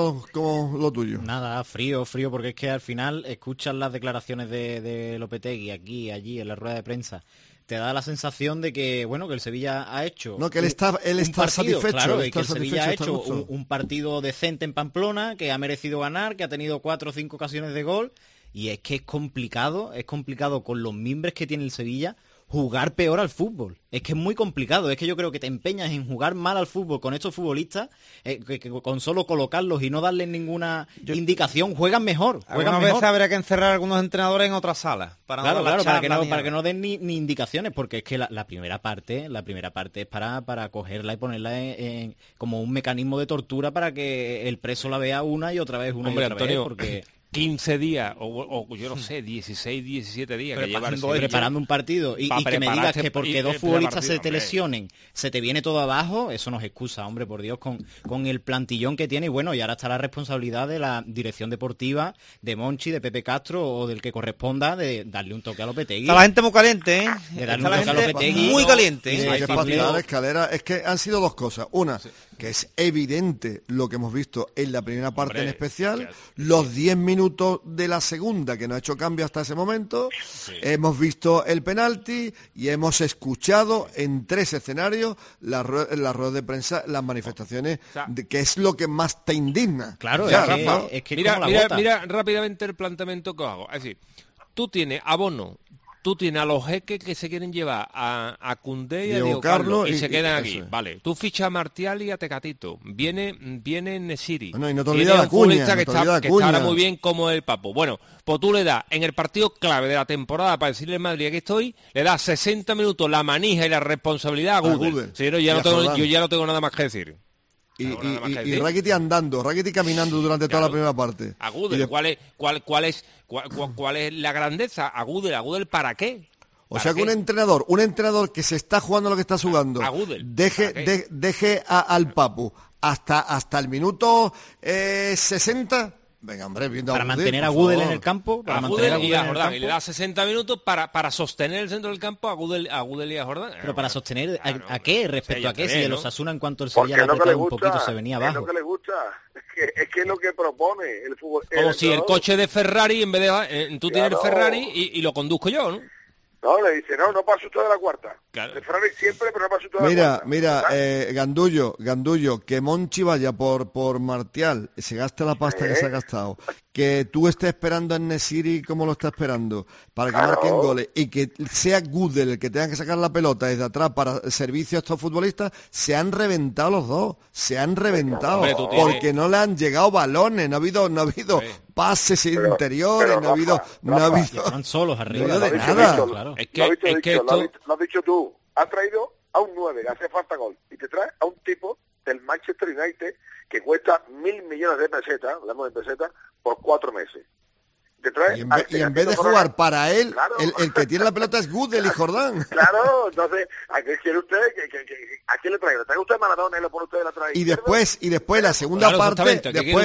Speaker 2: cómo lo tuyo.
Speaker 7: Nada, frío, porque es que al final escuchas las declaraciones de Lopetegui aquí, allí, en la rueda de prensa. Te da la sensación de que, bueno, que el Sevilla ha hecho...
Speaker 2: No, que él está satisfecho.
Speaker 7: Claro, que el Sevilla ha hecho un partido decente en Pamplona, que ha merecido ganar, que ha tenido 4 o 5 ocasiones de gol, y es que es complicado con los mimbres que tiene el Sevilla jugar peor al fútbol. Es que es muy complicado, es que yo creo que te empeñas en jugar mal al fútbol con estos futbolistas, que con solo colocarlos y no darles ninguna indicación, juegan mejor.
Speaker 4: Algunas veces habría que encerrar a algunos entrenadores en otras salas.
Speaker 7: Para que no den ni indicaciones, porque es que la primera parte es para cogerla y ponerla como un mecanismo de tortura para que el preso la vea una y otra vez,
Speaker 6: Antonio,
Speaker 7: porque...
Speaker 6: 15 días, o yo no sé, 16, 17 días
Speaker 7: preparando un partido y que me digas que porque 2 futbolistas se te lesionen, se te viene todo abajo, eso no es excusa, hombre, por Dios, con el plantillón que tiene. Y bueno, y ahora está la responsabilidad de la dirección deportiva, de Monchi, de Pepe Castro o del que corresponda, de darle un toque a Lopetegui.
Speaker 4: Está la gente muy caliente,
Speaker 7: de darle un toque a Lopetegui,
Speaker 4: muy caliente.
Speaker 2: Hay que patear la escalera. Es que han sido 2 cosas. Una, que es evidente lo que hemos visto en la primera parte, en especial, los 10 minutos de la segunda, que no ha hecho cambio hasta ese momento, hemos visto el penalti y hemos escuchado en 3 escenarios las ruedas de prensa, las manifestaciones, que es lo que más te indigna.
Speaker 7: Claro,
Speaker 6: es que mira rápidamente el planteamiento que hago. Es decir, tú tienes a Bono, tú tienes a los jeques que se quieren llevar a Koundé y a Diego Carlos y se quedan aquí. Vale, tú fichas a Martial y a Tecatito. Viene Nesiri.
Speaker 2: Bueno, y no te olvides la Cuña,
Speaker 6: que está muy bien como el Papo. Bueno, pues tú le das en el partido clave de la temporada para decirle al Madrid aquí estoy, le das 60 minutos la manija y la responsabilidad a Google. Sí, yo ya no tengo nada más que decir.
Speaker 2: Y Rakitic andando, Rakitic caminando durante toda la primera parte.
Speaker 6: A Gudel, ¿cuál es la grandeza? A Gudel, ¿para qué?
Speaker 2: O sea que un entrenador que se está jugando lo que está jugando, deje al Papu hasta el minuto 60. Venga, hombre, viendo
Speaker 7: para mantener a Gudel en el campo,
Speaker 6: y le da 60 minutos para sostener el centro del campo a Gudel y a Jordán.
Speaker 7: Pero para sostener ¿a qué? Respecto a qué, si el Osasuna en cuanto el Sevilla le apretaba un poquito se venía abajo.
Speaker 3: Es lo que le gusta, es que es lo que propone el fútbol.
Speaker 6: Como si el coche de Ferrari, en vez de tú tienes el Ferrari y lo conduzco yo, ¿no?
Speaker 3: No, le dice, no pasa usted de la cuarta. Claro. El Ferrari siempre, pero no pasa usted de la cuarta.
Speaker 2: Mira, Gandullo, que Monchi vaya por Martial, se gasta la pasta que se ha gastado, que tú estés esperando a Nesiri como lo está esperando para que marquen goles y que sea Gudel el que tenga que sacar la pelota desde atrás para servicio a estos futbolistas, se han reventado los dos, se han reventado, porque no le han llegado balones, no ha habido pases interiores, no ha habido
Speaker 7: están solos arriba
Speaker 2: de nada.
Speaker 3: Lo has dicho tú, ha traído a un 9 que hace falta gol y te trae a un tipo del Manchester United que cuesta 1.000 millones de pesetas, hablamos de pesetas, por 4 meses. Te trae
Speaker 2: y en vez de jugar para él, claro. el que tiene la pelota es Gudel y Jordán.
Speaker 3: Claro, entonces, ¿a qué quiere usted? ¿A quién le trae? ¿Le trae usted Maradona y lo pone usted de la trae?
Speaker 2: Y después la segunda parte,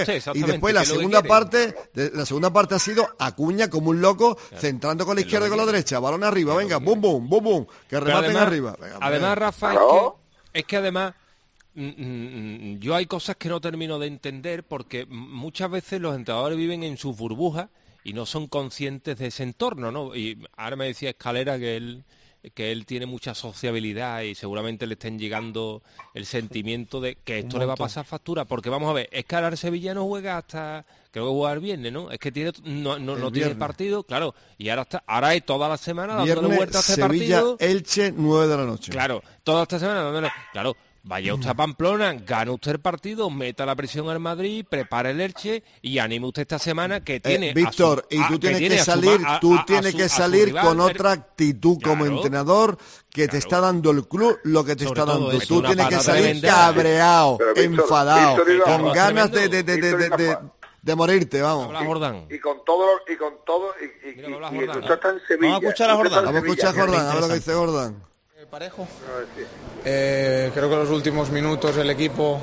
Speaker 2: la segunda parte ha sido Acuña como un loco, centrando con la izquierda y con la derecha, balón arriba, venga, bum, bum, bum, bum, que rematen arriba. Venga,
Speaker 6: además, Rafa, es que además yo hay cosas que no termino de entender porque muchas veces los entrenadores viven en sus burbujas y no son conscientes de ese entorno, ¿no? Y ahora me decía Escalera que él tiene mucha sociabilidad y seguramente le estén llegando el sentimiento de que esto le va a pasar factura, porque vamos a ver, es que ahora el Sevilla no juega hasta, creo que juega el viernes, ¿no? Es que no tiene partido, claro, y ahora hay toda la semana dándole vueltas a este
Speaker 2: Sevilla,
Speaker 6: partido.
Speaker 2: Elche, 9 de la noche.
Speaker 6: Claro, toda esta semana dándole, claro. Vaya usted a Pamplona, gane usted el partido, meta la presión al Madrid, prepare el Elche y anime usted esta semana que tiene...
Speaker 2: Víctor, tú tienes que salir con otra actitud como entrenador que te está dando el club, lo que te está dando. Tú tienes que salir cabreado, enfadado, con ganas de morirte, vamos.
Speaker 3: Y con todo, y tú estás en Sevilla.
Speaker 7: Vamos a escuchar a Jordán.
Speaker 2: Vamos a escuchar a Jordán, a ver lo que dice Jordán.
Speaker 8: Parejo. Creo que en los últimos minutos el equipo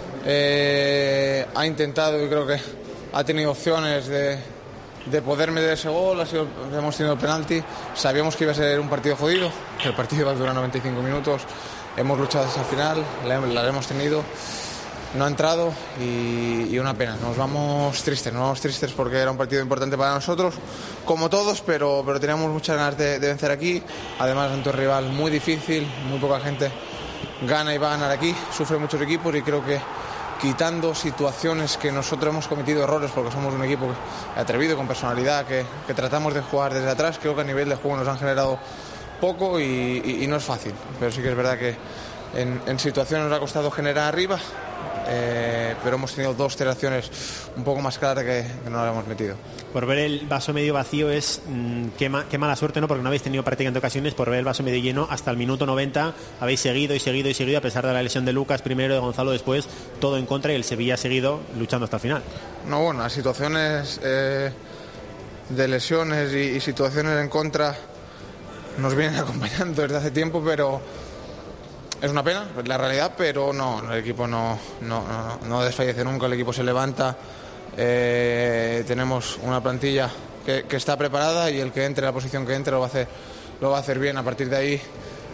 Speaker 8: ha intentado y creo que ha tenido opciones de poder meter ese gol. Hemos tenido el penalti. Sabíamos que iba a ser un partido jodido, que el partido iba a durar 95 minutos. Hemos luchado hasta el final, la hemos tenido. No ha entrado y una pena. Nos vamos tristes porque era un partido importante para nosotros, como todos, pero teníamos muchas ganas de vencer aquí. Además, ante un rival muy difícil, muy poca gente gana y va a ganar aquí. Sufren muchos equipos y creo que quitando situaciones que nosotros hemos cometido errores, porque somos un equipo atrevido, con personalidad, que tratamos de jugar desde atrás, creo que a nivel de juego nos han generado poco y no es fácil. Pero sí que es verdad que en situaciones nos ha costado generar arriba. Pero hemos tenido 2 acciones un poco más claras que no las hemos metido.
Speaker 7: Por ver el vaso medio vacío es qué mala suerte, ¿no? Porque no habéis tenido prácticamente ocasiones. Por ver el vaso medio lleno, hasta el minuto 90 habéis seguido a pesar de la lesión de Lucas primero, de Gonzalo después, todo en contra, y el Sevilla ha seguido luchando hasta el final.
Speaker 8: No, bueno, las situaciones de lesiones y situaciones en contra nos vienen acompañando desde hace tiempo, pero es una pena, es la realidad, pero no, el equipo no desfallece nunca, el equipo se levanta. Tenemos una plantilla que está preparada y el que entre en la posición que entre lo va a hacer bien. A partir de ahí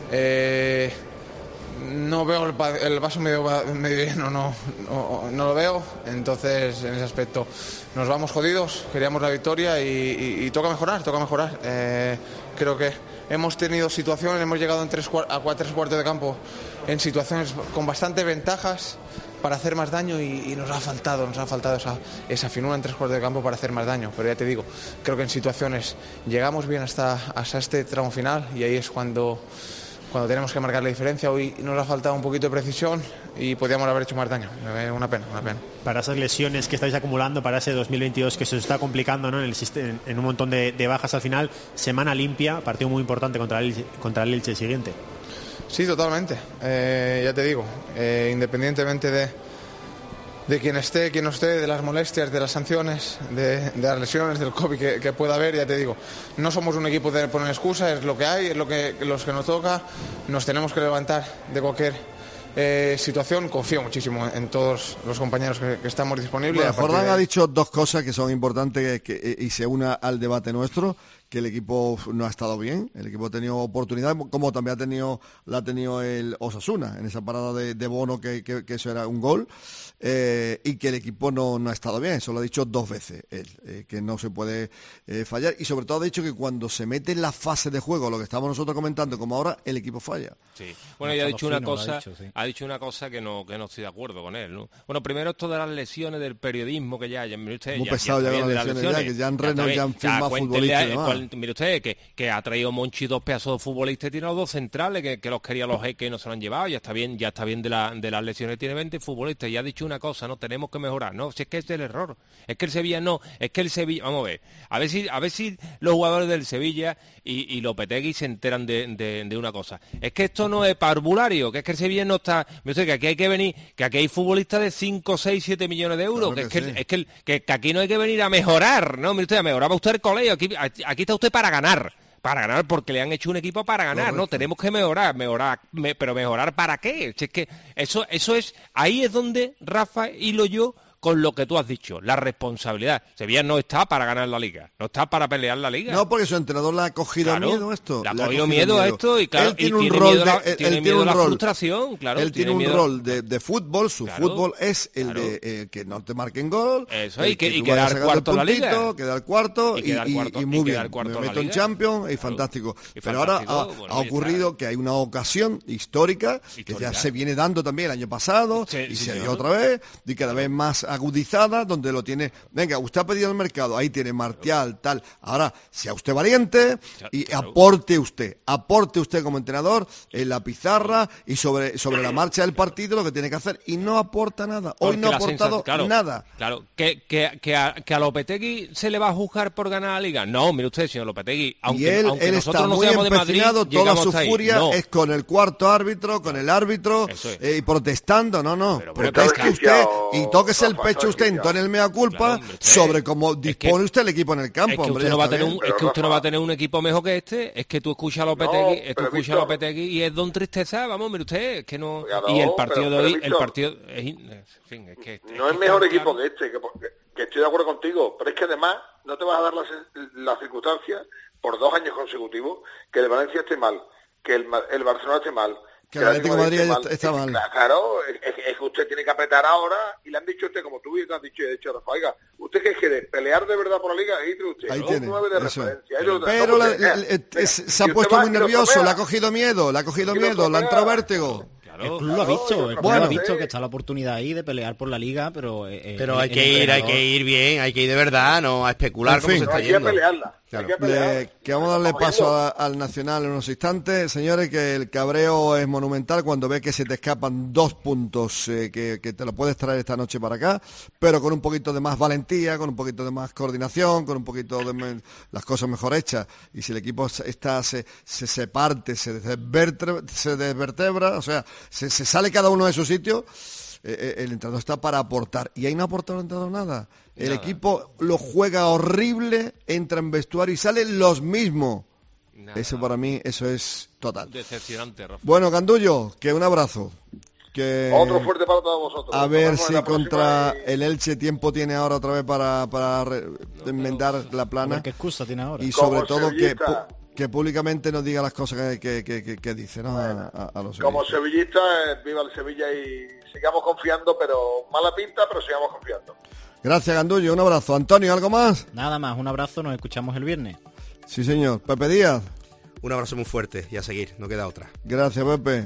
Speaker 8: no veo el vaso medio lleno, no lo veo. Entonces, en ese aspecto nos vamos jodidos, queríamos la victoria y toca mejorar. Creo que hemos tenido situaciones, hemos llegado a 3 cuartos de campo en situaciones con bastante ventajas para hacer más daño y nos ha faltado esa finura en 3 cuartos de campo para hacer más daño. Pero ya te digo, creo que en situaciones llegamos bien hasta este tramo final y ahí es cuando tenemos que marcar la diferencia. Hoy nos ha faltado un poquito de precisión y podíamos haber hecho más daño. Una pena.
Speaker 7: Para esas lesiones que estáis acumulando, para ese 2022 que se os está complicando, ¿no? en un montón de bajas al final, semana limpia, partido muy importante contra el Elche siguiente.
Speaker 8: Sí, totalmente. Ya te digo, independientemente de quién esté, quién no esté, de las molestias, de las sanciones, de las lesiones, del COVID que pueda haber, ya te digo, no somos un equipo de poner excusas, es lo que hay, es los que nos toca, nos tenemos que levantar de cualquier situación. Confío muchísimo en todos los compañeros que estamos disponibles.
Speaker 2: Bueno, Jordán ha dicho 2 cosas que son importantes y se una al debate nuestro, que el equipo no ha estado bien, el equipo ha tenido oportunidad, como también la ha tenido el Osasuna, en esa parada de Bono, que eso era un gol, y que el equipo no ha estado bien, eso lo ha dicho 2 veces él, que no se puede fallar, y sobre todo ha dicho que cuando se mete en la fase de juego, lo que estamos nosotros comentando, como ahora, el equipo falla.
Speaker 6: Sí. Bueno, y ha dicho una cosa que no estoy de acuerdo con él, ¿no? Bueno, primero esto de las lesiones del periodismo, que ya mire usted,
Speaker 2: muy pesado ya con las lesiones, que ya han firmado futbolistas y demás.
Speaker 6: Mire usted que ha traído Monchi 2 pedazos de futbolistas y tiene 2 centrales que los quería los jeques y no se lo han llevado. Ya está bien de las lesiones, tiene 20 futbolistas y ha dicho una cosa, no tenemos que mejorar. No, si es que es el error, es que el Sevilla vamos a ver si los jugadores del Sevilla y Lopetegui se enteran de una cosa. Es que esto no es parvulario, que es que el Sevilla no está, mire usted, que aquí hay que venir, que aquí hay futbolistas de 5, 6, 7 millones de euros, claro que aquí no hay que venir a mejorar, ¿no? Mire usted, a mejorar va usted el colegio, aquí está usted para ganar porque le han hecho un equipo para ganar. Correcto. No, tenemos que mejorar, pero mejorar ¿para qué? Si es que eso es, ahí es donde, Rafa, hilo yo con lo que tú has dicho, la responsabilidad. Sevilla no está para ganar la Liga, no está para pelear la Liga.
Speaker 2: No, porque su entrenador le ha cogido miedo a esto.
Speaker 6: Le ha cogido miedo a esto y claro, él tiene un rol tiene miedo a la frustración, claro.
Speaker 2: Él tiene un rol de fútbol, su fútbol es el de que no te marquen gol,
Speaker 6: eso, y quedar cuarto en la Liga.
Speaker 2: Quedar cuarto y muy bien. Me meto en Champions y fantástico. Pero ahora ha ocurrido que hay una ocasión histórica que ya se viene dando también el año pasado y se dio otra vez y cada vez más agudizada, donde lo tiene, venga, usted ha pedido al mercado, ahí tiene Martial, tal, ahora sea usted valiente y aporte usted como entrenador en la pizarra y sobre la marcha del partido lo que tiene que hacer, y no aporta nada, hoy no ha aportado nada.
Speaker 6: Claro, que a Lopetegui se le va a juzgar por ganar la Liga, no, mire usted, señor Lopetegui, aunque
Speaker 2: él
Speaker 6: nosotros
Speaker 2: está
Speaker 6: no
Speaker 2: muy
Speaker 6: seamos de Madrid,
Speaker 2: toda su furia es con el cuarto árbitro, con el árbitro, y protestando, proteste usted y tóquese el pecho usted, entone el mea culpa sobre cómo dispone usted el equipo en el campo.
Speaker 6: Es que usted no va a tener un equipo mejor que este, es que tú escuchas a Lopetegui, y es don tristeza, vamos, mire usted, es que no... y el partido de hoy, el partido...
Speaker 3: no es mejor equipo que este, que estoy de acuerdo contigo, pero es que además no te vas a dar la circunstancia por 2 años consecutivos que el Valencia esté mal, que el Barcelona esté mal,
Speaker 2: que el Atlético de Madrid está mal.
Speaker 3: Claro, es que usted tiene que apretar ahora, y le han dicho a usted, como tú bien has dicho, de hecho, Rafa, oiga, ¿usted qué quiere? ¿Pelear de verdad por la Liga? Ahí tiene usted,
Speaker 2: ahí tiene,
Speaker 3: 9 de referencia.
Speaker 2: Pero se ha puesto muy nervioso, le ha cogido miedo, le ha entrado vértigo.
Speaker 7: El club lo ha visto, ha visto que está la oportunidad ahí de pelear por la Liga, pero
Speaker 5: hay que ir bien, hay que ir de verdad, no a especular cómo se está yendo.
Speaker 2: Que vamos a darle paso al Nacional en unos instantes, señores, que el cabreo es monumental cuando ves que se te escapan 2 puntos que te lo puedes traer esta noche para acá, pero con un poquito de más valentía, con un poquito de más coordinación, con un poquito de las cosas mejor hechas, y si el equipo se parte, se desvertebra, o sea, se sale cada uno de su sitio, el entrenador está para aportar, y ahí no ha aportado el entrenador nada. El equipo lo juega horrible, entra en vestuario y salen los mismos. Eso para mí, eso es total.
Speaker 6: Decepcionante, Rafa.
Speaker 2: Bueno, Gandullo, que un abrazo.
Speaker 3: Otro fuerte para todos vosotros.
Speaker 2: A ver si contra el Elche tiempo tiene ahora otra vez para enmendar la plana.
Speaker 7: ¿Qué excusa tiene ahora?
Speaker 2: Y sobre todo que públicamente nos diga las cosas que dice, ¿no? A los
Speaker 3: como sevillista, viva el Sevilla y sigamos confiando, pero mala pinta, pero sigamos confiando.
Speaker 2: Gracias, Gandullo, un abrazo. Antonio, ¿algo más?
Speaker 7: Nada más, un abrazo, nos escuchamos el viernes.
Speaker 2: Sí, señor. Pepe Díaz.
Speaker 5: Un abrazo muy fuerte y a seguir, no queda otra.
Speaker 2: Gracias, Pepe.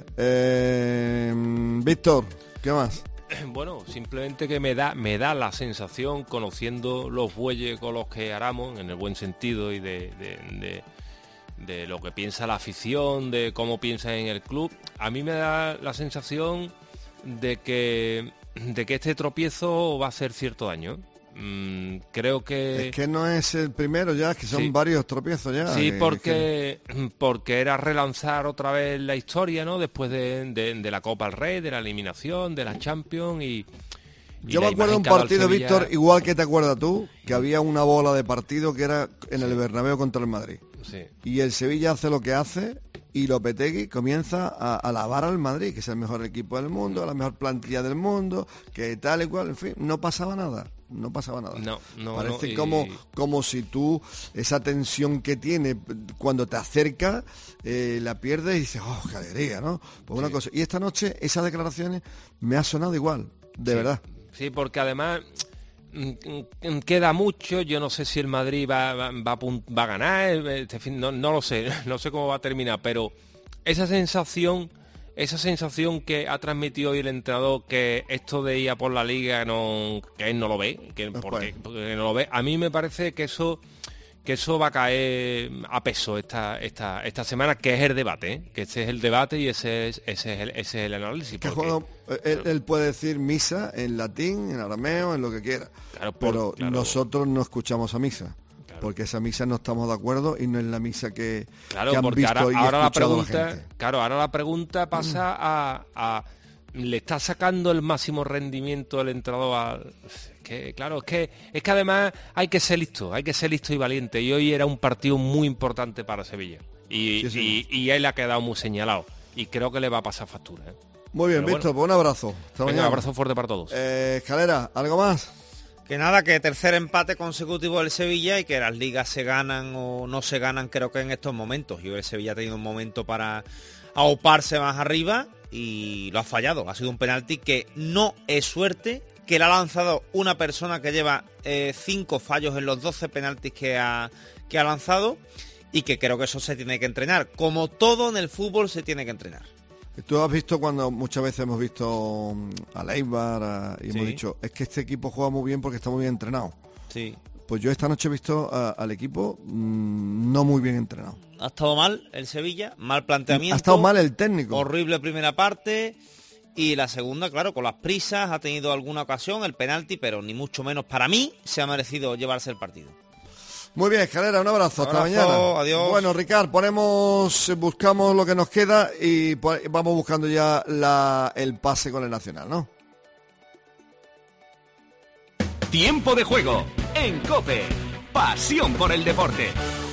Speaker 2: Víctor, ¿qué más?
Speaker 6: Bueno, simplemente que me da la sensación, conociendo los bueyes con los que aramos, en el buen sentido, y de lo que piensa la afición, de cómo piensa en el club, a mí me da la sensación de que este tropiezo va a hacer cierto daño. Creo que...
Speaker 2: Es que no es el primero ya, es que son varios tropiezos ya.
Speaker 6: Sí, porque era relanzar otra vez la historia, ¿no? Después de la Copa del Rey, de la eliminación, de la Champions
Speaker 2: Yo me acuerdo de un partido, Víctor, igual que te acuerdas tú, que había una bola de partido que era en el Bernabéu contra el Madrid.
Speaker 6: Sí.
Speaker 2: Y el Sevilla hace lo que hace y Lopetegui comienza a alabar al Madrid, que es el mejor equipo del mundo, la mejor plantilla del mundo, que tal y cual, en fin, no pasaba nada. no pasaba nada.
Speaker 6: No,
Speaker 2: parece como si tú, esa tensión que tiene cuando te acerca, la pierdes y dices, oh, qué alegría, ¿no? Pues una cosa. Y esta noche esas declaraciones me ha sonado igual, de verdad.
Speaker 6: Sí, porque además queda mucho. Yo no sé si el Madrid va a ganar este fin, no lo sé, no sé cómo va a terminar, pero esa sensación que ha transmitido hoy el entrenador, que esto de ir a por la liga que él no lo ve, porque no lo ve, a mí me parece que eso va a caer a peso esta semana, que es el debate, ¿eh? Que ese es el debate y ese es el análisis.
Speaker 2: Él puede decir misa en latín, en arameo, en lo que quiera, pero nosotros no escuchamos a misa. Porque esa misa no estamos de acuerdo y no es la misa que han visto ahora la pregunta.
Speaker 6: Ahora la pregunta pasa a ¿le está sacando el máximo rendimiento el entrenador? Es que además hay que ser listo y valiente. Y hoy era un partido muy importante para Sevilla. Y él ha quedado muy señalado. Y creo que le va a pasar factura, ¿eh?
Speaker 2: Muy bien, Víctor, pues un abrazo.
Speaker 6: Un abrazo fuerte para todos.
Speaker 2: Escalera, ¿algo más?
Speaker 4: Que nada, que tercer empate consecutivo del Sevilla y que las ligas se ganan o no se ganan, creo que en estos momentos. Yo el Sevilla ha tenido un momento para auparse más arriba y lo ha fallado. Ha sido un penalti que no es suerte, que le ha lanzado una persona que lleva 5 fallos en los 12 penaltis que ha lanzado, y que creo que eso se tiene que entrenar. Como todo en el fútbol se tiene que entrenar.
Speaker 2: Tú has visto cuando muchas veces hemos visto a Leibar y hemos dicho, es que este equipo juega muy bien porque está muy bien entrenado.
Speaker 4: Sí.
Speaker 2: Pues yo esta noche he visto al equipo no muy bien entrenado.
Speaker 4: Ha estado mal el Sevilla, mal planteamiento.
Speaker 2: Ha estado mal el técnico.
Speaker 4: Horrible primera parte. Y la segunda, claro, con las prisas, ha tenido alguna ocasión, el penalti, pero ni mucho menos para mí se ha merecido llevarse el partido.
Speaker 2: Muy bien, Escalera, un abrazo, hasta mañana.
Speaker 4: Adiós.
Speaker 2: Bueno, Ricard, buscamos lo que nos queda y vamos buscando ya el pase con el Nacional, ¿no?
Speaker 10: Tiempo de juego en COPE. Pasión por el deporte.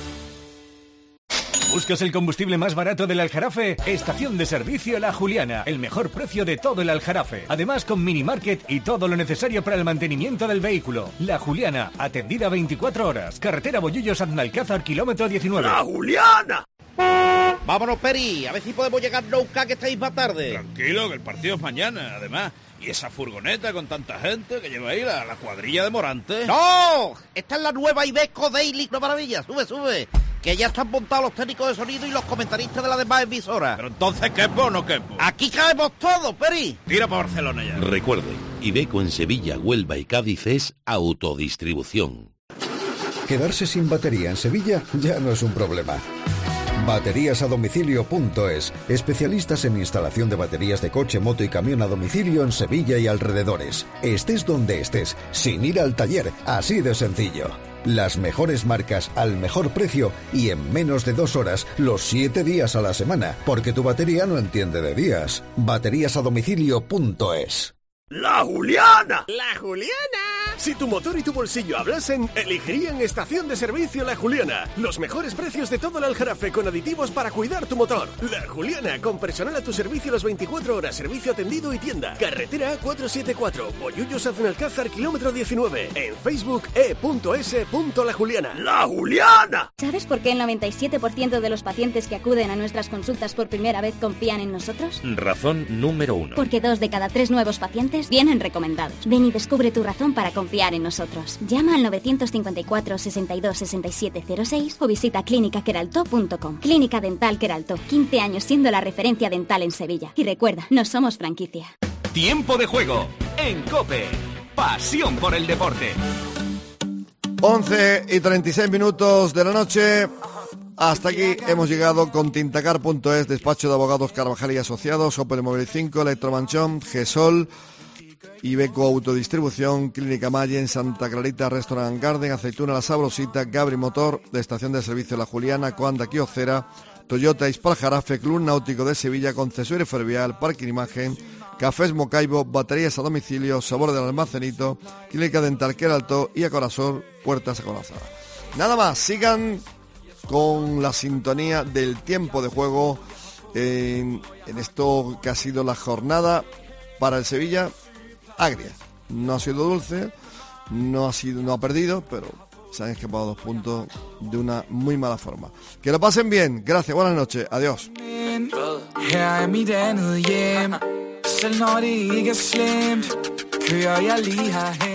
Speaker 10: ¿Buscas el combustible más barato del Aljarafe? Estación de servicio La Juliana, el mejor precio de todo el Aljarafe. Además con mini market y todo lo necesario para el mantenimiento del vehículo. La Juliana, atendida 24 horas. Carretera Bollullos-Aznalcázar, kilómetro 19.
Speaker 11: ¡La Juliana!
Speaker 7: Vámonos, Peri, a ver si podemos llegar nunca, que estáis más tarde.
Speaker 11: Tranquilo, que el partido es mañana, además. Y esa furgoneta con tanta gente que lleva ahí la cuadrilla de Morante.
Speaker 7: ¡No! Esta es la nueva Iveco Daily, una maravilla. Sube. Que ya están montados los técnicos de sonido y los comentaristas de las demás emisoras.
Speaker 11: Pero entonces, ¿quepo o no quepo?
Speaker 7: Aquí caemos todos, Peri.
Speaker 11: Tira para Barcelona ya.
Speaker 12: Recuerden, Iveco en Sevilla, Huelva y Cádiz es autodistribución.
Speaker 13: Quedarse sin batería en Sevilla ya no es un problema. Bateríasadomicilio.es, especialistas en instalación de baterías de coche, moto y camión a domicilio en Sevilla y alrededores. Estés donde estés, sin ir al taller, así de sencillo. Las mejores marcas al mejor precio y en menos de 2 horas, los 7 días a la semana, porque tu batería no entiende de días. Bateríasadomicilio.es.
Speaker 11: ¡La Juliana!
Speaker 14: ¡La Juliana! Si tu motor y tu bolsillo hablasen, elegirían Estación de Servicio La Juliana. Los mejores precios de todo el Aljarafe con aditivos para cuidar tu motor. La Juliana, con personal a tu servicio las 24 horas, servicio atendido y tienda. Carretera A474, Bollullos-Aznalcázar, kilómetro 19. En Facebook, e.s.lajuliana.
Speaker 11: ¡La Juliana!
Speaker 18: ¿Sabes por qué el 97% de los pacientes que acuden a nuestras consultas por primera vez confían en nosotros?
Speaker 12: Razón número 1.
Speaker 18: Porque 2 de cada 3 nuevos pacientes vienen recomendados. Ven y descubre tu razón para confiar en nosotros. Llama al 954 62 67 06 o visita clínicaqueraltó.com. Clínica Dental Queraltó, 15 años siendo la referencia dental en Sevilla. Y recuerda, no somos franquicia.
Speaker 10: Tiempo de juego en COPE. Pasión por el deporte.
Speaker 2: 11:36 de la noche. Hasta aquí hemos llegado con Tintacar.es, despacho de abogados Carvajal y Asociados, Opel Móvil 5, Electromanchón, GESOL, Iveco Autodistribución, Clínica Mayen, Santa Clarita, Restaurant Garden, Aceituna La Sabrosita, Gabri Motor, de Estación de Servicio La Juliana, Coanda Quiocera, Toyota Ispal-Jarafe, Club Náutico de Sevilla, Concesionario Ferrovial, Parking Imagen, Cafés Mocaibo, baterías a domicilio, Sabor del Almacenito, Clínica Dental Queraltó y Acorazor, Puertas Acorazadas. Nada más, sigan con la sintonía del tiempo de juego en esto que ha sido la jornada para el Sevilla agria. No ha sido dulce, no ha perdido, pero se han escapado 2 puntos de una muy mala forma. Que lo pasen bien, gracias, buenas noches, adiós.
Speaker 15: Her mit andet hjem, selv når det ikke er slemt, kører jeg lige herhen.